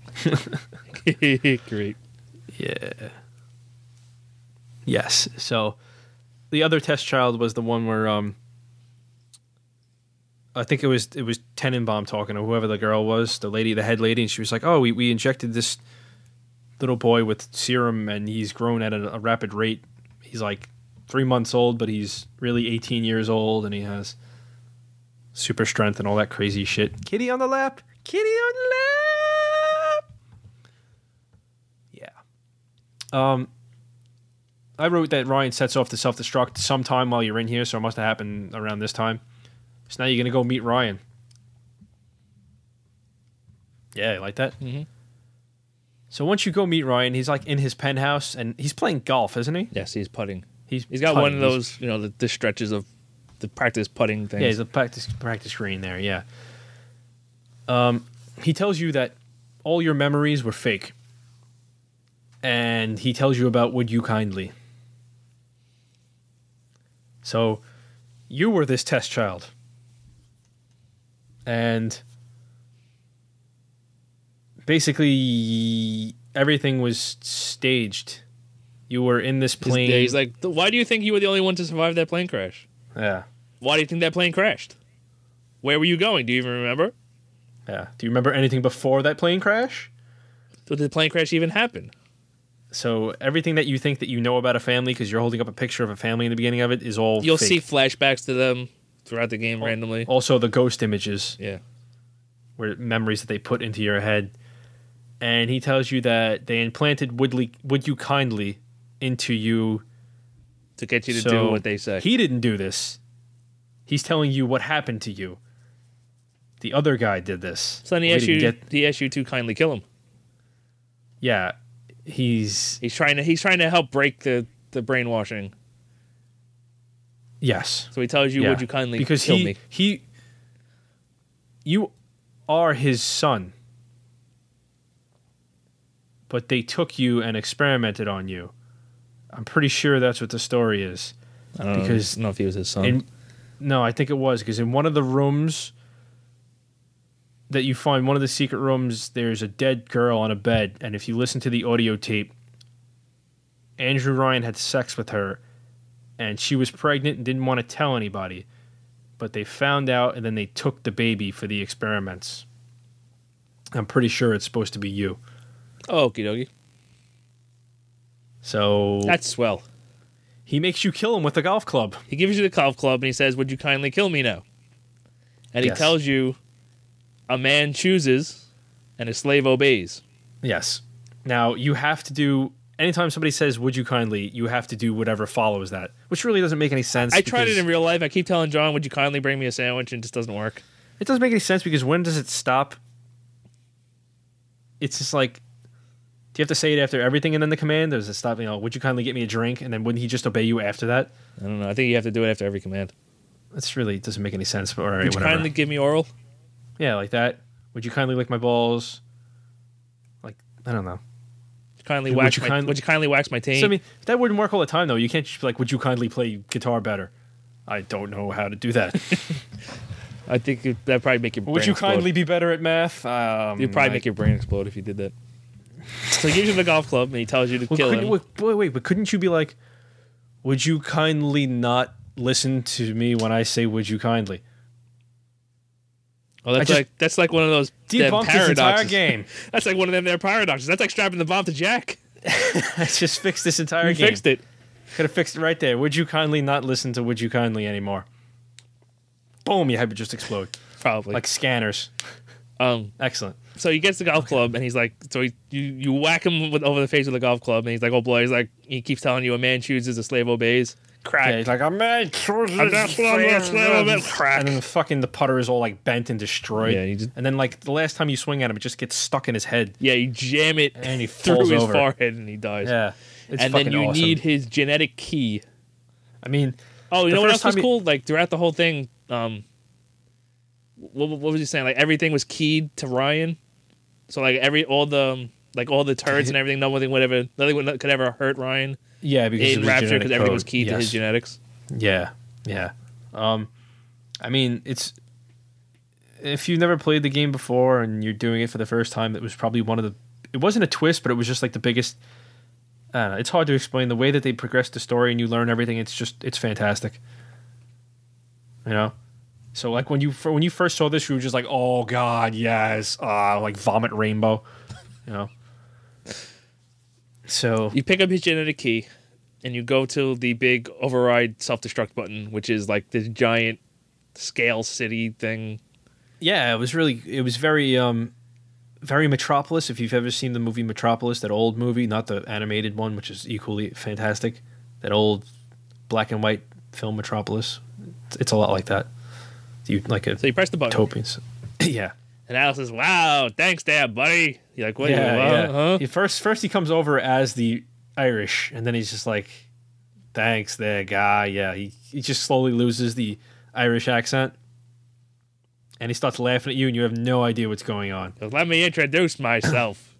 Great. Yeah. Yes. So the other test child was the one where I think it was Tenenbaum talking to whoever the girl was, the head lady, and she was like, "Oh, we injected this little boy with serum, and he's grown at a rapid rate. He's like 3 months old, but he's really 18 years old, and he has super strength and all that crazy shit." Kitty on the lap. Kitty on the lap. Yeah. I wrote that Ryan sets off the self-destruct sometime while you're in here, so it must have happened around this time. So now you're going to go meet Ryan. Yeah, you like that? Mm-hmm. So once you go meet Ryan, he's like in his penthouse, and he's playing golf, isn't he? Yes, he's putting. He's got one putting. of those, the stretches of the practice putting things. Yeah, he's a practice green there, yeah. He tells you that all your memories were fake. And he tells you about "Would you kindly." So, you were this test child. And basically, everything was staged. You were in this plane. Yeah, he's like, "Why do you think you were the only one to survive that plane crash? Yeah. Why do you think that plane crashed? Where were you going? Do you even remember? Yeah. Do you remember anything before that plane crash? Did the plane crash even happen?" So everything that you think that you know about a family, because you're holding up a picture of a family in the beginning of it, is all You'll fake. see flashbacks to them throughout the game randomly. Also, the ghost images, Yeah. were memories that they put into your head. And he tells you that they implanted "Would you kindly" into you. To get you to So do what they say. He didn't do this. He's telling you what happened to you. The other guy did this. So then he asked you to kindly kill him. Yeah, he's He's trying to help break the brainwashing. yes. So he tells you, Yeah. "Would you kindly because kill me?" you are his son, but they took you and experimented on you. I'm pretty sure that's what the story is. I don't know if he was his son. No, I think it was, because in one of the rooms that you find, one of the secret rooms, there's a dead girl on a bed, and if you listen to the audio tape, Andrew Ryan had sex with her, and she was pregnant and didn't want to tell anybody, but they found out, and then they took the baby for the experiments. I'm pretty sure it's supposed to be you. Okie dokie. So That's swell. He makes you kill him with a golf club. He gives you the golf club and he says, "Would you kindly kill me now?" And he Yes. tells you, "A man chooses, and a slave obeys." Yes. Now, you have to do... Anytime somebody says, "Would you kindly," you have to do whatever follows that, which really doesn't make any sense. I tried it because in real life. I keep telling John, "Would you kindly bring me a sandwich?" and it just doesn't work. It doesn't make any sense because when does it stop? It's just like... Do you have to say it after everything and then the command? Or does it stop, "Would you kindly get me a drink?" And then wouldn't he just obey you after that? I don't know. I think you have to do it after every command. That's really... doesn't make any sense. But all right, Would you whatever. kindly give me oral? Yeah, like that. "Would you kindly lick my balls?" Like, I don't know. Would you kindly wax my taint? So, I mean, that wouldn't work all the time, though. You can't just be like, "Would you kindly play guitar better?" I don't know how to do that. I think that'd probably make your brain "Would you explode. kindly be better at math?" You'd probably make your brain explode if you did that. So he gives you the golf club and he tells you to kill him. Wait, but couldn't you be like, "Would you kindly not listen to me when I say 'would you kindly'?" Oh, that's like one of those Debunked this entire paradoxes. game. That's like one of them their paradoxes. That's like strapping the bomb to Jack. I just fixed this entire You game. fixed it. Could have fixed it right there. "Would you kindly not listen to 'Would you kindly' anymore?" Boom, your head would just explode. Probably. Like scanners. Excellent. So he gets the golf club and he's like, you whack him over the face with a golf club and he's like, "Oh boy," he keeps telling you, "A man chooses, a slave obeys." Crack. Yeah, he's like, "A man chooses Crack. And then the putter is all like bent and destroyed. Yeah, and then like the last time you swing at him, it just gets stuck in his head. Yeah, you jam it And he through falls his over. forehead and he dies. Yeah. It's And then fucking you awesome. need his genetic key. I mean, Oh, you The know what first else was time cool? Like throughout the whole thing, what was he saying? Like everything was keyed to Ryan. So like all the turds and everything, nothing could ever hurt Ryan yeah, because of in his Rapture genetic because everything code. was keyed to his Yes. genetics. Yeah. I mean, it's... If you've never played the game before and you're doing it for the first time, it was probably one of the... It wasn't a twist, but it was just like the biggest... I don't know. It's hard to explain. The way that they progress the story and you learn everything, it's fantastic. So like when you first saw this, you were just like, "Oh God, yes!" Like vomit rainbow, So You pick up his genetic key, and you go to the big override self-destruct button, which is like this giant scale city thing. yeah, it was very very Metropolis. If you've ever seen the movie Metropolis, that old movie, not the animated one, which is equally fantastic, that old black and white film Metropolis, it's a lot like that. So you press the button. utopians. Yeah. And Alice says, "Wow, thanks, Dad, buddy." You're like, "What? Yeah. Huh?" First he comes over as the Irish, and then he's just like, "Thanks, there, guy." Yeah, he just slowly loses the Irish accent, and he starts laughing at you, and you have no idea what's going on. He goes, "Let me introduce myself.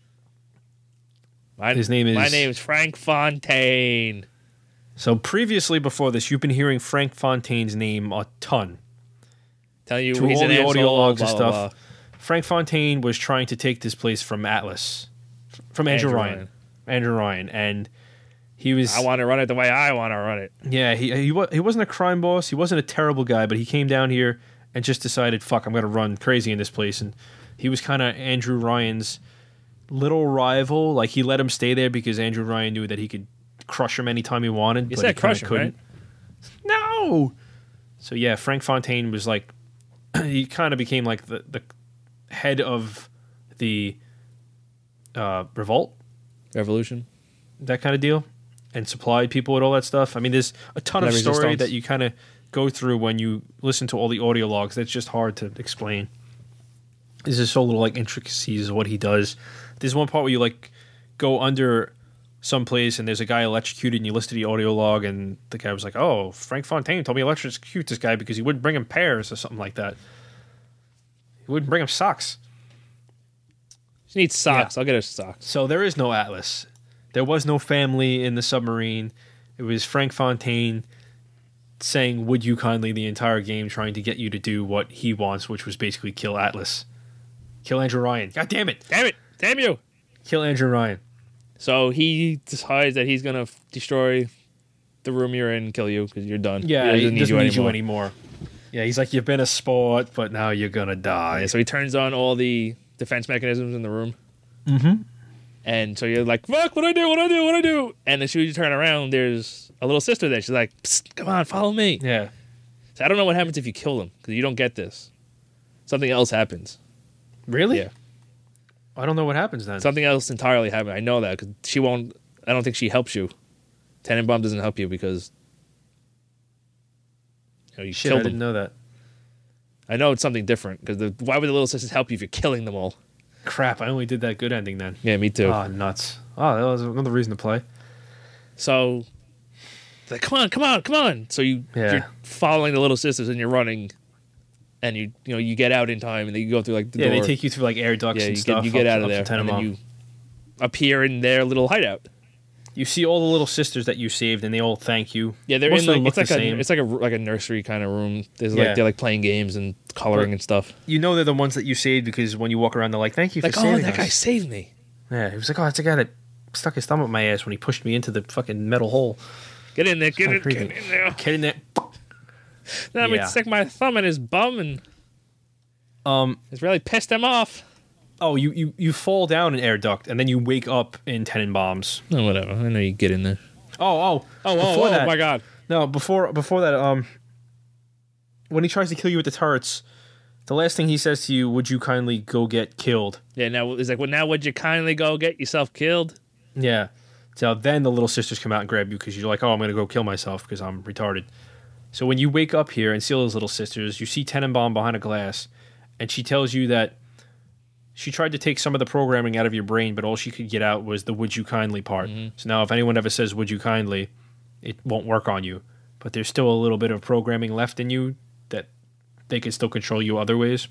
My name's Frank Fontaine." So previously, before this, you've been hearing Frank Fontaine's name a ton. Tell you Through he's all an the asshole, audio logs blah, and blah, stuff. blah. Frank Fontaine was trying to take this place from Atlas, from Andrew Ryan. Andrew Ryan, and he was... I want to run it the way I want to run it. Yeah, he wasn't a crime boss. He wasn't a terrible guy, but he came down here and just decided, "Fuck, I'm going to run crazy in this place." And he was kind of Andrew Ryan's little rival. Like, he let him stay there because Andrew Ryan knew that he could crush him anytime he wanted. You but said he kinda crush him, couldn't. right? No! So, yeah, Frank Fontaine was like... he kind of became like the head of the revolt, Revolution. that kind of deal, and supplied people with all that stuff. I mean, there's a ton of story Resistance. that you kind of go through when you listen to all the audio logs. That's just hard to explain. There's just so little like intricacies of what he does. There's one part where you like go under someplace and there's a guy electrocuted, and you listen to the audio log, and the guy was like, "Oh, Frank Fontaine told me to electrocute this guy because he wouldn't bring him pears," or something like that. He wouldn't bring him socks. She needs socks. Yeah. I'll get her socks. So there is no Atlas. There was no family in the submarine. It was Frank Fontaine saying, "Would you kindly," the entire game, trying to get you to do what he wants, which was basically kill Atlas. Kill Andrew Ryan. God damn it. Damn it! Damn you! Kill Andrew Ryan. So he decides that he's gonna destroy the room you're in and kill you because you're done. Yeah, he he doesn't need you anymore. Yeah, he's like, "You've been a sport, but now you're gonna die." Yeah, so he turns on all the defense mechanisms in the room. Mm-hmm. And so you're like, "Fuck, what I do? What I do? What I do?" And as soon as you turn around, there's a little sister there. She's like, "Psst, come on, follow me." Yeah. So I don't know what happens if you kill them because you don't get this. Something else happens. Really? Yeah. I don't know what happens then. Something else entirely happens. I know that because she won't. I don't think she helps you. Tenenbaum doesn't help you because you Shit, I killed didn't them. know that. I know it's something different because why would the little sisters help you if you're killing them all? Crap, I only did that good ending then. Yeah, me too. Oh, nuts. Oh, that was another reason to play. So, it's like, come on, come on, come on. So you're following the little sisters and you're running, and you get out in time and then you go through like the door. They take you through like air ducts and stuff. You get out of up there to and then Tenenbaum. you appear in their little hideout. You see all the little sisters that you saved, and they all thank you. Yeah, they're Most in of them like look it's the like same. it's like a nursery kind of room. There's Yeah. like they're like playing games and coloring and stuff. You know they're the ones that you saved because when you walk around, they're like, "Thank you for Like, oh, saving that us." guy saved me. Yeah, he was like, "Oh, it's a guy that stuck his thumb up my ass when he pushed me into the fucking metal hole." Get in there, get in creepy. there. Get in there. Let me Yeah. stick my thumb in his bum and it's really pissed him off. Oh, you fall down an air duct, and then you wake up in Tenenbaums. No, whatever. I know you get in there. Oh, Oh, my God. No, before that, when he tries to kill you with the turrets, the last thing he says to you, "Would you kindly go get killed?" Yeah, now it's like, well, now would you kindly go get yourself killed? Yeah. So then the little sisters come out and grab you because you're like, "Oh, I'm going to go kill myself because I'm retarded." So when you wake up here and see all those little sisters, you see Tenenbaum behind a glass, and she tells you that she tried to take some of the programming out of your brain, but all she could get out was the "would you kindly" part. Mm-hmm. So now if anyone ever says "would you kindly," it won't work on you. But there's still a little bit of programming left in you that they can still control you other ways.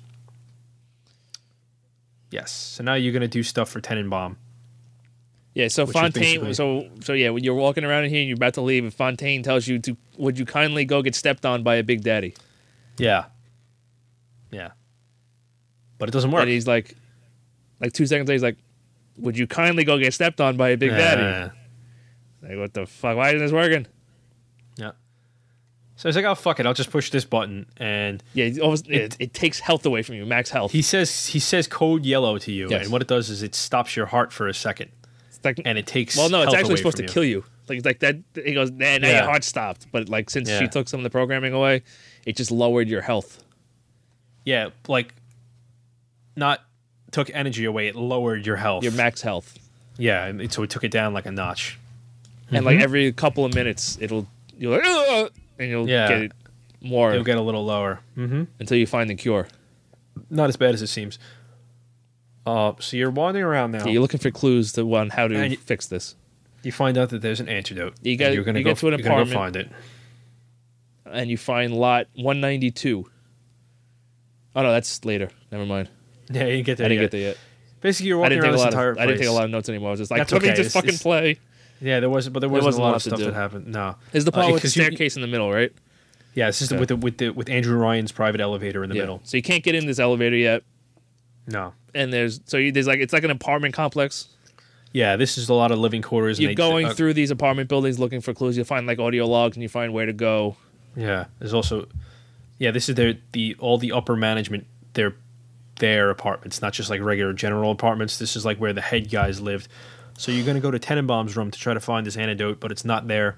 Yes. So now you're going to do stuff for Tenenbaum. Yeah, so Which is Fontaine. basically- So yeah, when you're walking around in here and you're about to leave, and Fontaine tells you to, would you kindly go get stepped on by a Big Daddy? Yeah. Yeah. But it doesn't work. And he's like 2 seconds later, he's like, would you kindly go get stepped on by a Big Daddy? Like, what the fuck? Why isn't this working? Yeah. So he's like, "Oh, fuck it, I'll just push this button," and Yeah, it takes health away from you, max health. he says code yellow to you, Yes. and what it does is it stops your heart for a second, It's like, and it takes well, no, it's health actually away supposed to from you. kill you. Like that. He goes, nah, now Yeah. your heart stopped. But like since Yeah. she took some of the programming away, it just lowered your health. Yeah, like not took energy away; it lowered your health. Your max health. Yeah, and so it took it down like a notch. And like every couple of minutes, you're like, "Ugh," and you'll Yeah. get it more It'll get a little lower. until you find the cure. Not as bad as it seems. So you're wandering around now. Yeah, you're looking for clues to on how to And you- fix this. You find out that there's an antidote. You and get- you're gonna you go, get to an you're gonna go apartment. find it. And you find lot 192. Oh no, that's later. Never mind. Yeah, you didn't get there. I didn't yet. get there yet. Basically, you're I walking didn't around take a this lot entire of. place. I didn't take a lot of notes anymore. I was just like, That's let me okay. just It's- fucking play. Yeah, there wasn't a lot to of stuff do. that happened. No, Is the part with the 'cause you- staircase in the middle, right? Yeah, it's just Okay. with Andrew Ryan's private elevator in the middle. So you can't get in this elevator yet, No. and there's like it's like an apartment complex. Yeah, this is a lot of living quarters. You're and going through these apartment buildings looking for clues. You find like audio logs, and you find where to go. Yeah, there's also. Yeah, this is all the upper management. Their apartments, not just like regular general apartments. This is like where the head guys lived. So you're going to go to Tenenbaum's room to try to find this antidote, but it's not there.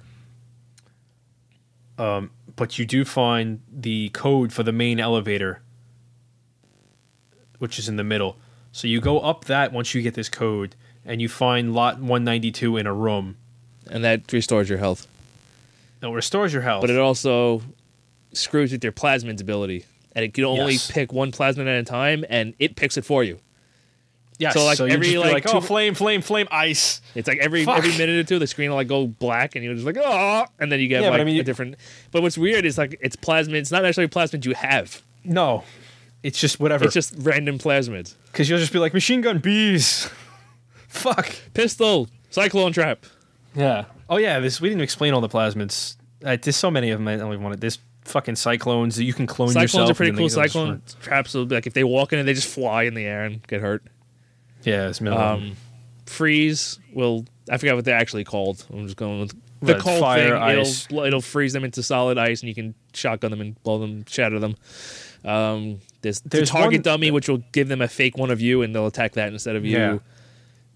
But you do find the code for the main elevator, which is in the middle. So you go up that once you get this code, and you find lot 192 in a room. And that restores your health. It restores your health. But it also screws with your plasmid's ability. And it can only Yes. pick one plasmid at a time, and it picks it for you. yes, so, like, you every, just be like, oh, two- flame, ice. It's like every Fuck. minute or two, the screen will like go black, and you're just like, oh, and then you get Yeah, but like I mean, a different. But what's weird is like it's plasmid. It's not actually plasmid you have. No, it's just whatever. It's just random plasmids. Because you'll just be like, machine gun bees. Fuck. Pistol, cyclone trap. Yeah. Oh, yeah, we didn't explain all the plasmids. There's so many of them, I don't even want to. There's fucking cyclones that you can clone yourself. Cyclones are pretty and cool. then they Cyclone traps will be like if they walk in and they just fly in the air and get hurt. Yeah, it's minimal. Freeze will. I forgot what they're actually called. I'm just going with the Right, cold fire, thing. ice. It'll freeze them into solid ice, and you can shotgun them and blow them, shatter them. There's the There's target one- dummy, which will give them a fake one of you, and they'll attack that instead of you. Yeah.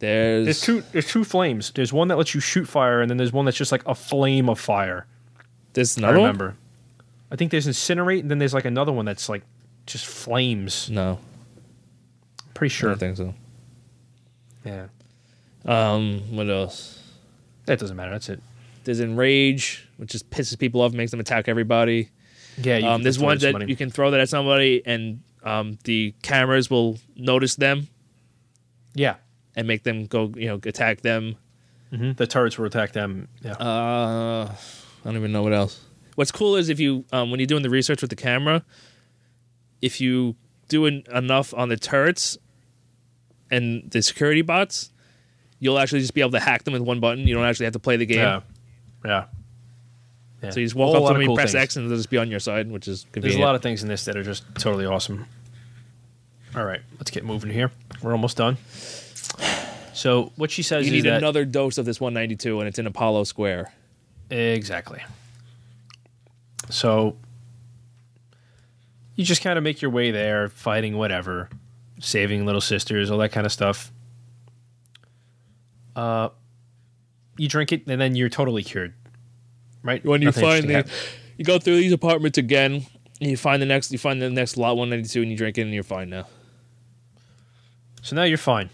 There's two flames. There's one that lets you shoot fire, and then there's one that's just like a flame of fire. There's I another one? remember. I think there's incinerate, and then there's like another one that's like just flames. No. Pretty I sure. don't think so. Yeah. What else? That doesn't matter. That's it. There's Enrage, which just pisses people off, makes them attack everybody. Yeah. There's one that you can throw that at somebody, and the cameras will notice them Yeah. and make them go, attack them. Mm-hmm. The turrets will attack them. Yeah. I don't even know what else. What's cool is if you, when you're doing the research with the camera, if you do enough on the turrets and the security bots, you'll actually just be able to hack them with one button. You don't actually have to play the game. Yeah. So you just walk up to them, you press X, and they'll just be on your side, which is convenient. There's a lot of things in this that are just totally awesome. All right, let's get moving here. We're almost done. So what she says you is need that another dose of this 192, and it's in Apollo Square. Exactly. So you just kind of make your way there, fighting whatever, saving little sisters, all that kind of stuff. You drink it, and then you're totally cured. Right? When you Nothing find interesting you go through these apartments again, and you find the next lot 192, and you drink it, and you're fine now. So now you're fine.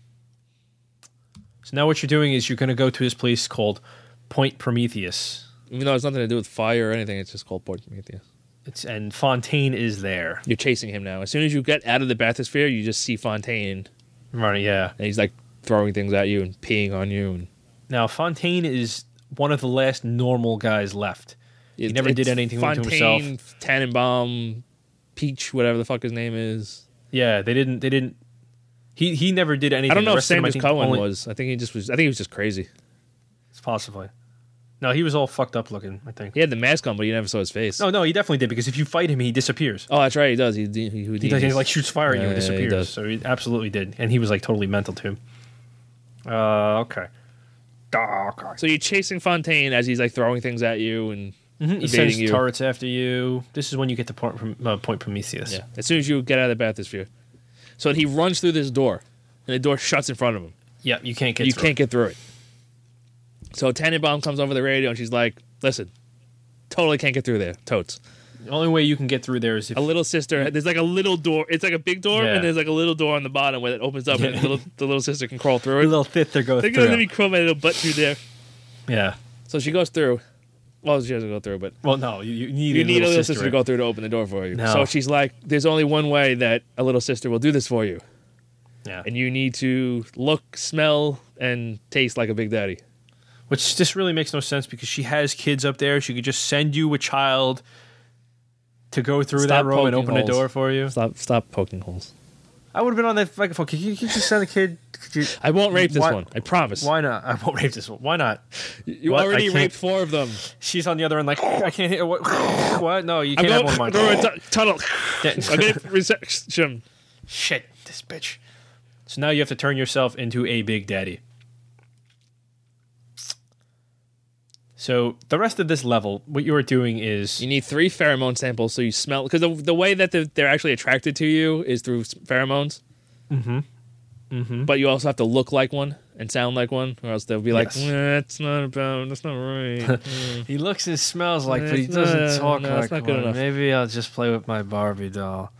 So now what you're doing is you're going to go to this place called Point Prometheus. Even though it's nothing to do with fire or anything, it's just called Point Prometheus. And Fontaine is there. You're chasing him now. As soon as you get out of the bathysphere, you just see Fontaine, Right, yeah. and he's like throwing things at you and peeing on you. And Now, Fontaine is one of the last normal guys left. He never did anything to himself. Fontaine, Tannenbaum, Peach, whatever the fuck his name is. Yeah, they didn't. He never did anything. I don't know The if rest of them, I Sanders think, Cohen only- was. I think he was just crazy. Possibly. No, he was all fucked up looking, I think. He had the mask on, but you never saw his face. No, he definitely did, because if you fight him, he disappears. Oh, that's right. He does. He He does. He like shoots fire at you and Yeah, he disappears. does. So he absolutely did, and he was like totally mental too. Okay. So you're chasing Fontaine as he's like throwing things at you and He evading sends you. turrets after you. This is when you get to Point Prometheus. Yeah. As soon as you get out of the bathysphere. So he runs through this door, and the door shuts in front of him. Yeah, you can't get You through. can't get through it. So Tannenbaum comes over the radio, and she's like, listen, totally can't get through there. Totes. The only way you can get through there is if A little sister, there's like a little door. It's like a big door, Yeah. and there's like a little door on the bottom where it opens up, and the little sister can crawl through a it. little thither goes They're going to through. let me crawl my little butt through there. Yeah. So she goes through. Well, she doesn't go through, but Well, no, you need you a need a little sister sister to go through to open the door for you. No. So she's like, there's only one way that a little sister will do this for you. Yeah. And you need to look, smell, and taste like a Big Daddy. Which this really makes no sense, because she has kids up there. She could just send you a child to go through Stop that room and poking open holes. the door for you. Stop poking holes. I would have been on that microphone. Could you just send a kid? I won't rape this Why- one. I promise. Why not? I won't rape this one. Why not? You What? already I can't- raped 4 of them. She's on the other end like, I can't hear. What? No, you I'm can't have going one of through mine. a tunnel. I'm getting reception. Shit, this bitch. So now you have to turn yourself into a Big Daddy. So the rest of this level, what you are doing is You need 3 pheromone samples so you smell. Because the way that they're actually attracted to you is through pheromones. But you also have to look like one and sound like one, or else they'll be like, Yes. that's not right. he looks and smells like, but he It's doesn't not- talk no, like it's not good one. enough. Maybe I'll just play with my Barbie doll.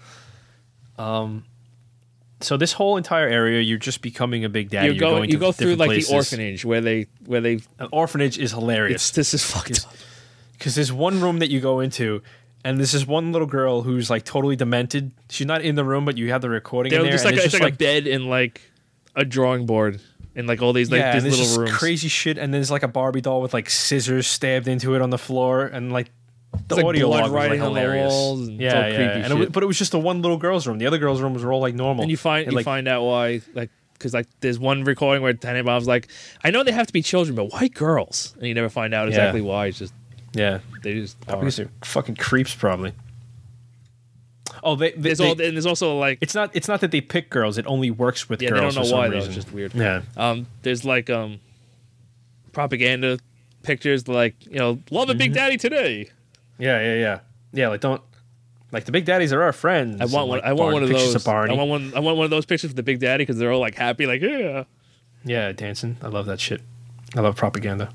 So this whole entire area, you're just becoming a Big Daddy. you go to through different like places. the orphanage where they An orphanage is hilarious. this is fucked up. Because there's one room that you go into, and there's this one little girl who's like totally demented. She's not in the room, but you have the recording in there. Just and like it's it's like a bed and like a drawing board and like all these like yeah, these and there's little just rooms. crazy shit. And there's like a Barbie doll with like scissors stabbed into it on the floor, and like the like audio blood log was like writing on the hilarious. walls and it's yeah, all yeah. creepy And shit. but it was just the one little girl's room. The other girls' rooms were all like normal. And you like, find out why, like, because like there's one recording where Tannenbaum's like, I know they have to be children, but why girls? And you never find out exactly why. It's just yeah, they just are. because they're fucking creeps probably. Oh, There's also like It's not that they pick girls. It only works with yeah, girls. they don't for know why some though. reason. It's just weird. Yeah. There's like propaganda pictures like love a Big Daddy today. Yeah. Like don't like the Big Daddies are our friends. I want one. Like, I want one of pictures those. of Barney. I want one of those pictures with the Big Daddy because they're all like happy, like yeah. Yeah, dancing. I love that shit. I love propaganda.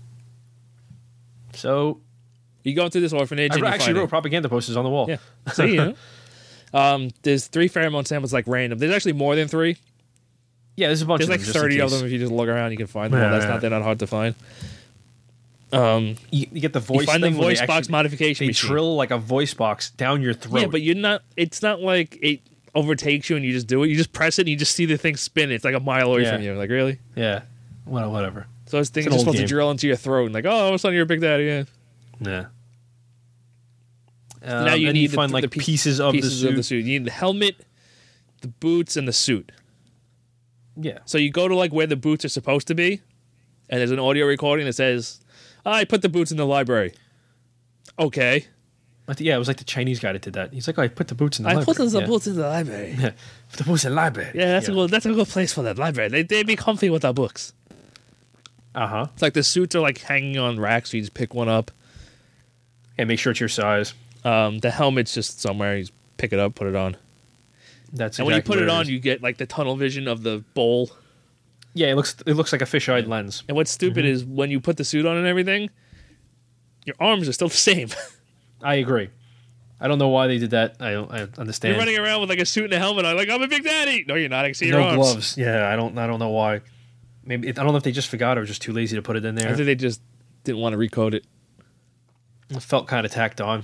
So You go into this orphanage. I and you actually find wrote it. propaganda posters on the wall. Yeah. See, you know. There's 3 pheromone samples like random. There's actually more than 3. Yeah, there's a bunch There's of like them. just in 30 of case. them. If you just look around, you can find them. Yeah, Well, yeah. they're not hard to find. You get the voice You find the thing where voice they box actually- modification They machine. trill like a voice box down your throat. Yeah, but you're not. It's not like it overtakes you and you just do it. You just press it and you just see the thing spin. It's like a mile away Yeah. from you. Like really. Yeah. Well, whatever. So this thing It's is an just old supposed to game. drill into your throat and like, oh, all of a sudden you're a big daddy. Yeah. Yeah. Now you and need you find like pieces of the suit. You need the helmet, the boots, and the suit. Yeah. So you go to like where the boots are supposed to be, and there's an audio recording that says, "I put the boots in the library." Okay. Yeah, it was like the Chinese guy that did that. He's like, oh, I put the boots in the I library. put the Yeah. boots in the library. Put the boots in the library. Yeah, that's a good place for that library. They be comfy with our books. Uh-huh. It's like the suits are like hanging on racks, so you just pick one up. And make sure it's your size. The helmet's just somewhere. You just pick it up, put it on. That's And when you exactly put it what on, is. you get like the tunnel vision of the bowl. Yeah, it looks like a fisheye lens. And what's stupid is when you put the suit on and everything, your arms are still the same. I agree. I don't know why they did that. I understand. You're running around with like a suit and a helmet on, like I'm a big daddy. No, you're not. I can see your no arms. gloves. Yeah, I don't know why. Maybe I don't know if they just forgot or just too lazy to put it in I there. think they just didn't want to recode it. It felt kind of tacked on.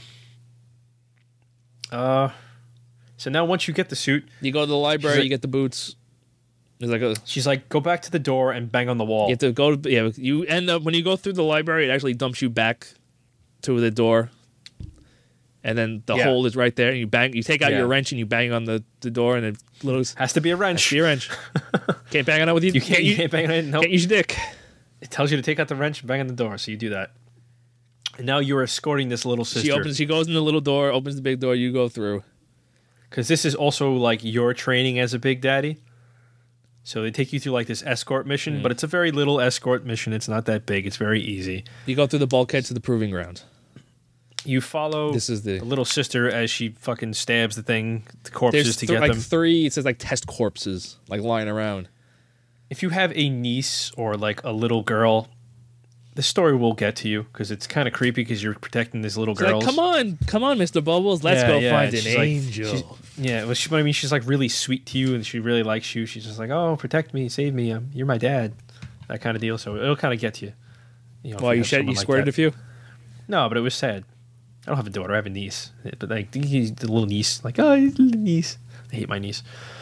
So now once you get the suit, You go to the library, She's like- you get the boots. There's like a she's like, go back to the door and bang on the wall. you have to go to you end up when you go through the library, it actually dumps you back to the door. And then the Yeah. hole is right there, and you take out Yeah. your wrench and you bang on the door, and it little Has to be a wrench. see your wrench. Can't bang on it with you. You can't bang on it. Nope. Can't use your dick. It tells you to take out the wrench and bang on the door, so you do that. And now you're escorting this little sister. She goes in the little door, opens the big door, you go through. Because this is also like your training as a big daddy. So they take you through like this escort mission, but it's a very little escort mission. It's not that big. It's very easy. You go through the bulkhead to the proving ground. You follow This is the little sister as she fucking stabs the corpses there's to get like them. 3. It says like test corpses like lying around. If you have a niece or like a little girl, the story will get to you because it's kind of creepy because you're protecting these little It's girls. like, come on, Mr. Bubbles, let's Yeah, go yeah, find an she's like- angel. Yeah, well, I mean, she's like really sweet to you, and she really likes you. She's just like, "Oh, protect me, save me. You're my dad," that kind of deal. So it'll kind of get you. If Why you have someone like squirted that. a few? No, but it was sad. I don't have a daughter. I have a niece, but like the little niece, like oh, little niece. I hate my niece.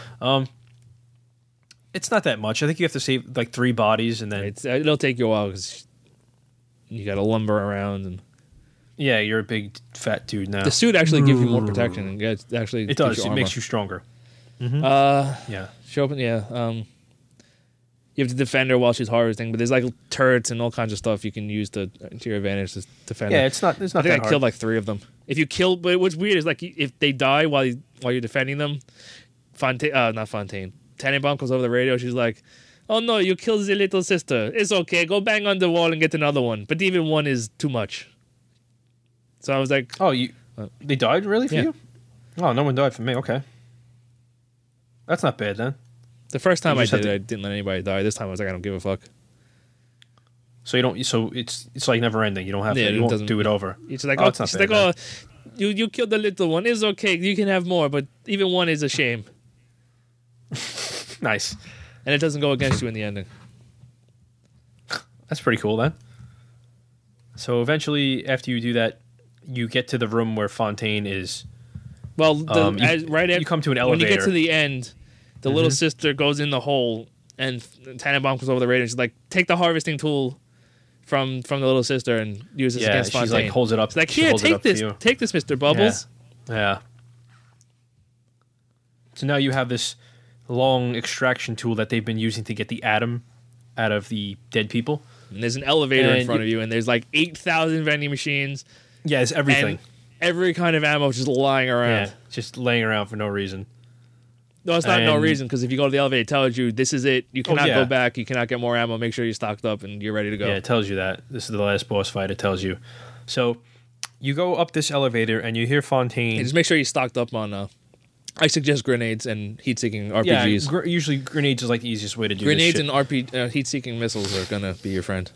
It's not that much. I think you have to save like 3 bodies, and then It'll take you a while because you got to lumber around, and yeah, you're a big fat dude now. the suit actually gives you more protection. And it actually It does. It makes you stronger. Yeah. Show up. Yeah. You have to defend her while she's harvesting, but there's like turrets and all kinds of stuff you can use to your advantage to defend her. Yeah, it's not. It's I not think that I hard. killed like 3 of them. If you kill, but what's weird is like if they die while you're defending them, not Fontaine. Tannenbaum comes over the radio. She's like, "Oh no, you killed the little sister. It's okay. Go bang on the wall and get another one. But even one is too much." So I was like, Oh, they died really for Yeah. you? Oh, no one died for me. Okay, that's not bad then. the first time You I just have did it, to- I didn't let anybody die. This time I was like, I don't give a fuck. So you don't. So it's like never ending. You don't have Yeah, to. it You won't doesn't- do it over. It's like, Oh, oh, it's not she's bad, like, oh, you killed the little one. It's okay. You can have more, but even one is a shame, Nice. and it doesn't go against you in the ending. That's pretty cool then. So eventually, after you do that, you get to the room where Fontaine is. Well, You- you come to an When you get elevator. to the end, the little sister goes in the hole, and Tannenbaum comes over the radio and she's like, "Take the harvesting tool from the little sister and use this Yeah, against she's Fontaine." like holds it up. It's like, she "Here, holds it take up to this, you. take this, Mr. Bubbles." Yeah. So now you have this long extraction tool that they've been using to get the atom out of the dead people. And there's an elevator in And front of you, and there's like 8,000 vending machines Yeah, it's everything. and every kind of ammo just lying around. Yeah, just laying around for no reason. No, it's not no And- reason, because if you go to the elevator, it tells you this is it. You cannot yeah. go back. You cannot get more ammo. Make sure you're stocked up and you're ready to go. Yeah, it tells you that. This is the last boss fight, it tells you. So you go up this elevator and you hear Fontaine. And just make sure you're stocked up on I suggest grenades and heat-seeking Yeah, RPGs. usually grenades is like the easiest way to do Grenades this shit. and heat-seeking missiles are gonna be your friend.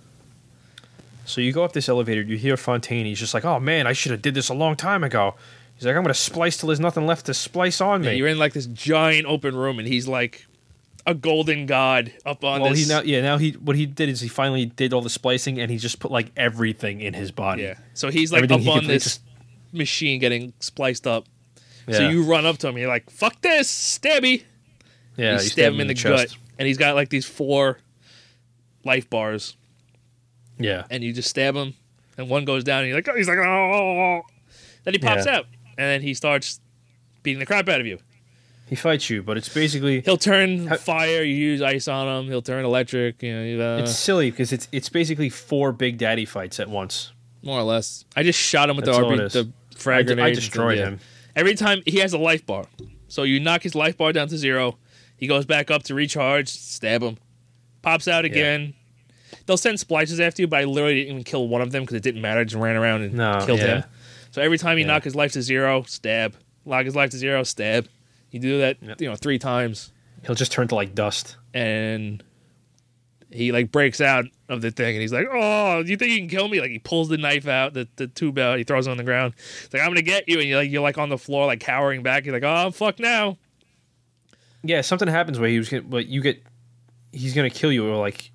So you go up this elevator, you hear Fontaine, he's just like, oh man, I should have did this a long time ago. He's like, I'm going to splice till there's nothing left to splice on me. Yeah, you're in like this giant open room, and he's like a golden god up on this. What he did is he finally did all the splicing, and he just put like everything in his body. Yeah, so he's like Everything up he on could- this machine getting spliced up. Yeah. So you run up to him, and you're like, fuck this, stabby. Yeah, You stab him in the gut, and he's got like these 4 life bars, Yeah. and you just stab him, and one goes down, and he's like, oh. Then he pops Yeah. out, and then he starts beating the crap out of you. He fights you, but it's basically He'll turn fire. You use ice on him. He'll turn electric. it's silly because it's basically 4 Big Daddy fights at once. More or less. I just shot him with That's all it is. the frag grenade. I destroyed Yeah. him. Every time he has a life bar, so you knock his life bar down to 0. He goes back up to recharge. Stab him. Pops out again. They'll send splices after you, but I literally didn't even kill one of them because it didn't matter. I just ran around and killed him. So every time you knock his life to 0, stab. Lock his life to 0, stab. You do that, 3 times, He'll just turn to like dust. and he like breaks out of the thing, and he's like, "Oh, you think you can kill me?" Like he pulls the knife out, the tube out, he throws it on the ground. It's like, "I'm gonna get you," and you're like on the floor, like cowering back. You're like, "Oh fuck now!" Yeah, something happens where he's gonna kill you, or like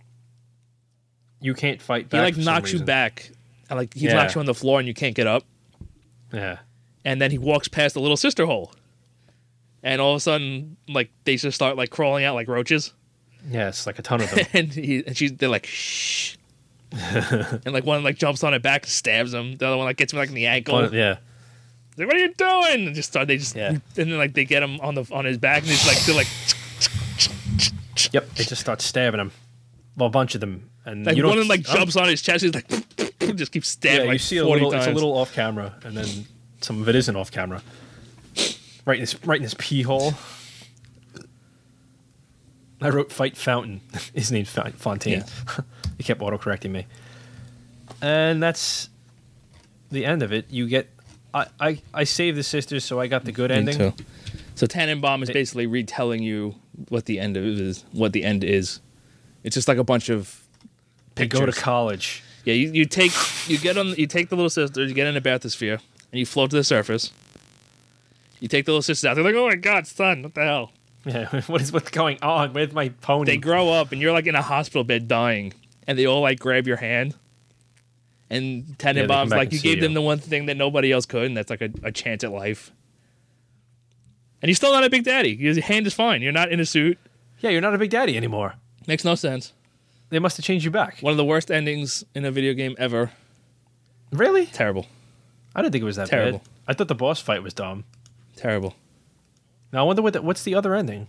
you can't fight He back. like for some knocks you reason. back, and like he Yeah. knocks you on the floor, and you can't get up. Yeah. And then he walks past the little sister hole, and all of a sudden, like they just start like crawling out like roaches. Yeah, it's like a ton of them. They're like, shh. And like one like jumps on it back and stabs him. The other one like gets him like in the ankle. Yeah. Like, what are you doing? And Yeah. and then like they get him on his back, and they're like Yep. They just start stabbing him. Well, a bunch of them, and like you one don't of them like jumps on his chest. He's like just keeps stabbing. Yeah, like you see a 40 little. times. It's a little off camera, and then some of it isn't off camera. Right in this pee hole. I wrote "fight fountain." His name's Fontaine. He kept autocorrecting me, and that's the end of it. You get. I saved the sisters, so I got the good ending. Me too. So Tannenbaum is basically retelling you what the end is. What the end is. It's just like a bunch of They pictures. go to college. Yeah, you take the little sisters, you get in a bathysphere, and you float to the surface. You take the little sisters out. They're like, "Oh my god, son, what the hell?" Yeah, what's going on with my pony? They grow up, and you're like in a hospital bed dying, and they all like grab your hand. And Tannenbaum's back like, and "You see gave you." them the one thing that nobody else could, and that's like a chance at life." And he's still not a big daddy. Your hand is fine. You're not in a suit. Yeah, you're not a big daddy anymore. Makes no sense. They must have changed you back. One of the worst endings in a video game ever. Really? Terrible. I didn't think it was that Terrible. bad. I thought the boss fight was dumb. Terrible. Now I wonder what's the other ending.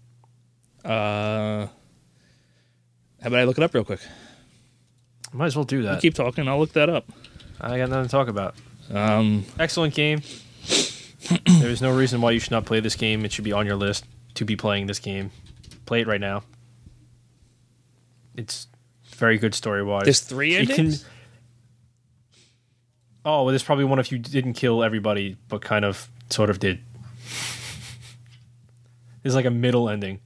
How about I look it up real quick? Might as well do You that. keep talking. I'll look that up. I got nothing to talk about. Um, Excellent game. There is no reason why you should not play this game. It should be on your list to be playing this game. Play it right now. It's very good story wise. there's 3 endings. Oh, well, there's probably one if you didn't kill everybody, but kind of, sort of did. There's like a middle ending.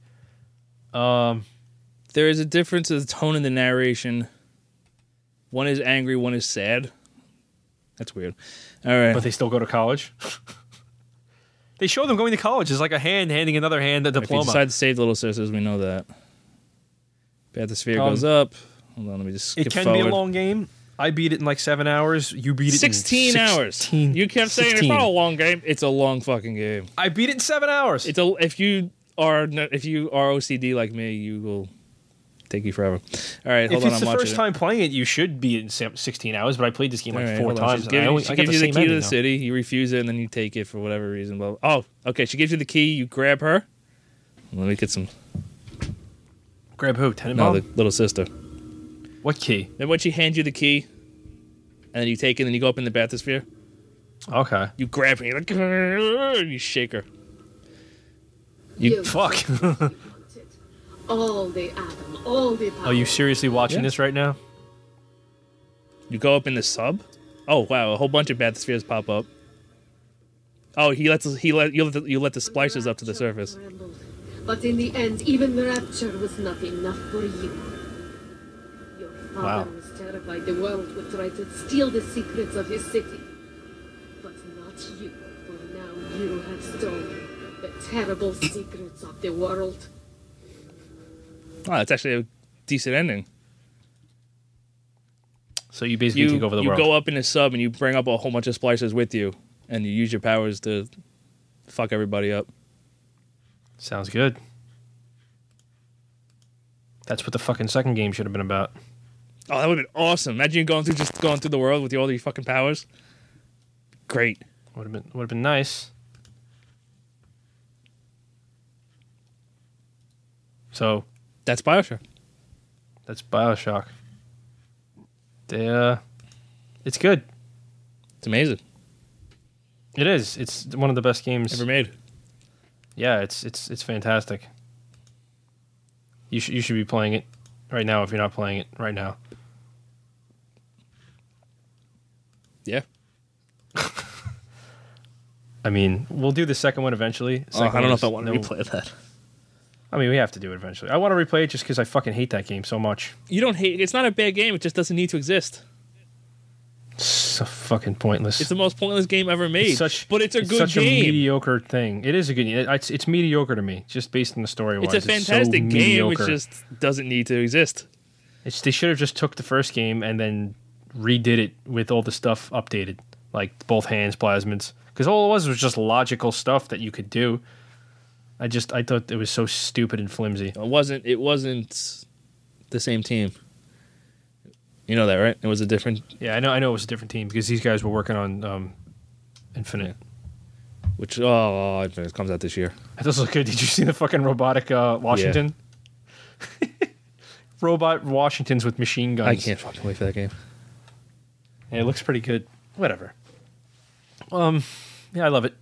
There is a difference in the tone in the narration. One is angry, one is sad. That's weird. All right. But they still go to college. They show them going to college. It's like a hand handing another hand a If you diploma. decide to save the little sisters, we know that. Bathysphere goes up. Hold on, let me just skip It can forward. be a long game. I beat it in like 7 hours. You beat it 16 in hours. 16. You kept saying it's 16. not a long game. It's a long fucking game. I beat it in 7 hours. If you are OCD like me, you will take you forever. All right, hold if on. it's I'm the watching first it. time playing it, you should beat it in 16 hours, but I played this game All like right, 4 hold on. times. She and gives you the key to the ending, city. You refuse it, and then you take it for whatever reason. Blah, blah. Oh, okay. She gives you the key. You grab her. Let me get some. though. Grab who? Tenenbaum? No, the little sister. What key? Then when she hands you the key, and then you take it, and then you go up in the bathysphere, Okay. you grab her, and you're like, and you shake her. You Fuck. all the atom, all the power. Are you seriously watching Yeah. this right now? You go up in the sub. Oh wow, a whole bunch of bathyspheres pop up. Oh, you let the splicers up to the surface. But in the end, even the rapture was not enough for you. Your father Wow. was terrified the world would try to steal the secrets of his city. But not you, for now you have stolen the terrible secrets of the world. Oh, that's actually a decent ending. So you basically take over the you world. go up in a sub and you bring up a whole bunch of splicers with you, and you use your powers to fuck everybody up. Sounds good. That's what the fucking second game should have been about. Oh, that would have been awesome. Imagine you going through the world with all your fucking powers. Great. Would have been nice. So That's BioShock. that's BioShock. It's good. It's amazing. It is. It's one of the best games Ever made. Yeah, it's fantastic. You should be playing it right now if you're not playing it right now. Yeah. I mean, we'll do the second one eventually. I don't know if I want to then replay that. I mean, we have to do it eventually. I want to replay it just because I fucking hate that game so much. You don't hate. It's not a bad game. It just doesn't need to exist. It's so fucking pointless. It's the most pointless game ever made. But it's a good such game. a mediocre thing. It is a good game. It's mediocre to me, just based on the story. It's a fantastic game. It just doesn't need to exist. They should have just took the first game and then redid it with all the stuff updated, like both hands, plasmids. Because all it was just logical stuff that you could do. I thought it was so stupid and flimsy. It wasn't the same team. You know that, right? It was a different. Yeah, I know it was a different team because these guys were working on Infinite. Which Infinite comes out this year. It does look good. Did you see the fucking robotic Washington? Robot Washingtons with machine guns. I can't fucking wait for that game. Yeah, it looks pretty good. Whatever. Yeah, I love it.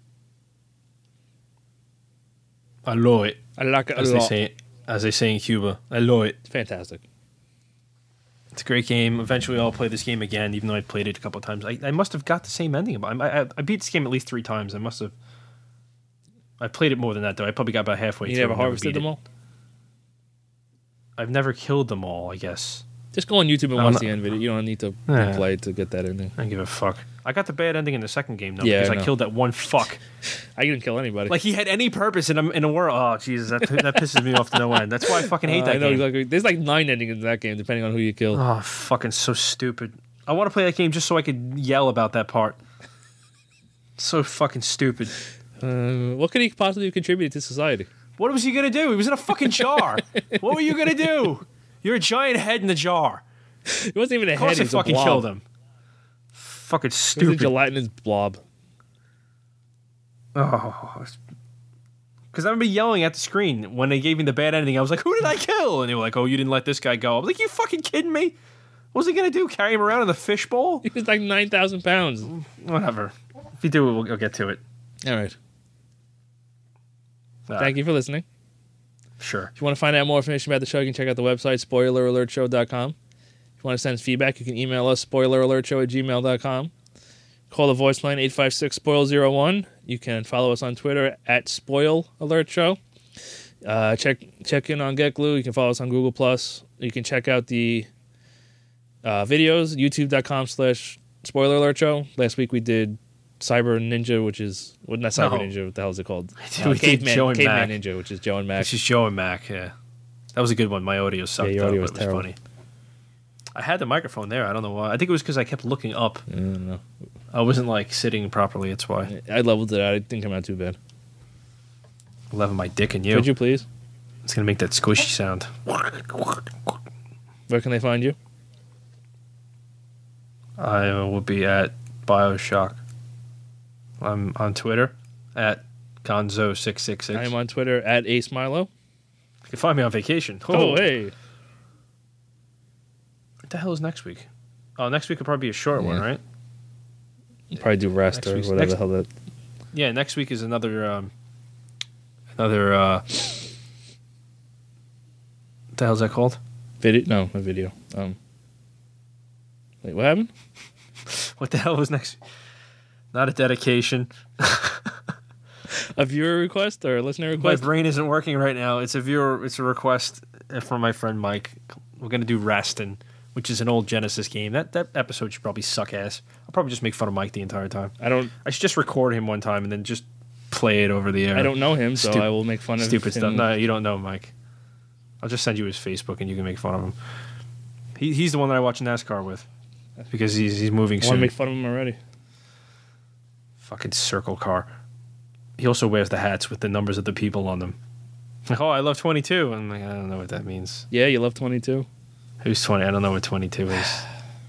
I love it. I like it a As lot. they say in Cuba. I love it. It's fantastic. It's a great game. Eventually, I'll play this game again, even though I played it a couple of times. I must have got the same ending. I beat this game at least 3 times. I played it more than that, though. I probably got about halfway You through. never and harvested beat them it. all? I've never killed them all, I guess. Just go on YouTube and I'm watch not- the end video. You don't need to Yeah. play to get that ending. I don't give a fuck. I got the bad ending in the second game, though, Yeah, because I I know. killed that one fuck. I didn't kill anybody. Like, he had any purpose in a world. Oh, Jesus, that pisses me off to no end. That's why I fucking hate that I know game. exactly. There's like 9 endings in that game, depending on who you kill. Oh, fucking so stupid. I want to play that game just so I could yell about that part. So fucking stupid. What could he possibly contribute to society? What was he gonna do? He was in a fucking jar. What were you gonna do? You're a giant head in the jar. It wasn't even a Of head. course It I was a fucking blob. killed him. Fucking It was a stupid. gelatinous blob. Oh. Because I remember yelling at the screen when they gave me the bad ending. I was like, who did I kill? And they were like, oh, you didn't let this guy go. I was like, you fucking kidding me? What was he gonna do? Carry him around in the fishbowl? It was like 9,000 pounds. Whatever. If you do it, we'll get to it. All right. Uh, Thank you for listening. Sure. If you want to find out more information about the show, you can check out the website, spoileralertshow.com. If you want to send us feedback, you can email us, spoileralertshow@gmail.com. Call the voice line, 856-SPOIL01. You can follow us on Twitter, @SpoilAlertShow. Check in on GetGlue. You can follow us on Google+. You can check out the videos, youtube.com/SpoilerAlertShow. Last week we did Cyber Ninja, which is... Well, not Cyber No. Ninja. What the hell is it called? We did Joe and Caveman Mac. Ninja, which is Joe and Mac. This is Joe and Mac, yeah. That was a good one. My audio sucked, Yeah, your though, audio but was it was terrible. funny. I had the microphone there. I don't know why. I think it was because I kept looking up. I don't know. I wasn't, like, sitting properly. That's why. I leveled it out. It didn't come out too bad. I'm leaving my dick in you. Could you please? It's going to make that squishy sound. Where can they find you? I will be at BioShock. I'm on Twitter at Gonzo666. I am on Twitter @AceMilo. You can find me on vacation. Oh, hey. What the hell is next week? Oh, next week will probably be a short one, Yeah. right? Probably do rest Next or week's- whatever next- the hell that. Yeah, next week is another what the hell's that called? Video? No, a video. Wait, what happened? What the hell was next? Not a dedication. A viewer request or a listener My request? brain isn't working right now. It's a viewer. It's a request from my friend Mike. We're gonna do Rastin, which is an old Genesis game. That episode should probably suck ass. I'll probably just make fun of Mike the entire time. I should just record him one time and then just play it over the air. I don't know him, so I will make fun of stupid him. stuff. No, you don't know Mike. I'll just send you his Facebook and you can make fun of him. He's the one that I watch NASCAR with because he's moving I want soon. to make fun of him already. Fucking circle car. He also wears the hats with the numbers of the people on them. Like, oh, I love 22. I'm like, I don't know what that means. Yeah, you love 22. Who's 20? I don't know what 22 is.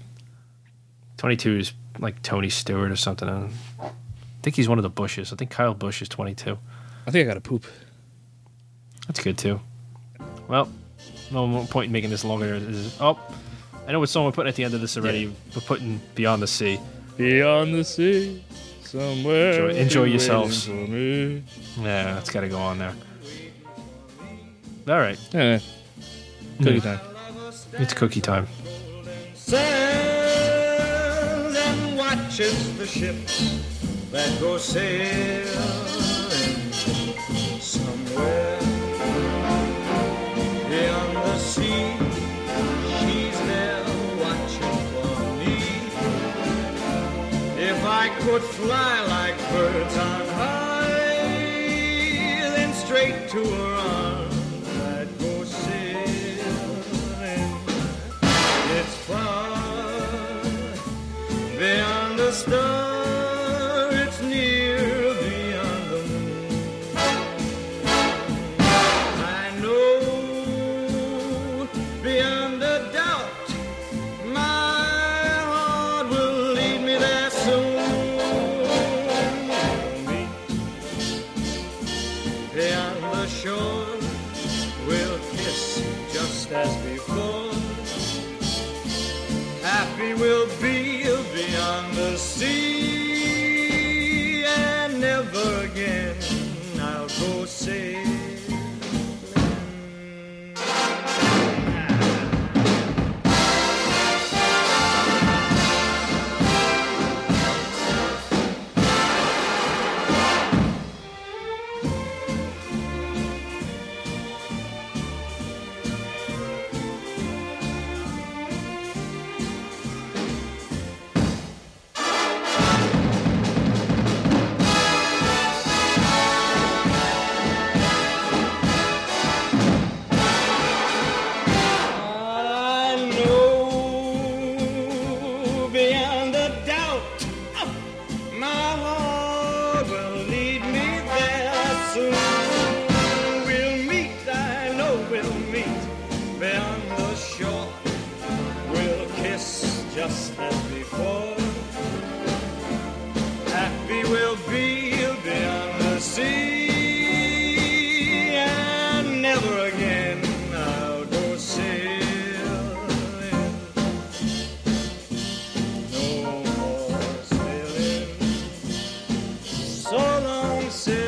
22 is like Tony Stewart or something. I think he's one of the Bushes. I think Kyle Busch is 22. I think I got to poop. That's good too. Well, no point in making this longer. Oh, I know what song we're putting at the end of this already. Yeah. We're putting Beyond the Sea. Beyond the sea, somewhere. Enjoy waiting yourselves. for me. Yeah, that's got to go on there. All right. Yeah. Cookie time. It's cookie time. Sails and watches the ships that go sailing somewhere beyond the sea. She's there watching for me. If I could fly like birds on high, then straight to her arms I'd go sailing. It's far beyond the star, it's near beyond the moon. I know beyond a doubt my heart will lead me there soon. Beyond the shore, we'll kiss just as before. Happy we'll be beyond the sea, and never again I'll go sailing. I know beyond a doubt my heart will lead me there soon. We'll meet, I know we'll meet beyond the shore. We'll kiss just as before. Happy we'll be beyond the sea, and never again I'll go sailing. No more sailing. So long sailing.